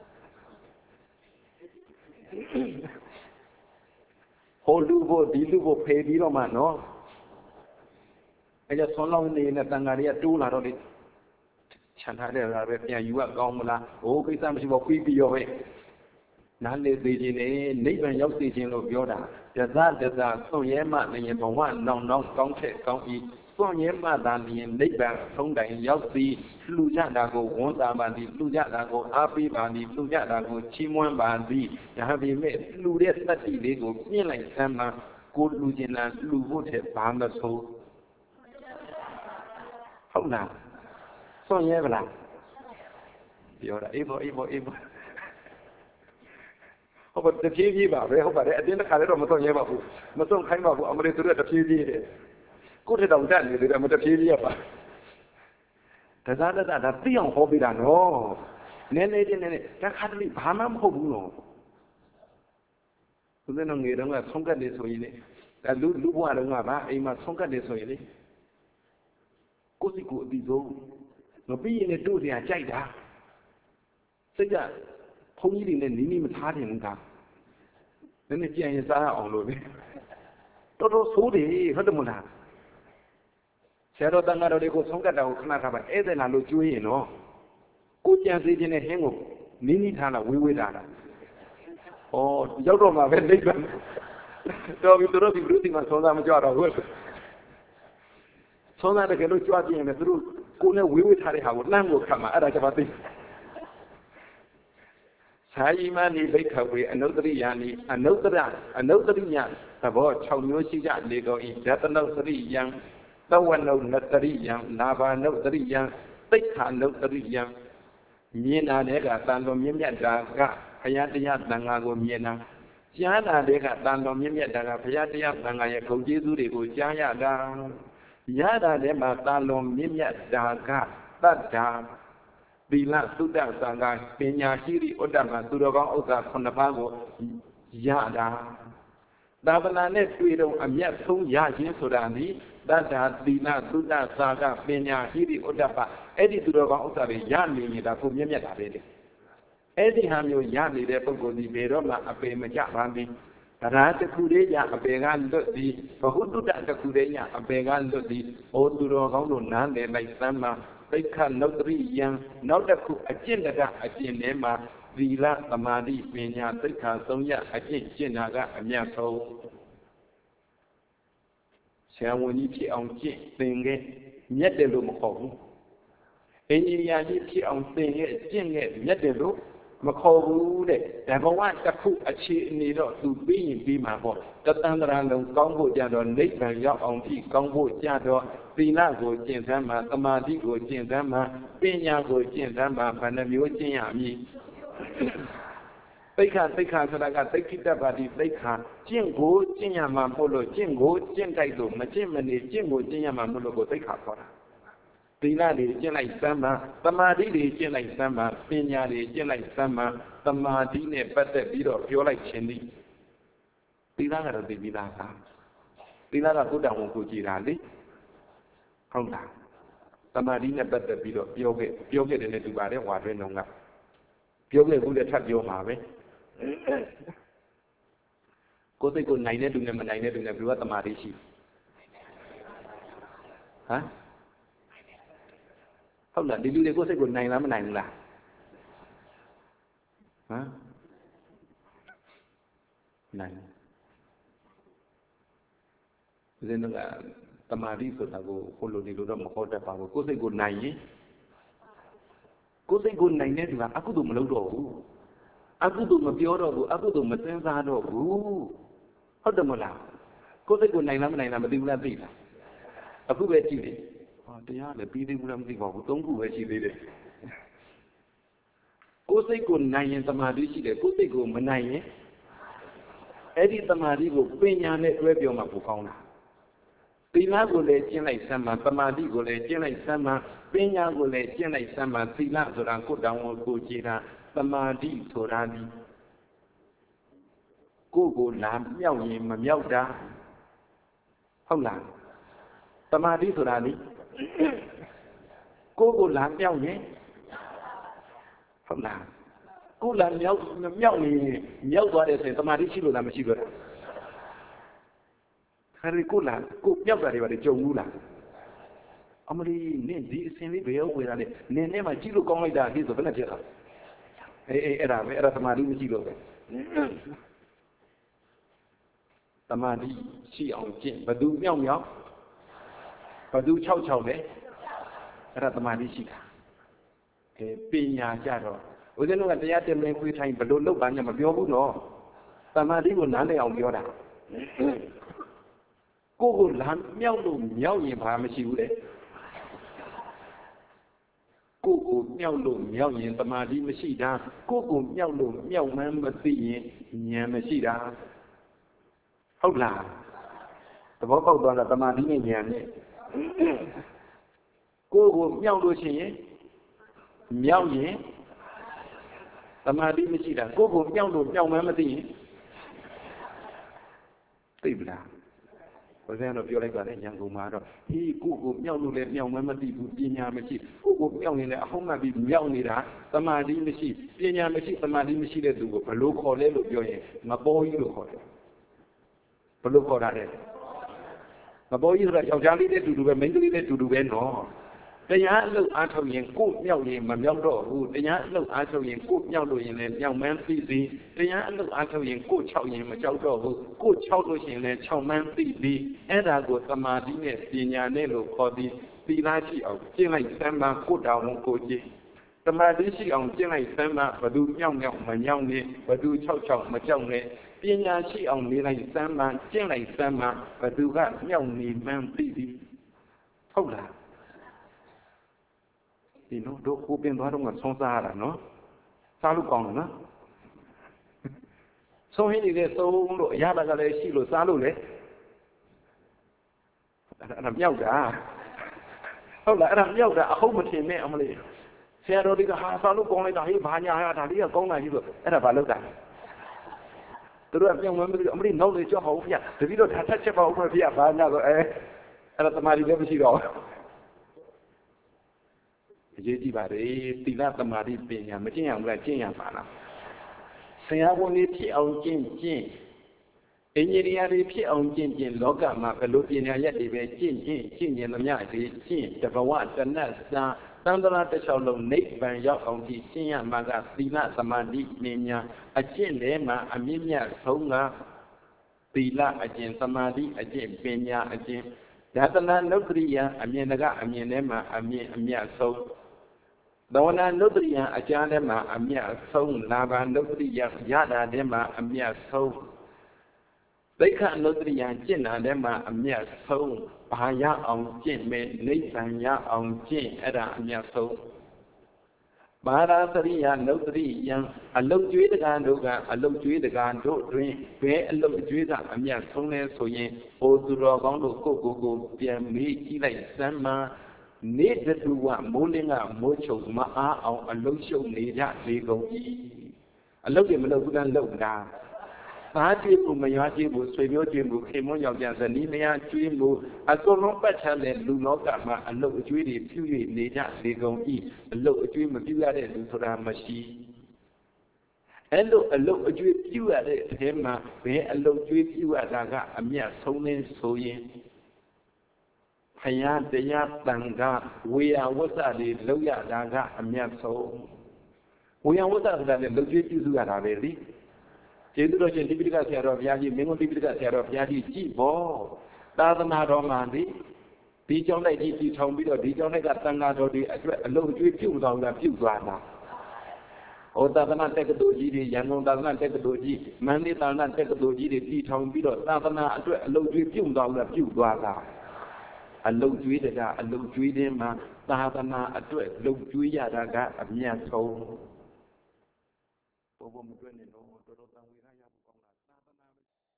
ဟိုလူဖို့ဒီလူဖို့ဖယ်ပြီးတော့မှနော်အဲကျဆောင်းလောင်းနေနဲ့တန်ဃာတွေကတိုးလာတော့လေခြံထားတဲ့ဟာပဲပြန်ယူရကောင်းမလားဟိုကိစ္စမရှိပါဘူးပြီးပြီးရောပဲနားလေသေးခြင်းနဲ့နိဗ္ဗာန်ရောက်စေခြင်းလို့ပြောတာတသတသစွန့်ရဲမှလည်းဘဝနောင်နောင်ကောင်းထက်ကောင်းဤစွန့်ရဲမှသာလျင်နိဗ္ဗာန်အဆုံးတိုင်ရောက်သည်လှူကြတာကိုဝန်တာပါသည်လှူကြတာကိုအားပေးပါသည်လှူကြတာကိုချီးမွမ်းပါသည်ဒါပေမဲ့လှူတဲ့တတ္တိလေးကိုပြင်းလိုက်စမ်းမှာကိုလှူခြင်းလားလှူဖို့တဲ့ဘာမဆိုဟုတ်လားစွန့်ရဲဗလားပြောတာအေးဘောအေးဘောအေးဘောဟုတ်ပါတဖြည်းဖြည်းပါပဲဟုတ်ပါတယ်အတင်းတစ်ခါလည်းတော့မစွန့်ရဲပါဘူးမစွန့်ခိုင်းပါဘူးအမလေးတို့တဖြည်းဖြည်းကိုယ့်ထက်တောင်တက်နေတယ်မတဖြည်းဖြည်းရပါတစားတစားဒါသိအောင်ဟောပြတာနော်နည်းနည်းချင်းနည်းနည်းတခါတလေဘာမှမဟုတ်ဘူးနော်သူတို့ငယ်တုန်းကဆုံးကတ်နေဆိုရင်လေဒါလူလူဘဝတုန်းကပါအိမ်မှာဆုံးကတ်နေဆိုရင်လေကိုယ်စီကိုအပြီးဆုံးမပြီးရင်လည်းတို့စရာကြိုက်တာစိတ်ကဘုန်းကြီးတွေနဲ့နီးနီးမထားတယ်ဘူးကနည်းနည်းကြံရင်စားအောင်လို့ပဲတော်တော်ဆိုးတယ်ဟုတ်တယ်မလားဆရာတော်တန်ဃာတော်တွေကိုဆုံးကတ်တာကိုခဏထားပါဧည့်သည်လာလို့ကျွေးရင်နော်ကိုကြံစေခြင်းနဲ့ဟင်းကိုနီးနီးထားလာဝေးဝေးတာလားဩရောက်တော့မှပဲနိဗ္ဗာန်တော်ပြီတို့ဒီလူဒီမှာဆုံးသားမကြတော့ဘူးဆုံးသားတကယ်လို့ကြွားပြင်းရင်သူတို့ကိုနဲ့ဝေးဝေးထားတဲ့ဟာကိုလှမ်းကိုခတ်မှာအဲ့ဒါကြပါသိသာယိမနိဘိက္ခဝေအနုတ္တရိယာနိအနုတ္တရအနုတ္တရိယသဘော၆မျိုးရှိကြလေကုန်၏ယတနုတ္တရိယံသဝနုနတ္တရိယံနာဘာနုတ္တရိယံသိက္ခာနုတ္တရိယံမြင်တာတဲ့ကတန်တော်မြင့်မြတ်တာကဘုရားတရားသံဃာကိုမြင်တာကြားတာတဲ့ကတန်တော်မြင့်မြတ်တာကဘုရားတရားသံဃာရဲ့ဂုဏ်ကျေးဇူးတွေကိုကြားရတာရတာတဲ့မှာတန်တော်မြင့်မြတ်တာကတတ္တာသီလသုဒ္ဓသံဃာပညာရှိရိဥဒ္ဓမှာသူတော်ကောင်းဥစ္စာခုနှစ်ပါးကိုရတာသာသနာနဲ့တွေ့တော့အမျက်ဆုံးရခြင်းဆိုတာဒီတတ္တာသီလသုဒ္ဓသံဃာပညာရှိရိဥဒ္ဓပါအဲ့ဒီသူတော်ကောင်းဥစ္စာတွေရနေနေတာကိုမြတ်မြတ်တာပဲတဲ့အဲ့ဒီဟာမျိုးရနေတဲ့ပုဂ္ဂိုလ်ဒီဘယ်တော့မှအပေမကြပါဘူးတရားတစ်ခုလေးရအပေကလွတ်သည်ဘဟုတုတ္တတစ်ခုလေးရအပေကလွတ်သည်ဩသူတော်ကောင်းတို့နားလည်လိုက်သမ်းမှာသိက္ခာနုတ္တရိယံနောက်တစ်ခုအကျင့်တကအကျင့်ထဲမှာသီလသမာဓိပညာသိက္ခာသုံးရအကျင့်ကျင့်တာကအမြတ်ဆုံးဆရာဝန်ကြီးဖြစ်အောင်ကျင့်သင်ခဲ့မြတ်တယ်လို့မခေါ်ဘူးအင်ဂျင်နီယာကြီးဖြစ်အောင်သင်ခဲ့ကျင့်ခဲ့မြတ်တယ်လို့မခေါ်ဘူးတဲ့ဒါဘဝတစ်ခုအခြေအနေတော့သူပြီးရင်ပြီးမှာပေါ့တသန္တရာလုံးကောင်းဖို့ကြတော့နိဗ္ဗာန်ရောက်အောင်ဖြစ်ကောင်းဖို့ကြတော့သီလကိုကျင့်သမ်းမှာသမာဓိကိုကျင့်သမ်းမှာပညာကိုကျင့်သမ်းမှာဘယ်နှမျိုးကျင့်ရမည်သိက္ခာသိက္ခာဆိုတာကသိက္ခိတပါတိသိက္ခာကျင့်ကိုကျင့်ရမှာမဟုတ်လို့ကျင့်ကိုကျင့်တိုက်လို့မကျင့်မနေကျင့်ကိုကျင့်ရမှာမဟုတ်လို့ကိုသိက္ခာခေါ်တာသီလတွေကျင့်လိုက်သမ်းမှာသမာဓိတွေကျင့်လိုက်သမ်းမှာပညာတွေကျင့်လိုက်သမ်းမှာသမာဓိနဲ့ပတ်သက်ပြီးတော့ပြောလိုက်ခြင်းသည်သီလကတော့သိပြီးသားကသီလကဘုဒ္ဓဝန်ကိုကြည်တာလေဟုတ်လားသမာဓိနဲ့ပတ်သက်ပြီးတော့ပြောခဲ့ပြောခဲ့တယ်နဲ့တူပါတယ်ဟွာတွင်တော့ကပြောခဲ့ဘူးလည်းထပ်ပြောမှာပဲကိုယ်စိတ်ကိုနိုင်တဲ့သူနဲ့မနိုင်တဲ့သူနဲ့ဘယ်လိုသမာဓိရှိဟမ်ဟုတ်လားဒီလူတွေကိုယ်စိတ်ကိုနိုင်လားမနိုင်ဘူးလားဟမ်နိုင်ဦးဇင်းတို့ကသမာဓိဆိုတာကိုဟိုလိုဒီလိုတော့မဟုတ်တတ်ပါဘူးကိုယ်စိတ်ကိုနိုင်ရင်ကိုကိုယ်စိတ်ကိုနိုင်တဲ့သူကအကုသိုလ်မလုပ်တော့ဘူးအကုသိုလ်မပြောတော့ဘူးအကုသိုလ်မစဉ်းစားတော့ဘူးဟုတ်တယ်မလားကိုယ်စိတ်ကိုနိုင်လားမနိုင်လားမသိဘူးလားသိလားအခုပဲကြည့်လေဟောတရားလည်းပြီးသေးဘူးလားမသိပါဘူးသုံးခုပဲရှိသေးတယ်ကိုယ်စိတ်ကိုနိုင်ရင်သမာဓိရှိတယ်ကိုယ်စိတ်ကိုမနိုင်ရင်အဲ့ဒီသမာဓိကိုပညာနဲ့တွဲပြောမှပိုကောင်းတာသီလကိုလည်းကျင့်လိုက်စမ်းမှသမာဓိကိုလည်းကျင့်လိုက်စမ်းမှပညာကိုလည်းကျင့်လိုက်စမ်းမှသီလဆိုတာကိုယ်တောင်ကိုကြည်တာသမာဓိဆိုတာဒီကိုယ်ကိုလာမြောက်ရင်မမြောက်တာဟုတ်လားသမာဓိဆိုတာဒီကိုယ်ကိုလာမြောက်ရင်ဟုတ်လားကိုယ်လာမြောက်မြောက်ရင်မြောက်သွားတယ်ဆိုရင်သမာဓိရှိလို့လားမရှိလို့လားခရီးကိုလာကိုမြောက်တာတွေပါလေကြုံဘူးလားအမလီနင်းဒီအစင်လေးဘယ်ရောက်ဝေးတာလဲနင်းနဲ့မှကြည့်လို့ကောင်းလိုက်တာဒီဆိုဘယ်နဲ့ဖြစ်တာအေးအေးအဲ့ဒါပဲအဲ့ဒါသမာဓိမရှိလို့ပဲသမာဓိရှိအောင်ကျင့်ဘသူမြောက်မြောက်ဘသူ၆၆လဲအဲ့ဒါသမာဓိရှိတာအဲပညာကြတော့ဦးဇင်းတို့ကတရားတင်မင်းခွေးထိုင်ဘလို့လောက်ပါညမပြောဘူးတော့သမာဓိကိုနားလည်အောင်ပြောတာကိုယ်ကိုလမ်းမြောက်လို့မြောက်ရင်ဘာမှမရှိဘူးလေကိုယ်ကိုမြောက်လို့မြောက်ရင်သမာဓိမရှိတာကိုယ်ကိုမြောက်လို့မြောက်မှန်းမသိရင်ဉာဏ်မရှိတာဟုတ်လားသဘောပေါက်သွားတာသမာဓိနဲ့ဉာဏ်နဲ့ကိုယ်ကိုမြောက်လို့ရှိရင်မြောက်ရင်သမာဓိမရှိတာကိုယ်ကိုမြောက်လို့မြောက်မှန်းမသိရင်သိပြီလားဘုရားတော့ပြောလိုက်ပါလေဉာဏ်ကုန်မှာတော့ဒီကိုယ်ကိုမြောက်လို့လည်းမြောက်မှန်းမသိဘူးပညာမရှိကိုယ်ကိုမြောက်ရင်လည်းအဟုတ်မှပြီးမြောက်နေတာသမာဓိမရှိပညာမရှိသမာဓိမရှိတဲ့သူကိုဘယ်လိုခေါ်လဲလို့ပြောရင်မပေါ်ကြီးလို့ခေါ်တယ်ဘယ်လိုခေါ်တာလဲမပေါ်ကြီးဆိုတာယောက်ျားလေးနဲ့တူတူပဲမိန်းကလေးနဲ့တူတူပဲနော်တရားအလုပ်အားထုတ်ရင်ကိုယ်မြောက်ရင်မမြောက်တော့ဘူးတရားအလုပ်အားထုတ်ရင်ကိုယ်မြောက်လို့ရင်လည်းမြောက်မှန်းသိပြီတရားအလုပ်အားထုတ်ရင်ကိုယ်၆ရင်မကြောက်တော့ဘူးကိုယ်၆လို့ရှိရင်လည်း၆မှန်းသိပြီအဲ့ဒါကိုသမာဓိနဲ့ပညာနဲ့လို့ခေါ်ပြီးသီလရှိအောင်ကျင့်လိုက်စမ်းပါကိုယ်တောင်ကိုကြည့်သမာဓိရှိအောင်ကျင့်လိုက်စမ်းပါဘသူမြောက်မြောက်မမြောက်နဲ့ဘသူ၆၆မကြောက်နဲ့ပညာရှိအောင်နေလိုက်စမ်းပါကျင့်လိုက်စမ်းပါဘသူကမြောက်နေမှန်းသိပြီဟုတ်လားဒီနော်တို့ကိုပင်သွားတော့ကဆုံးစားရတာနော်စားလို့ကောင်းတယ်နော်ဆုံးဟင်းနေတဲ့သုံးလို့အရသာကလည်းရှိလို့စားလို့လေအဲ့ဒါမြောက်တာဟုတ်လားအဲ့ဒါမြောက်တာအဟုတ်မထင်နဲ့အမလေးဆရာတော်တွေကဟာစားလို့ကောင်းလိုက်တာဟေးဘာညာဟာဒါလေးကကောင်းတာကြီးဆိုအဲ့ဒါဘာလုပ်တာသူတို့ကပြောင်းမှမသိအမလေးနောက်လေကြောက်ဟောဦးဗျတပည့်တော့ဓာတ်ချက်ပါဦးမဗျဘာညာဆိုအဲအဲ့ဒါသမာဓိလည်းမရှိတော့အရေးကြီးပါတယ်သီလသမာဓိပညာမကျင့်ရဘူးလားကျင့်ရပါလားဆရာဝန်တွေဖြစ်အောင်ကျင့်ကျင့်အင်ဂျင်နီယာတွေဖြစ်အောင်ကျင့်ကျင့်လောကမှာဘယ်လိုပညာရက်တွေပဲကျင့်ကျင့်ကျင့်ဉာဏ်သမျှတွေကျင့်တဘဝတဏ္ဍစာသံဃာတစ်လျှောက်လုံးနိဗ္ဗာန်ရောက်အောင်ဒီကျင့်ရမှာကသီလသမာဓိပညာအကျင့်ထဲမှာအမြင့်မြတ်ဆုံးကသီလအကျင့်သမာဓိအကျင့်ပညာအကျင့်ဒါသနာနုတ္တိယအမြင်တကအမြင်ထဲမှာအမြင့်အမြတ်ဆုံးသဝနာနုတ္တိယအကျမ်းထဲမှာအမြတ်ဆုံးလာဘနုတ္တိယရတာထဲမှာအမြတ်ဆုံးသိက္ခာနုတ္တိယကျင့်တာထဲမှာအမြတ်ဆုံးဘာရအောင်ကျင့်မယ်နိဗ္ဗာန်ရအောင်ကျင့်အဲ့ဒါအမြတ်ဆုံးဘာရာသရိယနုတ္တိယအလုတ်ကျွေးတကားတို့ကအလုတ်ကျွေးတကားတို့တွင်ဘယ်အလုတ်ကျွေးကအမြတ်ဆုံးလဲဆိုရင်ဟိုသူတော်ကောင်းတို့ကိုကိုကိုပြန်မေးကြည့်လိုက်စမ်းမှာနေတတူဝမိုးလင်းကမိုးချုပ်မအားအောင်အလုတ်ရှုပ်နေကြလေကုန်၏အလုတ်တွေမလုတ်ဘူးလားလုတ်တာသားကြည့်ဖို့မရွာကြည့်ဖို့ဆွေမျိုးကြည့်ဖို့ခေမွန်းယောက်ျားဇနီးမယားကျွေးဖို့အစုံလုံးပတ်ချတဲ့လူလောကမှာအလုတ်အကျွေးတွေပြု၍နေကြလေကုန်၏အလုတ်အကျွေးမပြုရတဲ့လူဆိုတာမရှိအဲ့လိုအလုတ်အကျွေးပြုရတဲ့အထဲမှာဘယ်အလုတ်ကျွေးပြုရတာကအမြတ်ဆုံးနေဆိုရင်ဖယားတရားတန်ခါဝေယဝတ္တတွေလောက်ရတာကအမြတ်ဆုံးဝေယဝတ္တဆိုတာလည်းလုတ်ကျွေးပြုစုရတာပဲလေကျေးဇူးတော်ရှင်တိပိဋကဆရာတော်ဘုရားကြီးမင်းတို့တိပိဋကဆရာတော်ဘုရားကြီးကြည်ဖို့သာသနာတော်မှာလေဒီကြောင့်လိုက်ဒီတီထောင်ပြီးတော့ဒီကြောင့်လိုက်ကတန်ဃာတော်တွေအတွက်အလုံးကျွေးပြုတ်တော်တာပြုတ်သွားတာဟောသာသနာတက္ကသိုလ်ကြီးတွေရန်ကုန်သာသနာတက္ကသိုလ်ကြီးမန္တလေးသာသနာတက္ကသိုလ်ကြီးတွေတီထောင်ပြီးတော့သာသနာအတွက်အလုံးကျွေးပြုတ်တော်တာပြုတ်သွားတာအလုံးကျွေးတကအလုံးကျွေးတဲ့မှာသာသနာအတွက်လုံကျွေးရတာကအမြတ်ဆုံးဘုဘမတွက်နေတော့တော်တော်တန်ဝေရရဖို့ကောင်းတာသာသနာ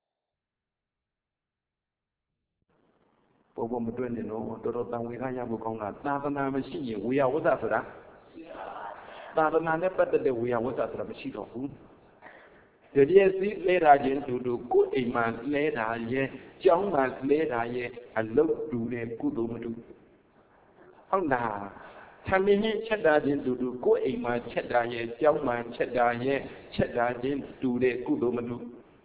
ဘုဘမတွက်နေတော့တော်တော်တန်ဝေရရဖို့ကောင်းတာသာသနာမရှိရင်ဝေယဝတ္တဆိုတာသာသနာနဲ့ပတ်သက်တဲ့ဝေယဝတ္တဆိုတာမရှိတော့ဘူးတပြည့်စည်းလဲတာချင်းတူတူကိုယ်အိမ်မှာလဲတာရဲ့ကျောင်းမှာလဲတာရဲ့အလုတ်တူတဲ့ကုသိုလ်မတူဟုတ်လားသမင်းနဲ့ချက်တာချင်းတူတူကိုယ်အိမ်မှာချက်တာရဲ့ကျောင်းမှာချက်တာရဲ့ချက်တာချင်းတူတဲ့ကုသိုလ်မတူ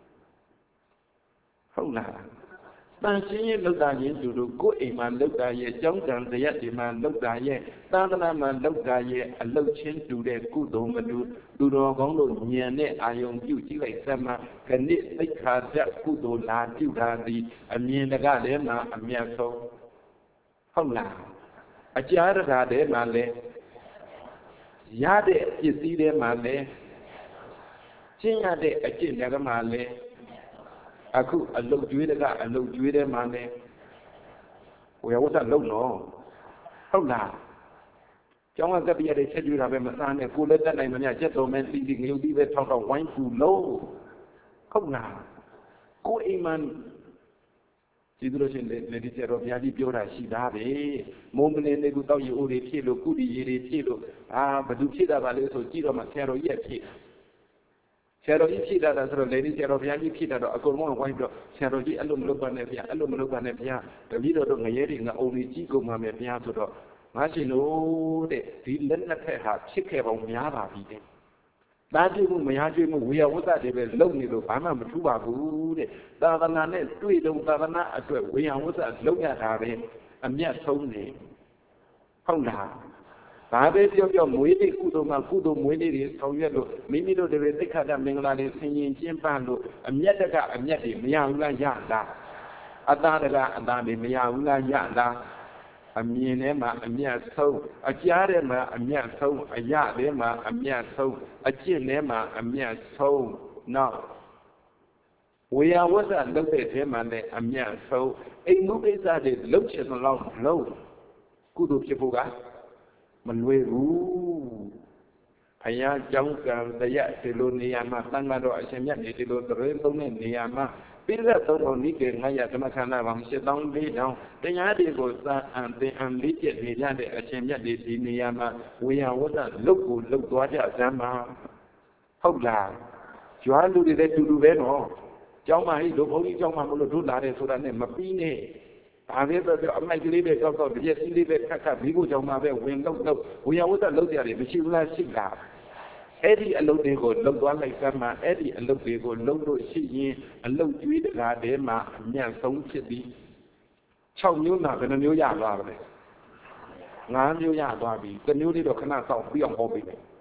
ဟုတ်လားတန်ရှင်းရဲ့လောက်တာချင်းတူတူကိုယ်အိမ်မှာလောက်တာရဲ့ကျောင်းတန်တရားတွေမှာလောက်တာရဲ့သာသနာမှာလောက်တာရဲ့အလုတ်ချင်းတူတဲ့ကုသိုလ်မတူသူတော်ကောင်းတို့ဉာဏ်နဲ့အာယုံပြုကြည့်လိုက်စမ်းမှာခဏိသိက္ခာတကုသိုလ်လာပြုတာသည်အမြင်တကလည်းမှာအမြတ်ဆုံးဟုတ်လားအကြာရတာတဲ့မှာလဲရတဲ့ပစ္စည်းတဲ့မှာလဲကျင့်ရတဲ့အကျင့်တကမှာလဲအခုအလုတ်ကျွေးတကအလုတ်ကျွေးတဲ့မှာလဲဝေယဝတ္တလုံးတော့ဟုတ်လားကျောင်းကကပ်ပြရတဲ့ချက်ကျွေးတာပဲမစားနဲ့ကိုလည်းတက်နိုင်မများချက်တော်မဲ့တီတီငရုတ်တီးပဲထောက်တော့ဝိုင်းပူလို့ဟုတ်လားကိုအိမ်မှာကြည့်လို့ရှိရင်လေဒီကျတော့ဘုရားကြီးပြောတာရှိသားပဲမုံမနေနေကူတောက်ရီအိုတွေဖြစ်လို့ကုတီရီတွေဖြစ်လို့အာဘသူဖြစ်တာပါလဲဆိုကြည့်တော့မှဆရာတော်ကြီးရဲ့ဖြစ်ဆရာတော်ကြီးဖြစ်တာဆိုတော့လေဒီဆရာတော်ဘုရားကြီးဖြစ်တာတော့အကုန်လုံးဝိုင်းတော့ဆရာတော်ကြီးအဲ့လိုမလုပ်ပါနဲ့ဗျာအဲ့လိုမလုပ်ပါနဲ့ဗျာတပည့်တော်တို့ငရဲတွေငအုံတွေကြီးကုန်ပါမယ်ဗျာဆိုတော့ငါရှင်လို့တဲ့ဒီလက်နှစ်ဖက်ဟာဖြစ်ခဲ့ပေါင်းများပါပြီတဲ့တားကြည့်မှုမရကြည့်မှုဝေယဝတ္တတွေပဲလုံနေလို့ဘာမှမထူးပါဘူးတဲ့သာသနာနဲ့တွေ့တော့သာသနာအတွက်ဝေယဝတ္တလုံရတာပဲအမြတ်ဆုံးနေဟုတ်လားဘာပဲပြောပြောမွေးနေ့ကုသိုလ်မှာကုသိုလ်မွေးနေ့တွေဆောင်ရွက်လို့မိမိတို့တွေသိက္ခာတမင်္ဂလာတွေဆင်ရင်ကျင်းပလို့အမြတ်တကအမြတ်တွေမရဘူးလားရလားအတာတကအတာတွေမရဘူးလားရလားအမြင်ထဲမှာအမြတ်ဆုံးအကြားထဲမှာအမြတ်ဆုံးအရထဲမှာအမြတ်ဆုံးအကျင့်ထဲမှာအမြတ်ဆုံးနောက်ဝေယဝတ္တလုပ်တဲ့ထဲမှာလည်းအမြတ်ဆုံးအိမ်မှုကိစ္စတွေလုပ်ချင်တော့လုပ်ကုသိုလ်ဖြစ်ဖို့ကမလွယ်ဘူးဘုရားကြောင်းကံတရားဒီလိုနေရာမှာသံဃာတော်အရှင်မြတ်နေဒီလိုသရေသုံးတဲ့နေရာမှာပိဋကသုံးတော်နိကေငါရဓမ္မခန္ဓာပေါင်းရှစ်သောင်းလေးတောင်တရားတွေကိုသာအံသင်အံလေးကျက်နေကြတဲ့အရှင်မြတ်တွေဒီနေရာမှာဝေယဝတ္တလုတ်ကိုလုတ်သွားကြစမ်းပါဟုတ်လားကျွမ်းလူတွေလည်းတူတူပဲနော်ကျောင်းမကြီးတို့ဘုန်းကြီးကျောင်းမမလို့တို့လာတယ်ဆိုတာနဲ့မပြီးနဲ့ဒါပဲဆိုတော့အမိုက်ကလေးပဲကောက်ကောက်တပြည့်စီးလေးပဲခက်ခက်ပြီးဖို့ကြောင့်မှပဲဝင်တော့တော့ဝေယဝတ္တလုတ်ကြတယ်မရှိဘူးလားရှိတာအဲ့ဒီအလုပ်တွေကိုလုံသွားလိုက်စမ်းမှာအဲ့ဒီအလုပ်တွေကိုလုံလို့ရှိရင်အလုပ်ကျွေးတကားတဲမှာအမြတ်ဆုံးဖြစ်ပြီး၆မျိုးနာဘယ်နှမျိုးရသွားပါလဲ၅မျိုးရသွားပြီတစ်မျိုးလေးတော့ခဏစောင့်ပြီးအောင်ဟောပေးမယ်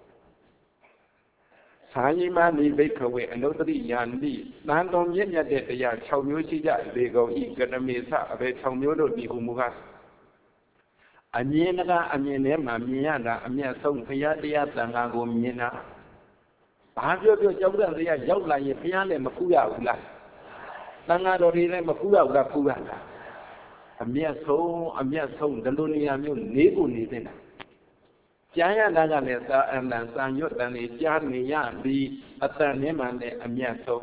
သာယိမနိဘိက္ခဝေအနုတ္တိယာနိတန်တော်မြင့်မြတ်တဲ့တရား၆မျိုးရှိကြလေကုန်ဤကတမေသအဘယ်၆မျိုးတို့ဒီဟူမူကားအမြင်ကအမြင်ထဲမှာမြင်ရတာအမျက်ဆုံးဘုရားတရားသံဃာကိုမြင်တာဘာပြောပြောကြောက်တဲ့တရားရောက်လာရင်ဘုရားလည်းမဖူးရဘူးလားသံဃာတော်တွေလည်းမဖူးရဘူးလားဖူးရလားအမျက်ဆုံးအမျက်ဆုံးဒီလိုနေရာမျိုးနေကိုနေနေတာကြားရတာကလည်းသာအနံသံရွတ်တန်လေးကြားနေရပြီးအတန်နဲ့မှလည်းအမျက်ဆုံး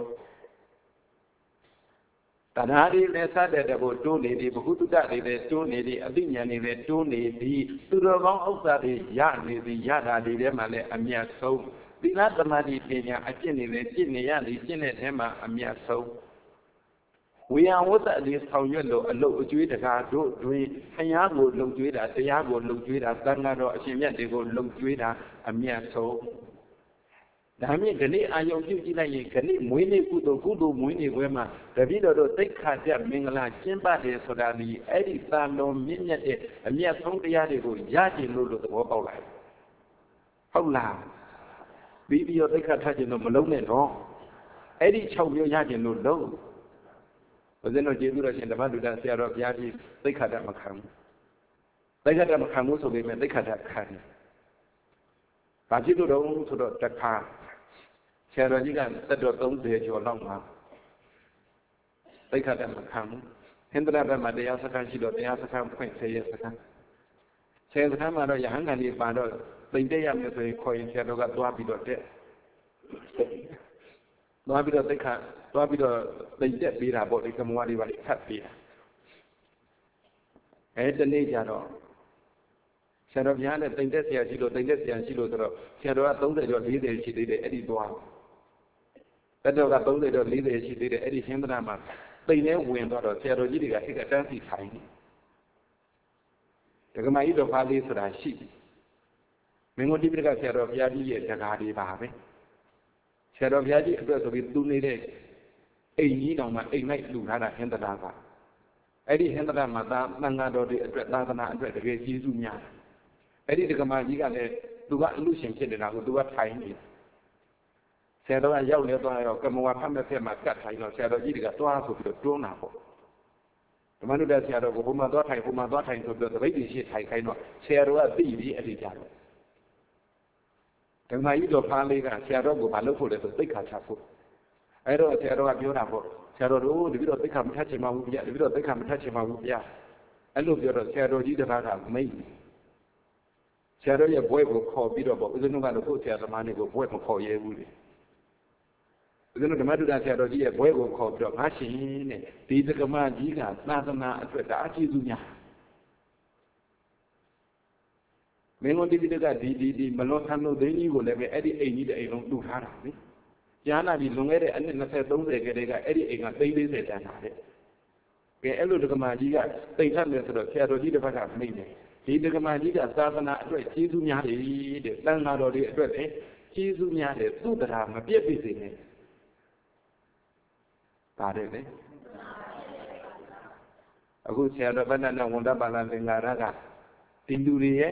တရားတွေလည်းစတဲ့တဘောတိုးနေသည်ဘ ഹു တုတ္တတွေလည်းတိုးနေသည်အသိဉာဏ်တွေလည်းတိုးနေသည်သူတော်ကောင်းဥစ္စာတွေရနေသည်ရတာတွေထဲမှာလည်းအမြတ်ဆုံးသီလသမာဓိပညာအကျင့်တွေလည်းကျင့်နေရသည်ကျင့်တဲ့ထဲမှာအမြတ်ဆုံးဝေယဝတ္တတွေဆောင်ရွက်လို့အလုတ်အကျွေးတကားတို့တွင်ဘုရားကိုလုံကျွေးတာတရားကိုလုံကျွေးတာသံဃာတော်အရှင်မြတ်တွေကိုလုံကျွေးတာအမြတ်ဆုံးဒါမြင့်ခဏအာယုံပြုကြည့်လိုက်ရင်ခဏမွေးနေ့ကုသိုလ်ကုသိုလ်မွေးနေ့ပွဲမှာတပည့်တော်တို့သိက္ခာကျမင်္ဂလာကျင်းပတယ်ဆိုတာဒီအဲ့ဒီသာတော်မြင့်မြတ်တဲ့အမြတ်ဆုံးတရားတွေကိုရကျင်လို့လို့သဘောပေါက်လိုက်ဟုတ်လားပြီးပြီးတော့သိက္ခာထကျင်လို့မလုံးနဲ့တော့အဲ့ဒီ၆မျိုးရကျင်လို့လုံးဘုဇင်းတို့ကျေးဇူးတော်ရှင်ဓမ္မဒုဒ္ဒဆရာတော်ဘုရားကြီးသိက္ခာတမခံဘူးသိက္ခာတမခံဘူးဆိုပေမဲ့သိက္ခာတခံတယ်။ဘာဖြစ်လို့တော့ဆိုတော့တခါဆရာတော်ကြီးကတက်တော်သုံးဆယ်ကျော်လောက်မှာသိက္ခာတမခံဘူးဟင်္ဒရာဘက်မှာတရားစခန်းရှိတော့တရားစခန်းဖွင့်ဆယ်ရက်စခန်းဆယ်ရက်စခန်းမှာတော့ရဟန်းကန်ကြီးပါတော့သိမ့်တက်ရမယ်ဆိုရင်ခေါ်ရင်ဆရာတော်ကသွားပြီးတော့တက်သွားပြီးတော့သိက္ခာသွားပြီးတော့သိမ့်တက်ပေးတာပေါ့ဒီကမ္မဝါဒီပါလိဖတ်ပေးတာအဲတနေ့ကျတော့ဆရာတော်ဘုရားနဲ့တိမ်တက်ဆရာရှိလို့တိမ်တက်ဆရာရှိလို့ဆိုတော့ဆရာတော်ကသုံးဆယ်ကျော်လေးဆယ်ရှိသေးတယ်အဲ့ဒီသွားတက်တော်ကသုံးဆယ်ကျော်လေးဆယ်ရှိသေးတယ်အဲ့ဒီဟင်္ဒရာမှာတိမ်နဲ့ဝင်သွားတော့ဆရာတော်ကြီးတွေကအိတ်ကတန်းစီထိုင်နေဒကမကြီးတော်ဖားလေးဆိုတာရှိပြီမင်းတို့တိပိဋကဆရာတော်ဘုရားကြီးရဲ့ဇကာတွေပါပဲဆရာတော်ဘုရားကြီးအတွက်ဆိုပြီးသူနေတဲ့အိမ်ကြီးတောင်မှအိမ်လိုက်လှူထားတာဟင်္ဒရာကအဲ့ဒီဟင်္ဒရာမှာသာသံဃာတော်တွေအတွက်သာသနာအတွက်တကယ်ကြီးစုများအဲ့ဒီဒကမကြီးကလည်းသူကအလူရှင်ဖြစ်နေတာကိုသူကထိုင်နေဆရာတော်ကရောက်နေသွားတော့ကမ္မဝါဖတ်မဲ့ဖက်မှာကတ်ထိုင်တော့ဆရာတော်ကြီးတွေကတွားဆိုပြီးတော့တွန်းတာပေါ့ဓမ္မနုဒ္ဒဆရာတော်ကဘုံမှာသွားထိုင်ဘုံမှာသွားထိုင်ဆိုပြီးတော့တပိတ်ကြီးရှိထိုင်ခိုင်းတော့ဆရာတော်ကသိပြီးအဲ့ဒီကြတော့ဓမ္မကြီးတော်ဖားလေးကဆရာတော်ကိုမလုပ်ဖို့လဲဆိုသိက္ခာချဖို့အဲ့တော့ဆရာတော်ကပြောတာပေါ့ဆရာတော်တို့တပည့်တော်သိက္ခာမထက်ချင်ပါဘူးဗျာတပည့်တော်သိက္ခာမထက်ချင်ပါဘူးဗျာအဲ့လိုပြောတော့ဆရာတော်ကြီးတစ်ပါးကမိတ်ဆရာတော်ရဲ့ဘွဲကိုခေါ်ပြီးတော့ပေါ့ဦးဇင်းတို့ကတော့ကိုယ်ဆရာသမားတွေကိုဘွဲမခေါ်ရဲဘူးလေဦးဇင်းတို့ဓမ္မတုဒ္ဒဆရာတော်ကြီးရဲ့ဘွဲကိုခေါ်ပြီးတော့ငါရှင်တဲ့ဒီဒကမကြီးကသာသနာအတွက်ဒါအကျဉ်းစုများမင်းတို့တိတိကဒီဒီဒီမလွန်ဆန်းလို့သိကြီးကိုလည်းပဲအဲ့ဒီအိမ်ကြီးတဲ့အိမ်လုံးတူထားတာလေကြားနာပြီးလွန်ခဲ့တဲ့အနှစ်နှစ်ဆယ်သုံးဆယ်ကလေးကအဲ့ဒီအိမ်ကသိန်းလေးဆယ်တန်းတာတဲ့ကဲအဲ့လိုဒကမကြီးကတိတ်ထက်တယ်ဆိုတော့ဆရာတော်ကြီးတစ်ဖက်ကမိတ်တယ်ဒီဒကမကြီးကသာသနာအတွက်ကျေးဇူးများတယ်တဲ့တန်ဃာတော်တွေအတွက်လည်းကျေးဇူးများတယ်သူ့တရားမပြည့်ပြည့်စေနဲ့ပါတယ်လေအခုဆရာတော်ဗန္ဒနာဝန်ဒပါဠသင်္ဃာရကဒီလူတွေရဲ့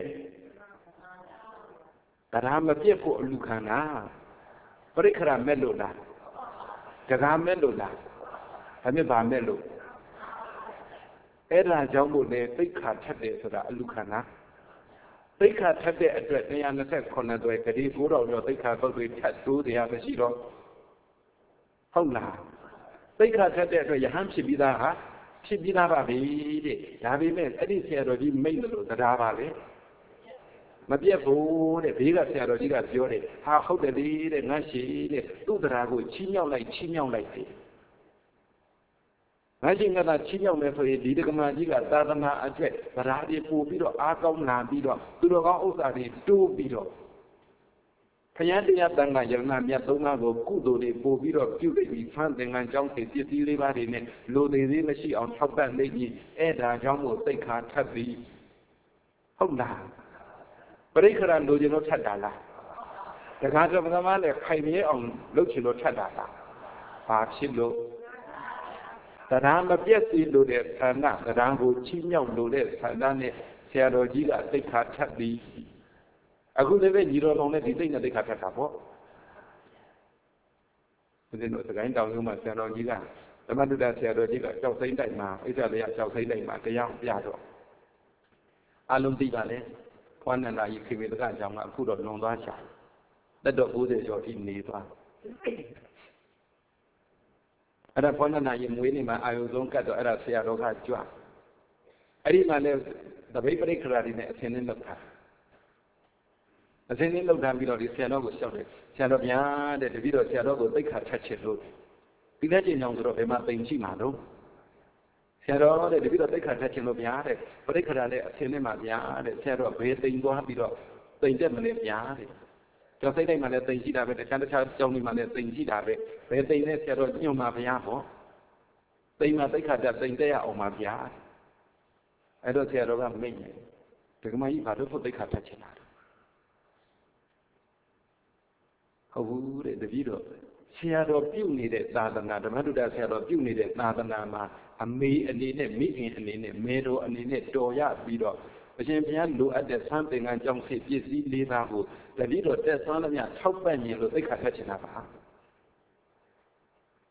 တရားမပြည့်ဖို့အလူခံတာပရိခရမဲ့လို့လားတကားမဲ့လို့လားဒါမြင်ပါမဲ့လို့အဲ့ဒါကြောင့်မို့လေသိက္ခာထက်တယ်ဆိုတာအလူခံတာသိက္ခာထက်တဲ့အတွက်၂၂၈တွဲဂတိကိုးတော်ကျော်သိက္ခာပုဒ်တွေထပ်တိုးတရားမရှိတော့ဟုတ်လားသိက္ခာထက်တဲ့အတွက်ယဟန်ဖြစ်ပြီးသားဟာဖြစ်ပြီးသားပါပဲတဲ့ဒါပေမဲ့အဲ့ဒီဆရာတော်ကြီးမိတ်လို့တရားပါလေမပြတ်ဘူးတဲ့ဘေးကဆရာတော်ကြီးကပြောတယ်ဟာဟုတ်တယ်လေတဲ့ငါရှိတဲ့သူ့တရားကိုချီးမြှောက်လိုက်ချီးမြှောက်လိုက်တယ်ငါရှိငါသာချီးမြှောက်မယ်ဆိုရင်ဒီဒကမကြီးကသာသနာအတွက်ဗရာတွေပို့ပြီးတော့အားကောင်းလာပြီးတော့သူတော်ကောင်းဥစ္စာတွေတိုးပြီးတော့ခရမ်းတရားတန်ခါယရဏမြတ်သုံးပါးကိုကုသိုလ်တွေပို့ပြီးတော့ပြုလိုက်ပြီးဖန်သင်္ကန်းကြောင်းတွေပစ္စည်းလေးပါးတွေနဲ့လိုသေးသေးမရှိအောင်ထောက်ပံ့နေကြီးအဲ့ဒါကြောင့်မို့သိက္ခာထပ်ပြီးဟုတ်လားပရိခရလိုချင်လို့ထပ်တာလားတခါတည်းမလည်းခိုင်မြဲအောင်လုပ်ချင်လို့ထပ်တာလားဘာဖြစ်လို့တရားမပြည့်စုံလို့တဲ့ဌာနတရားကိုချီးမြှောက်လို့တဲ့ဌာနနဲ့ဆရာတော်ကြီးကသိက္ခာထပ်ပြီးအခုလည်းပဲညီတော်တော်နဲ့ဒီသိက္ခာသိက္ခာထပ်တာပေါ့ဦးဇင်းတို့စကိုင်းတောင်လုံးမှာဆရာတော်ကြီးကဓမ္မတုဒ္ဒဆရာတော်ကြီးကကြောက်စိမ့်တိုက်မှာဣစ္ဆလျာကြောက်စိမ့်တိုက်မှာတရားပြတော့အလုံးသိပါလေဘွားနန္ဒာကြီးခေဝေတကအကြောင်းကအခုတော့လွန်သွားရှာတက်တော့၉၀ကျော်ထိနေသွားအဲ့ဒါဘွားနန္ဒာကြီးမွေးနေမှာအာယုံဆုံးကတ်တော့အဲ့ဒါဆရာတော်ကကြွအဲ့ဒီမှာလည်းတပိတ်ပရိခရာတွေနဲ့အသင်းနဲ့လောက်တာအသင်းနဲ့လောက်တာပြီးတော့ဒီဆရာတော်ကိုလျှောက်တယ်ဆရာတော်ဗျာတဲ့တပည့်တော်ဆရာတော်ကိုသိက္ခာထက်ချစ်လို့ပြီးတဲ့ချိန်အောင်ဆိုတော့ဘယ်မှာတိမ်ရှိမှာတော့ဆရာတော်တဲ့တပည့်တော်သိက္ခာထက်ချင်လို့ဗျာတဲ့ပရိခရာနဲ့အသင်းနဲ့မှာဗျာတဲ့ဆရာတော်ဘေးတိမ်သွားပြီးတော့တိမ်တက်မလဲဗျာတဲ့ကျောင်းစိတ်တိုင်းမှာလည်းတိမ်ရှိတာပဲတခြားတခြားကျောင်းတွေမှာလည်းတိမ်ရှိတာပဲဘယ်တိမ်နဲ့ဆရာတော်ညွှန်မှာဗျာဟောတိမ်မှာသိက္ခာတက်တိမ်တက်ရအောင်မှာဗျာအဲ့တော့ဆရာတော်ကမိတ်တယ်ဒကမကြီးဘာလို့ဖို့သိက္ခာထက်ချင်တာဟုတ်ဘူးတဲ့တပည့်တော်ဆရာတော်ပြုနေတဲ့သာသနာဓမ္မတုဒ္ဒဆရာတော်ပြုနေတဲ့သာသနာမှာအမေအနေနဲ့မိခင်အနေနဲ့မေတော်အနေနဲ့တော်ရပြီးတော့အရှင်ဘုရားလိုအပ်တဲ့သံသင်္ကန်းကြောင့်ဖြစ်ပစ္စည်းလေးပါးကိုတပည့်တော်တက်ဆွမ်းသမျှထောက်ပံ့ခြင်းလို့သိက္ခာထက်ချင်တာပါ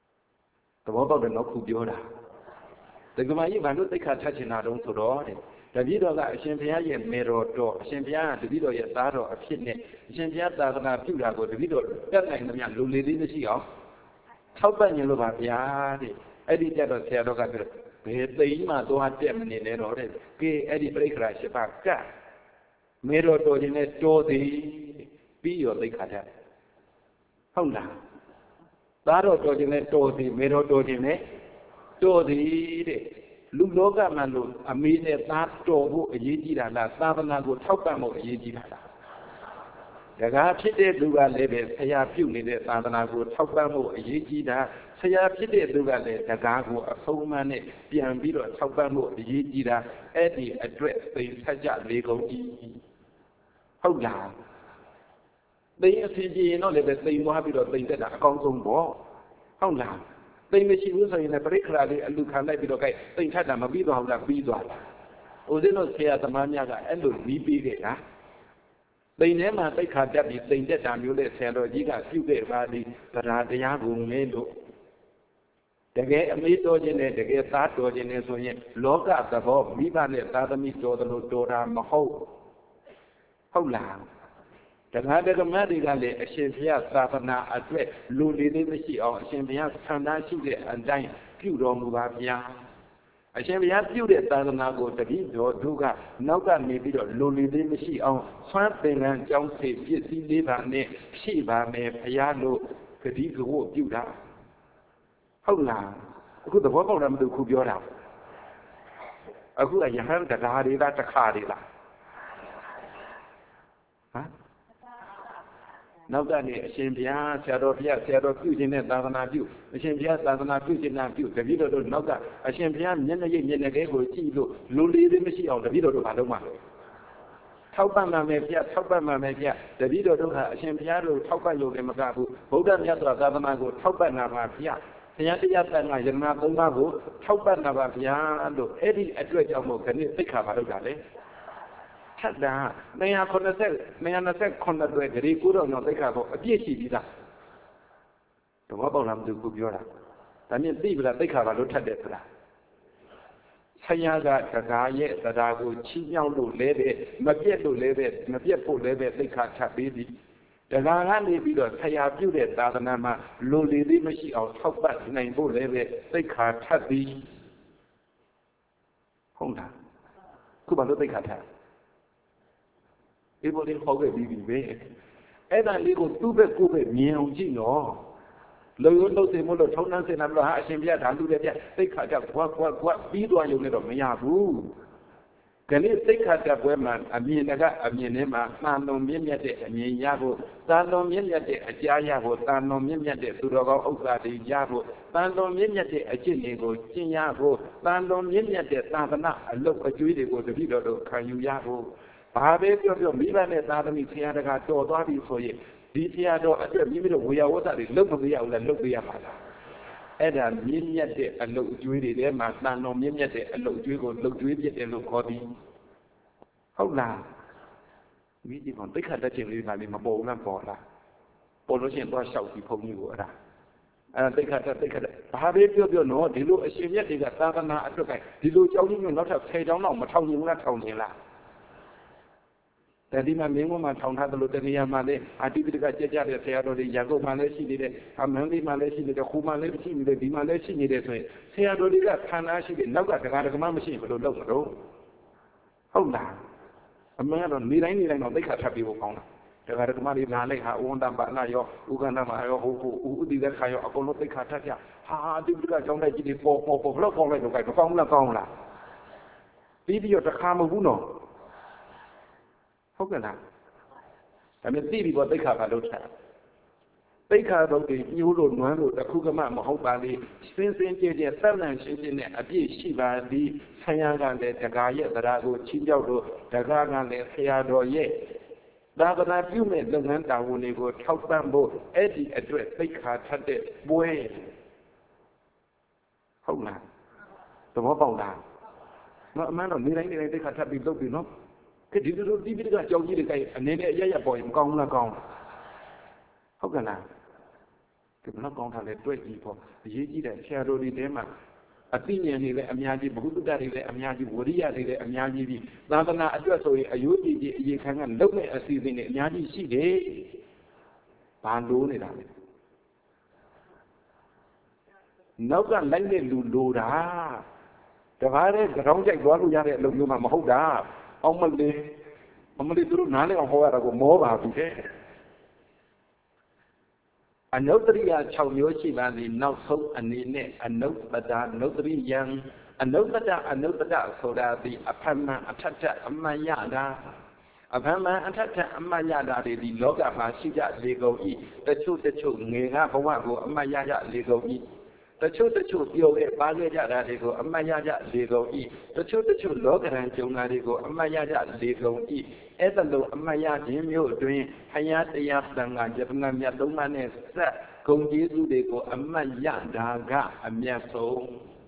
သဘောပေါက်တယ်နော်ခုပြောတာဒကမကြီးဘာလို့သိက္ခာထက်ချင်တာတုံးဆိုတော့တဲ့တပည့်တော်ကအရှင်ဘုရားရဲ့မေတော်တော်အရှင်ဘုရားကတပည့်တော်ရဲ့သားတော်အဖြစ်နဲ့အရှင်ဘုရားသာသနာပြုတာကိုတပည့်တော်တက်နိုင်သမျှလူလေသေးမရှိအောင်ထောက်ပံ့ခြင်းလို့ပါဗျာတဲ့အဲ့ဒီကြတော့ဆရာတော်ကပြောဘယ်သိမ်းမှသွားတက်မနေနဲ့တော့တဲ့ကဲအဲ့ဒီပြိခရာရှိပါကမေတော်တော်ခြင်းနဲ့တော်သည်ပြီးရောသိခါတဲ့ဟုတ်လားသားတော်တော်ခြင်းနဲ့တော်သည်မေတော်တော်ခြင်းနဲ့တော်သည်တဲ့လူလောကမှာလို့အမေနဲ့သားတော်ဖို့အရေးကြီးတာလားသာသနာကိုထောက်ပံ့ဖို့အရေးကြီးတာလားတကားဖြစ်တဲ့သူကလည်းပဲဆရာပြုနေတဲ့သာသနာကိုထောက်ပံ့ဖို့အရေးကြီးတာဆရာဖြစ်တဲ့သူကလည်းတကားကိုအဆုံးအမနဲ့ပြန်ပြီးတော့ထောက်ပံ့ဖို့အရေးကြီးတာအဲ့ဒီအတွက်သိဆက်ကြလေကုန်ကြီးဟုတ်လားသိအစီကြည်ရင်တော့လည်းပဲသိသွားပြီးတော့သိတက်တာအကောင်းဆုံးပေါ့ဟုတ်လားသိမရှိဘူးဆိုရင်လည်းပြိခရာလေးအလူခံလိုက်ပြီးတော့ gain သိထက်တာမပြီးသွားဘူးလားပြီးသွားတာဦးဇင်းတို့ဆရာသမားများကအဲ့လိုနီးပြီးခဲ့တာသိထဲမှာသိခါတက်ပြီးသိတက်တာမျိုးနဲ့ဆရာတော်ကြီးကပြုခဲ့ပါသည်တရားတရားကိုငဲလို့တကယ်အမေတော်ခြင်းနဲ့တကယ်သားတော်ခြင်းနဲ့ဆိုရင်လောကသဘောမိဘနဲ့သာသမီတော်တယ်လို့တော်တာမဟုတ်ဟုတ်လားတရားဓမ္မတွေကလည်းအရှင်ဘုရားသာသနာအတွက်လူလေးလေးမရှိအောင်အရှင်ဘုရားဆန္ဒရှိတဲ့အတိုင်းပြုတော်မူပါဗျာအရှင်ဘုရားပြုတဲ့သာသနာကိုတတိတော်တို့ကနောက်ကနေပြီးတော့လူလေးလေးမရှိအောင်ဆွမ်းသင်္ကန်းကြောင်းစေပစ္စည်းလေးပါနဲ့ရှိပါမယ်ဘုရားလို့ဂတိကဝတ်ပြုတာဟုတ်လားအခုသဘောပေါက်တယ်မသူခုပြောတာအခုကယဟန်တရားတွေလားတခါတွေလားဟမ်နောက်ကနေအရှင်ဘုရားဆရာတော်ဘုရားဆရာတော်ပြုခြင်းနဲ့သာသနာပြုအရှင်ဘုရားသာသနာပြုခြင်းနဲ့ပြုတပည့်တော်တို့နောက်ကအရှင်ဘုရားမျက်နှာရိပ်မျက်နှာကဲကိုကြည့်လို့လူလေးလေးမရှိအောင်တပည့်တော်တို့ဘာလုပ်မှာလဲထောက်ပံ့ပါမယ်ဗျထောက်ပံ့ပါမယ်ဗျတပည့်တော်တို့ကအရှင်ဘုရားတို့ထောက်ပံ့လို့လည်းမကဘူးဗုဒ္ဓမြတ်စွာသာသနာကိုထောက်ပံ့တာပါဗျဘုရားတရားတန်ခါယမနာသုံးပါးကိုထောက်ပံ့တာပါဗျာလို့အဲ့ဒီအတွက်ကြောင့်မို့ခဏသိက္ခာပါလုပ်တာလေထပ်တာနေရာခုနှစ်ဆက်နေရာနှစ်ဆက်ခုနှစ်တွေဂရီကိုတော့တော့သိက္ခာကိုအပြည့်ရှိပြီးသားတဘောပေါက်လားမသိဘူးပြောတာဒါနဲ့သိပြီလားသိက္ခာပါလို့ထပ်တယ်ဆိုတာဆရာကတကားရဲ့တရားကိုချီးမြှောက်လို့လဲပဲမပြတ်လို့လဲပဲမပြတ်ဖို့လဲပဲသိက္ခာထပ်ပြီးပြီတရားကနေပြီးတော့ဆရာပြုတဲ့သာသနာမှာလူလီလေးမရှိအောင်ထောက်ပံ့နိုင်ဖို့လည်းပဲသိက္ခာထပ်သည်ဟုတ်လားခုဘာလို့သိက္ခာထပ်ဒီပေါ်လေးဟောခဲ့ပြီးပြီပဲအဲ့ဒါလေးကိုသူ့ဘက်ကိုယ်ပဲမြင်အောင်ကြည့်နော်လုံရုံးလို့စေမို့လို့ထုံနှန်းစင်တာမလို့ဟာအရှင်ဘုရားဒါလူတွေပြသိက္ခာထပ်ကွာကွာကွာပြီးသွားရုံနဲ့တော့မရဘူးကနေ့သိက္ခာတပွဲမှာအမြင်ကအမြင်ထဲမှာသာလွန်မြင့်မြတ်တဲ့အမြင်ရဖို့သာလွန်မြင့်မြတ်တဲ့အကြားရဖို့သာလွန်မြင့်မြတ်တဲ့သူတော်ကောင်းဥစ္စာတွေရဖို့သာလွန်မြင့်မြတ်တဲ့အကျင့်တွေကိုကျင့်ရဖို့သာလွန်မြင့်မြတ်တဲ့သာသနာအလုပ်အကျွေးတွေကိုတပည့်တော်တို့ခံယူရဖို့ဘာပဲပြောပြောမိဘနဲ့သာသမီဆရာတကာတော်သွားပြီဆိုရင်ဒီဆရာတော်အတွက်မိမိတို့ဝေယဝတ္တတွေလုပ်မရဘူးလားလုပ်ပေးရပါလားအဲ့ဒါမြင့်မြတ်တဲ့အလုပ်အကျွေးတွေထဲမှာတန်တော်မြင့်မြတ်တဲ့အလုပ်အကျွေးကိုလုပ်ကျွေးပြတယ်လို့ခေါ်သည်ဟုတ်လားမိကြီးကသိခါတခြင်းလေးကလည်းမပေါ်ဘူးလားပေါ်လားပေါ်လို့ရှိရင်သွားလျှောက်ပြီးဖုန်းကြီးကိုအဲ့ဒါအဲ့ဒါသိခါတသိခါတဘာပဲပြောပြောနော်ဒီလိုအရှင်မြတ်တွေကသာသနာအတွက်ကဒီလိုကြောင်းကြီးမျိုးနောက်ထပ်ဆယ်တောင်းတော့မထောင်နိုင်ဘူးလားထောင်နေလားတတိမမင်းကမှထောင်ထားတယ်လို့တနေရာမှာလည်းအတိပတကကြက်ကြတဲ့ဆရာတော်တွေရန်ကုန်မှာလည်းရှိနေတယ်အမန်လေးမှာလည်းရှိနေတယ်ခူမှာလည်းရှိနေတယ်ဒီမှာလည်းရှိနေတယ်ဆိုရင်ဆရာတော်တွေကဌာနရှိတယ်နောက်ကတကားတကမမရှိဘယ်လိုလုပ်မလို့ဟုတ်လားအမှန်ကတော့နေတိုင်းနေတိုင်းတော့သိခါထပ်ပြီးဖို့ကောင်းတာတခါတခါမှဒီလာလိုက်ဟာဝန္တပါဏရောဥက္ကဏမရောဟိုဟိုဥဒိဒခါရောအကုန်လုံးသိခါထပ်ပြဟာဒီပကကြောင်းလိုက်ကြည့်ဒီပေါ်ပေါ်ပေါ်ဘလောက်ကောင်းလိုက်တော့ကြိုက်မကောင်းဘူးလားကောင်းလားပြီးပြီးတော့တခါမဟုတ်ဘူးနော်ဟုတ်ကဲ့လားဒါပေမဲ့သိပြီးတော့သိခါကလို့ထားသိခါတော့ဒီညိုးလို့နွမ်းလို့တခုကမှမဟုတ်ပါလေစင်းစင်းကြဲကြဲသက်လန့်ရှင်းရှင်းနဲ့အပြည့်ရှိပါသည်ဆရာကလည်းတကာရဲ့တရားကိုချင်းကြောက်လို့တကာကလည်းဆရာတော်ရဲ့သာသနာပြုမဲ့လုပ်ငန်းတာဝန်တွေကိုထောက်ပံ့ဖို့အဲ့ဒီအတွက်သိခါထပ်တဲ့ပွဲဟုတ်လားသဘောပေါက်လားနော်အမှန်တော့နေတိုင်းနေတိုင်းသိခါထပ်ပြီးလုပ်ပြီးနော်ကဲဒီလိုဒီပိဋကကြောင်ကြီးတွေအနေနဲ့အရရပေါ်ရင်မကောင်းဘူးလားကောင်းဟုတ်ကဲ့လားဒီဘလောက်ကောင်းတာလဲတွေ့ကြည့်ပေါ့အရေးကြီးတယ်ဆရာတော်ဒီတဲမှာအသိဉာဏ်တွေလည်းအများကြီးဘုဒ္ဓတာတွေလည်းအများကြီးဝရိယတွေလည်းအများကြီးပြီးသာသနာအတွက်ဆိုရင်အယုကြည်ကြီးအရေးခံကလုံးမဲ့အစီအစဉ်တွေအများကြီးရှိတယ်ဘာလို့နေတာလဲနောက်ကလိုက်တဲ့လူလိုတာတကားတဲ့ကြောင်းကြိုက်သွားလို့ရတဲ့အလုပ်မျိုးမှမဟုတ်တာအောင်မလေးအမလေးတို့နားလည်အောင်ဟောရတာကိုမောပါဘူးတဲ့အနုတ္တရိယ၆မျိုးရှိပါသည်နောက်ဆုံးအနေနဲ့အနုပ္ပဒါနုတ္တရိယံအနုပ္ပဒအနုပ္ပဒဆိုတာဒီအဖမန်အထက်ထအမှန်ရတာအဖမန်အထက်ထအမှန်ရတာတွေဒီလောကမှာရှိကြလေကုန်၏တချို့တချို့ငယ်ကဘဝကိုအမှန်ရကြလေကုန်၏တချို့တချို့ပြောခဲ့ပါခဲ့ကြတာတွေကိုအမှတ်ရကြလေကုန်၏တချို့တချို့လောကရန်ကြုံတာတွေကိုအမှတ်ရကြလေကုန်၏အဲ့ဒါလိုအမှတ်ရခြင်းမျိုးအတွင်းဘုရားတရားသံဃာယတနာမြတ်သုံးပါးနဲ့ဆက်ဂုဏ်ကျေးဇူးတွေကိုအမှတ်ရတာကအမြတ်ဆုံး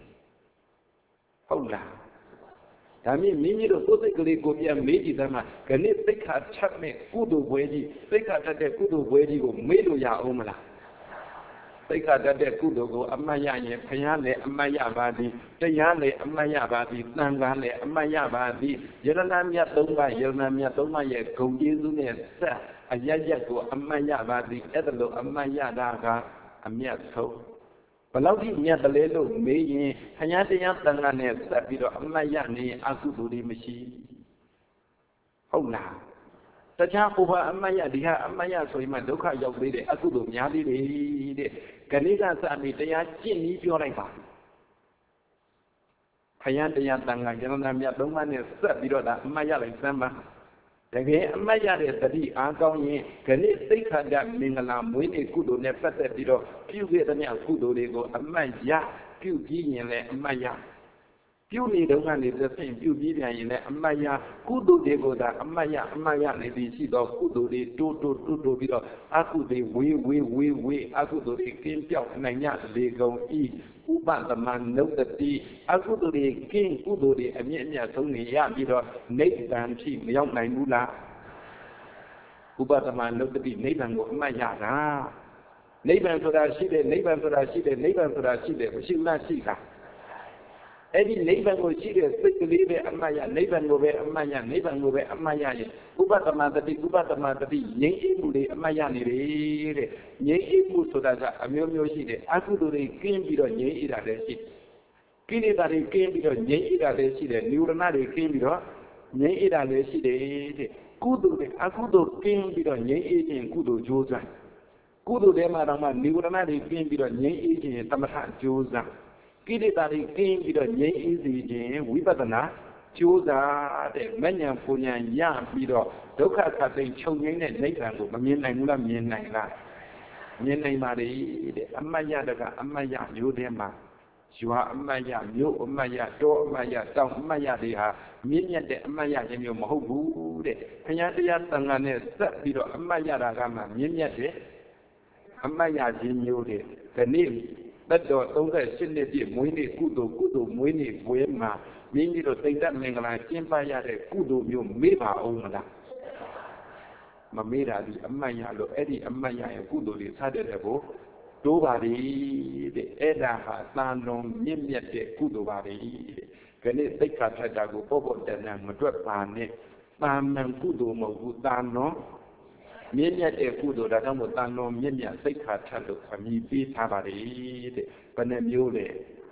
ဟုတ်လားဒါမြင့်မိမိတို့ကိုယ်စိတ်ကလေးကိုပြန်မေးကြည့်သမ်းမှာခဏသိက္ခာထပ်မဲ့ကုသိုလ်ပွဲကြီးသိက္ခာထပ်တဲ့ကုသိုလ်ပွဲကြီးကိုမေးလို့ရအောင်မလားသိက္ခာတတ်တဲ့ကုသိုလ်ကိုအမှတ်ရရင်ဘုရားလည်းအမှတ်ရပါသည်တရားလည်းအမှတ်ရပါသည်သံဃာလည်းအမှတ်ရပါသည်ယရဏမြတ်သုံးပါးယရဏမြတ်သုံးပါးရဲ့ဂုဏ်ကျေးဇူးနဲ့ဆက်အယက်ရက်ကိုအမှတ်ရပါသည်အဲ့ဒါလို့အမှတ်ရတာကအမြတ်ဆုံးဘယ်လောက်ထိမြတ်တယ်လဲလို့မေးရင်ဘုရားတရားသံဃာနဲ့ဆက်ပြီးတော့အမှတ်ရနေရင်အကုသိုလ်တွေမရှိဟုတ်လားတခြားဥပအမတ်ရဒီဟာအမတ်ရဆိုရင်မှဒုက္ခရောက်သေးတယ်အကုသိုလ်များသေးတယ်တဲ့ခဏိကစပြီးတရားကျင့်ပြီးပြောလိုက်ပါဘုရားတရားတန်ခါကျမ်းစာမြတ်သုံးပါးနဲ့ဆက်ပြီးတော့ဒါအမတ်ရလိုက်စမ်းပါတကယ်အမတ်ရတဲ့တတိအားကောင်းရင်ခဏိသိက္ခာတမင်္ဂလာမွေးနေ့ကုသိုလ်နဲ့ပတ်သက်ပြီးတော့ပြုခဲ့တဲ့မြတ်ကုသိုလ်တွေကိုအမတ်ရပြုပြီးရင်လည်းအမတ်ရပြုနေတော့ကနေသဖြင့်ပြုပြီးပြန်ရင်လည်းအမတ်ရကုသိုလ်တွေကိုသာအမတ်ရအမတ်ရနေပြီးရှိတော့ကုသိုလ်တွေတိုးတိုးတိုးတိုးပြီးတော့အကုသိုလ်ဝေးဝေးဝေးဝေးအကုသိုလ်တွေကင်းပြောက်နိုင်ရလေကုန်ဤဥပသမနုတ္တိအကုသိုလ်တွေကင်းကုသိုလ်တွေအမြင့်အမြတ်ဆုံးနေရပြီးတော့နိဗ္ဗာန်ထိမရောက်နိုင်ဘူးလားဥပသမနုတ္တိနိဗ္ဗာန်ကိုအမတ်ရတာနိဗ္ဗာန်ဆိုတာရှိတယ်နိဗ္ဗာန်ဆိုတာရှိတယ်နိဗ္ဗာန်ဆိုတာရှိတယ်မရှိလားရှိတာအဲ့ဒီနိဗ္ဗာန်ကိုရှိတဲ့စိတ်ကလေးပဲအမှတ်ရနိဗ္ဗာန်ကိုပဲအမှတ်ရနိဗ္ဗာန်ကိုပဲအမှတ်ရရင်ဥပဒမတတိဥပဒမတတိငြိမ်းအေးမှုတွေအမှတ်ရနေတယ်တဲ့ငြိမ်းအေးမှုဆိုတာကအမျိုးမျိုးရှိတယ်အကုသိုလ်တွေကင်းပြီးတော့ငြိမ်းအေးတာလည်းရှိကိလေသာတွေကင်းပြီးတော့ငြိမ်းအေးတာလည်းရှိတယ်နိဝရဏတွေကင်းပြီးတော့ငြိမ်းအေးတာလည်းရှိတယ်တဲ့ကုသိုလ်တွေအကုသိုလ်ကင်းပြီးတော့ငြိမ်းအေးခြင်းကုသိုလ်ကြိုးစားကုသိုလ်တွေမှာတော့မှနိဝရဏတွေကင်းပြီးတော့ငြိမ်းအေးခြင်းသမထကြိုးစားကိလေသာတွေကင်းပြီးတော့ငြိမ်းအေးစေခြင်းဝိပဿနာကြိုးစားတဲ့မဉ္ဇဉ်ပူဉ္ဇဉ်ရပြီးတော့ဒုက္ခခတ်သိမ်းချုပ်ငြိမ်းတဲ့နိဗ္ဗာန်ကိုမမြင်နိုင်ဘူးလားမြင်နိုင်လားမြင်နိုင်ပါလေတဲ့အမတ်ရတကအမတ်ရမျိုးထဲမှာရွာအမတ်ရမြို့အမတ်ရတောအမတ်ရတောင်အမတ်ရတွေဟာမြင့်မြတ်တဲ့အမတ်ရခြင်းမျိုးမဟုတ်ဘူးတဲ့ဘုရားတရားသံဃာနဲ့ဆက်ပြီးတော့အမတ်ရတာကမှမြင့်မြတ်တဲ့အမတ်ရခြင်းမျိုးတွေဒီနေ့တတ်တော်သုံးဆယ်ရှစ်နှစ်ပြည့်မွေးနေ့ကုသိုလ်ကုသိုလ်မွေးနေ့ပွဲမှာမိမိတို့သိမ့်သက်မင်္ဂလာကျင်းပရတဲ့ကုသိုလ်မျိုးမေ့ပါအောင်မလားမမေ့တာဒီအမှတ်ရလို့အဲ့ဒီအမှတ်ရရင်ကုသိုလ်တွေစတဲ့တဲ့ကိုတိုးပါလေတဲ့အဲ့ဒါဟာသာလွန်မြင့်မြတ်တဲ့ကုသိုလ်ပါလေတဲ့ခဏသိက္ခာထတာကိုပေါ့ပေါ့တန်တန်မတွက်ပါနဲ့တာမန်ကုသိုလ်မဟုတ်ဘူးသာလွန်မြင့်မြတ်တဲ့ကုသိုလ်ဒါကြောင့်မို့တန်တော်မြင့်မြတ်စိတ်ခါထလို့အမည်ပေးထားပါလေတဲ့ဘယ်နှမျိုးလဲ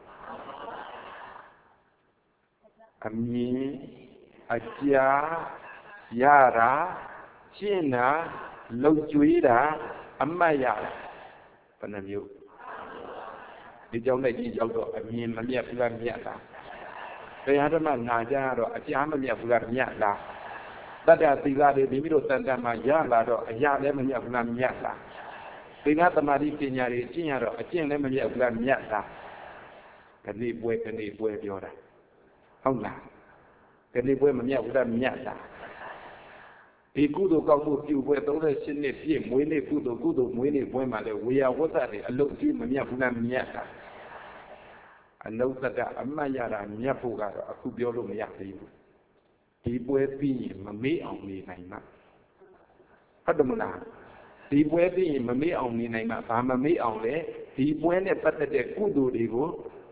အမြင်အကြာရတာရှင်းတာလုံကျွေးတာအမှတ်ရတာဘယ်နှမျိုးဒီကြောင့်လည်းဒီကြောင့်တော့အမြင်မမြတ်ဘူးလားမြတ်တာတရားဓမ္မနာကြတော့အကြာမမြတ်ဘူးလားမြတ်လားတတ္တသီလတွေမိမိတို့တန်တန်မှာရလာတော့အရာလည်းမမြတ်ဘူးလားမြတ်လားသီလသမာဓိပညာတွေကျင့်ရတော့အကျင့်လည်းမမြတ်ဘူးလားမြတ်လားခဏိပွဲခဏိပွဲပြောတာဟုတ်လားခဏိပွဲမမြတ်ဘူးလားမြတ်လားဒီကုသိုလ်ကောင်းမှုပြုပွဲသုံးဆယ်ရှစ်နှစ်ပြည့်မွေးနေ့ကုသိုလ်ကုသိုလ်မွေးနေ့ပွဲမှာလည်းဝေယဝတ္တတွေအလုတ်ကြီးမမြတ်ဘူးလားမြတ်လားအနုတ္တအမှတ်ရတာမြတ်ဖို့ကတော့အခုပြောလို့မရသေးဘူးဒီပွဲပြီးရင်မမေ့အောင်နေနိုင်မှာဟုတ်တယ်မလားဒီပွဲပြီးရင်မမေ့အောင်နေနိုင်မှာဘာမမေ့အောင်လဲဒီပွဲနဲ့ပတ်သက်တဲ့ကုသိုလ်တွေကို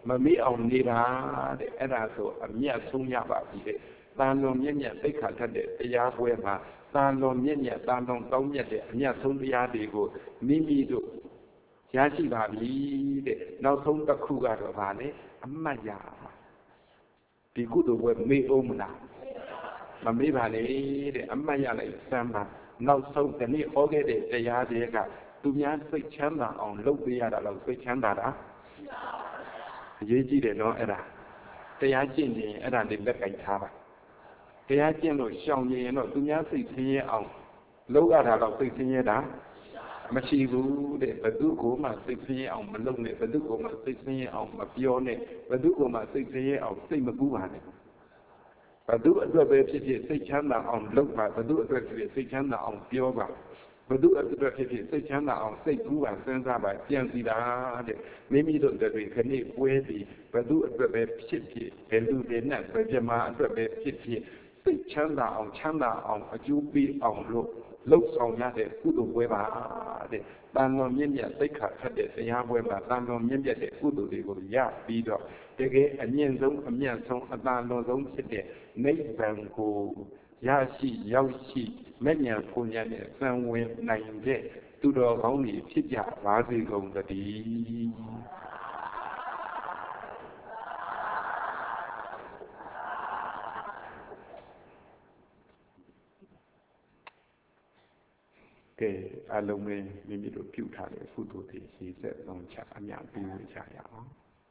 မမေ့အောင်နေတာတဲ့အဲ့ဒါဆိုအမြတ်ဆုံးရပါပြီတဲ့တန်လွန်မြင့်မြတ်သိက္ခာထက်တဲ့တရားပွဲမှာတန်လွန်မြင့်မြတ်တန်လွန်ကောင်းမြတ်တဲ့အမြတ်ဆုံးတရားတွေကိုမိမိတို့ရရှိပါပြီတဲ့နောက်ဆုံးတစ်ခုကတော့ဗာလေအမှတ်ရပါဒီကုသိုလ်ပွဲမေ့အောင်မလားမမေ့ပါနဲ့တဲ့အမှတ်ရလိုက်စမ်းပါနောက်ဆုံးဒီနေ့ဟောခဲ့တဲ့တရားတွေကသူများစိတ်ချမ်းသာအောင်လုပ်ပေးရတာတော့စိတ်ချမ်းသာတာအရေးကြီးတယ်နော်အဲ့ဒါတရားကျင့်ရင်အဲ့ဒါလေးလက်ကင်ထားပါတရားကျင့်လို့ရှောင်ရင်တော့သူများစိတ်ဆင်းရဲအောင်လုပ်ရတာတော့စိတ်ဆင်းရဲတာမရှိဘူးတဲ့ဘသူကိုမှစိတ်ဆင်းရဲအောင်မလုပ်နဲ့ဘသူကိုမှစိတ်ဆင်းရဲအောင်မပြောနဲ့ဘသူကိုမှစိတ်ဆင်းရဲအောင်စိတ်မကူးပါနဲ့ဘသူအတွက်ပဲဖြစ်ဖြစ်စိတ်ချမ်းသာအောင်လုပ်ပါဘသူအတွက်ဖြစ်ဖြစ်စိတ်ချမ်းသာအောင်ပြောပါဘသူအတွက်ဖြစ်ဖြစ်စိတ်ချမ်းသာအောင်စိတ်ကူးပါစဉ်းစားပါကြံစီတာတဲ့မိမိတို့တွေခဏပွဲပြီးဘသူအတွက်ပဲဖြစ်ဖြစ်ဘယ်လူတွေနဲ့ပဲပြမအတွက်ပဲဖြစ်ဖြစ်စိတ်ချမ်းသာအောင်ချမ်းသာအောင်အကျိုးပေးအောင်လို့လှုပ်ဆောင်ရတဲ့ကုသိုလ်ပွဲပါတဲ့တန်လွန်မြင့်မြတ်သိက္ခာထက်တဲ့တရားပွဲမှာတန်လွန်မြင့်မြတ်တဲ့ကုသိုလ်တွေကိုရပြီးတော့တကယ်အမြင့်ဆုံးအမြတ်ဆုံးအတန်လွန်ဆုံးဖြစ်တဲ့နိဗ္ဗာန်ကိုရရှိရောက်ရှိမဲ့ညာပူညာနဲ့စံဝင်နိုင်တဲ့သူတော်ကောင်းတွေဖြစ်ကြပါစေကုန်သတည်းကဲအလုံးပဲမိမိတို့ပြုထားတဲ့ကုသိုလ်တွေရှိစေအောင်ချအများပြီးဝေကြရအောင်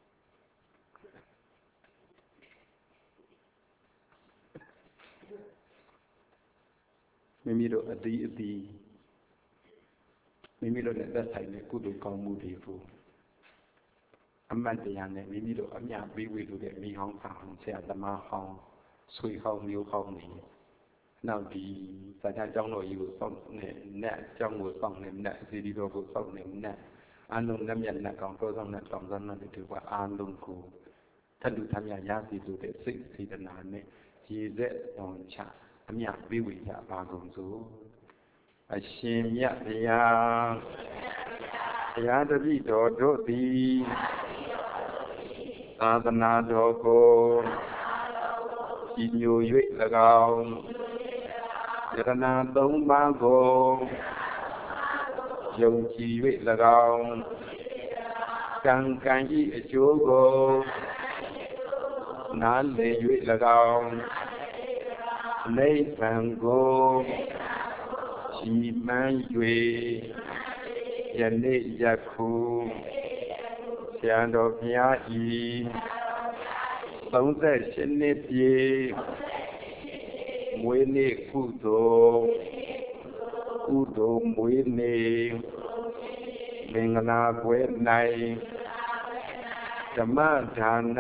မိမိတို့အတီးအတီးမိမိတို့နဲ့သက်ဆိုင်တဲ့ကုသိုလ်ကောင်းမှုတွေကိုအမှတ်တရနဲ့မိမိတို့အများပြီးဝေလို့တဲ့မိဟောင်းဆောင်ဆရာသမားဟောင်းဆွေဟောင်းမျိုးဟောင်းနေနောက်ဒီစာချကျောင်းတော်ကြီးကိုစောင့်နေနဲ့ကျောင်းကိုစောင့်နေနဲ့စီဒီတော်ကိုစောင့်နေနဲ့အာလုံးလက်မြတ်နဲ့ကောင်တော်ဆောင်နဲ့တောင်ဆောင်နဲ့တူကအာလုံးကိုထပ်တူထမြရစီလို့တဲ့စိတ်စေတနာနဲ့ရည်သက်တော်ချအမြပေးဝေကြပါကုန်စို့အရှင်မြတ်ဗျာဘုရားတပည့်တော်တို့သည်သာသနာတော်ကိုကြီးညို၍၎င်းယရဏသုံးပါးကိုယုံကြည်၍၎င်းကံကံဤအကျိုးကိုနားလည်၍၎င်းနိဗ္ဗာန်ကိုရှိမှန်း၍ယနေ့ယခုဆရာတော်ဘုရားဤသုံးဆယ်ရှစ်နှစ်ပြည့်မွေးနေ့ကုသိုလ်ကုသိုလ်မွေးနေ့မင်္ဂလာပွဲ၌ဓမ္မဒါန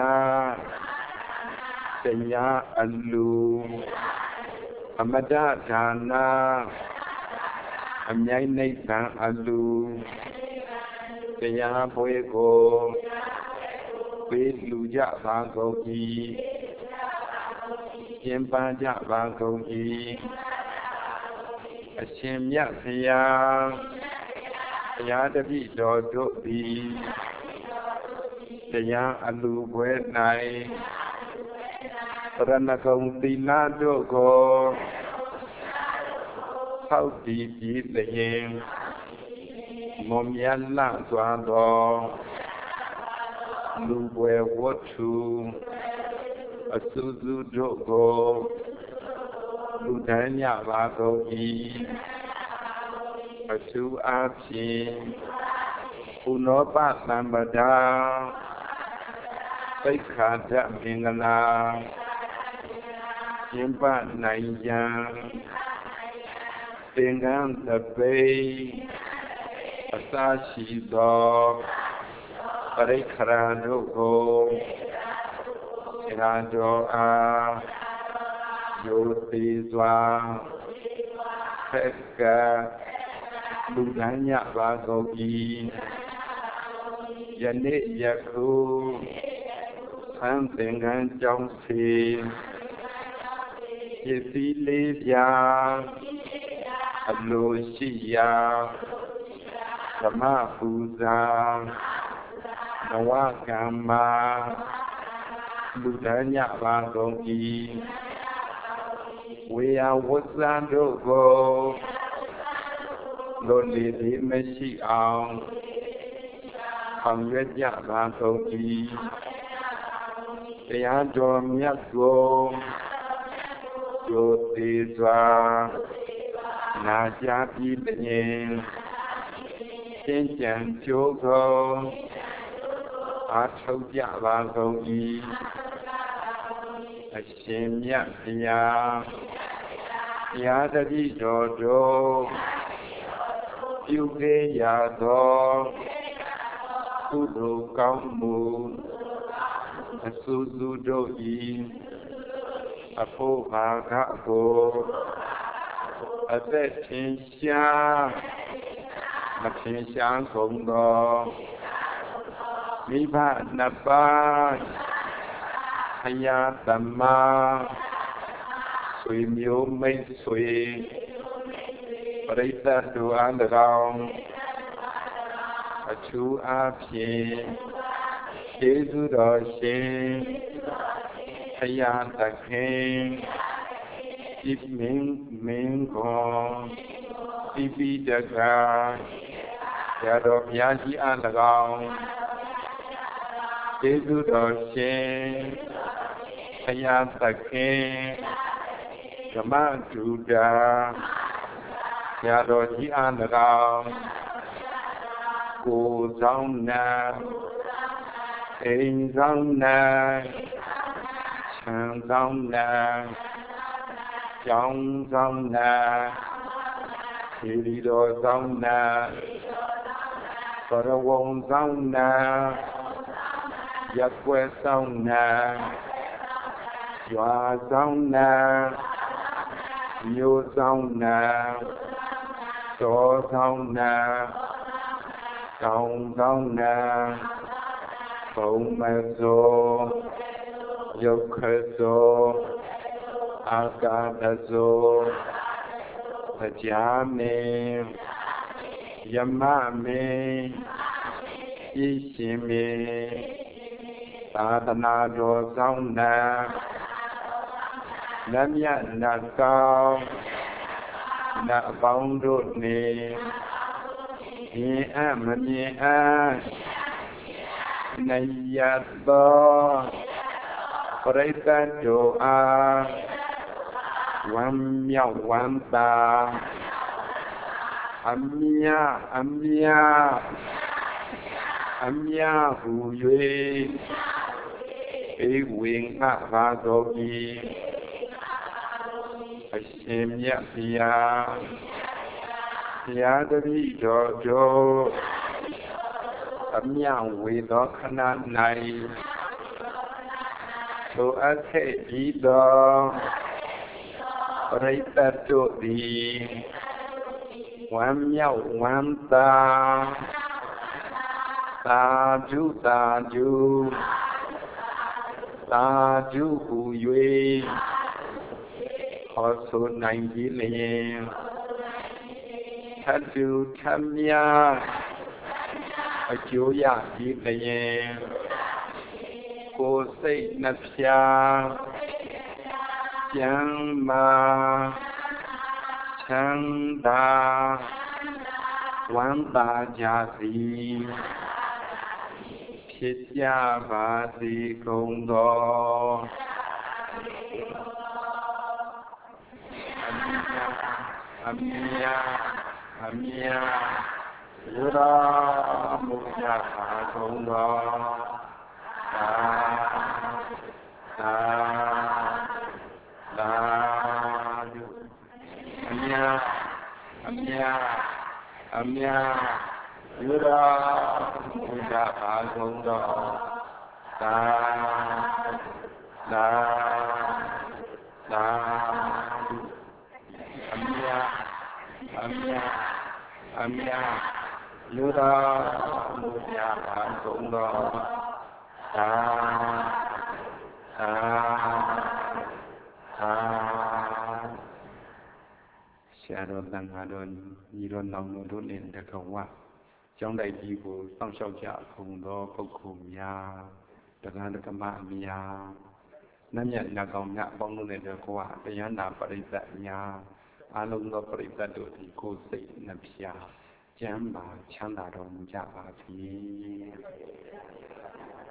တရားအလူအမတဒါနအမြိုင်နိဗ္ဗာန်အလူတရားပွဲကိုပေးလူကြပါကုန်၏ကျင်းပကြပါကုန်၏အရှင်မြတ်ဘုရားဘုရားတပည့်တော်တို့သည်တရားအလူပွဲ၌ပရဏဂုံသီလတို့ကိုဆောက်တည်ပြီးလျင်မွန်မြတ်လှစွာသောလူပွဲဝတ္ထုအစုစုတို့ကိုလူတန်းညပါကုန်၏အထူးအားဖြင့်ကုနောပသံပဒါသိက္ခာဓမင်္ဂလာကျင်းပနိုင်ရန်သင်္ကန်းတပိအစရှိသောပရိက္ခရာတို့ကိုဆရာတော်အားယုတိစွာဖက်ကလူကမ်းညပါကုန်၏ယနေ့ယခုသံသင်္ကန်းကြောင်းစီပစ္စည်းလေးပြာအလိုရှိရာဓမ္မပူဇာဘဝကံမှာလူတန်းညပါကုန်၏ဝေယဝတ်စံတို့ကိုလွန်လေသည်မရှိအောင်ဆောင်ရွက်ကြပါကုန်၏တရားတော်မြတ်ကိုကျိုးသေးစွာနာကြားပြီးလျင်ရှင်းကြံကြိုးကုန်အားထုတ်ကြပါကုန်၏အရှင်မြတ်ဘုရားဘုရားတပည့်တော်တို့ပြုခဲ့ရသောကုသိုလ်ကောင်းမှုအဆူဆူတို့၏အဖို့ဘာကကိုအသက်ထင်ရှားမထင်ရှားကုန်သောမိဘနှစ်ပါးဘုရားသမားဆွေမျိုးမိတ်ဆွေပရိသတ်တို့အား၎င်းအထူးအားဖြင့်ကျေးဇူးတော်ရှင်ဘုရားသခင်ဤမင်းမင်းကိုဤပိတကရတော်ဘုရားကြီးအား၎င်းကျေးဇူးတော်ရှင်ဘုရားသခင်ဓမ္မတူတာရတော်ကြီးအား၎င်းကိုယ်ဆောင်နာအိမ်ဆောင်နာခြံဆောင်နာကျောင်းဆောင်နာဒီလီတော်ဆောင်နာဘရဝံဆောင်နာရက်ွယ်ဆောင်နာရွာဆောင်နာမြို့ဆောင်နာတော်ဆောင်နာကောင်းဆောင်နာဘုံမသောယုတ်ခသောအာကာသသောတရားမင်းယမမင်းဤရှင်မင်းသာသနာတော်ဆောင်နာနတ်မြတ်နတ်ကောင်းနတ်အပေါင်းတို့နှင့်မြင်အပ်မမြင်အပ်နိုင်ရသောပရိသတ်တို့အားဝမ်းမြောက်ဝမ်းသာအမြအမြအမြဟူ၍ဧဝံငါဘာတော်၏အရှင်မြတ်ဘုရားဘုရားတပည့်တော်တို့အမြဝေသောခဏ၌ထိုအပ်ခဲ့ပြီးသောပရိသတ်တို့သည်ဝမ်းမြောက်ဝမ်းသာသာဓုသာဓုသာဓုဟူ၍ဟောဆိုနိုင်ပြီလျင်ထပ်တူထပ်မြအကျိုးရပြီလျင်ကိုယ်စိတ်နှပြကျမ်းမာချမ်းသာဝမ်းသာကြစီဖြစ်ကြပါစေကုန်သောအမြတ်အမြတ်လူတော်မူကြပါကုန်သောသာသာသာအမြတ်အမြတ်အမြတ်လူတော်မူကြပါကုန်သောသာသာသာအမြတ်အမြတ်အမြတ်လူတော်မူကြပါကုန်သောသာသာသာဆရာတော်တန်ခါတော်ညီတော်နောင်တို့နဲ့တကဝကျောင်းတိုက်ကြီးကိုစောင့်ရှောက်ကြကုန်သောပုဂ္ဂိုလ်များတရားဓမ္မများနတ်မြတ်နတ်ကောင်များအပေါင်းတို့နဲ့တကွာတရားနာပရိသတ်များအလုံးသောပရိသတ်တို့ဒီကိုယ်စိတ်နှပြကျမ်းပါချမ်းသာတော်မူကြပါစေ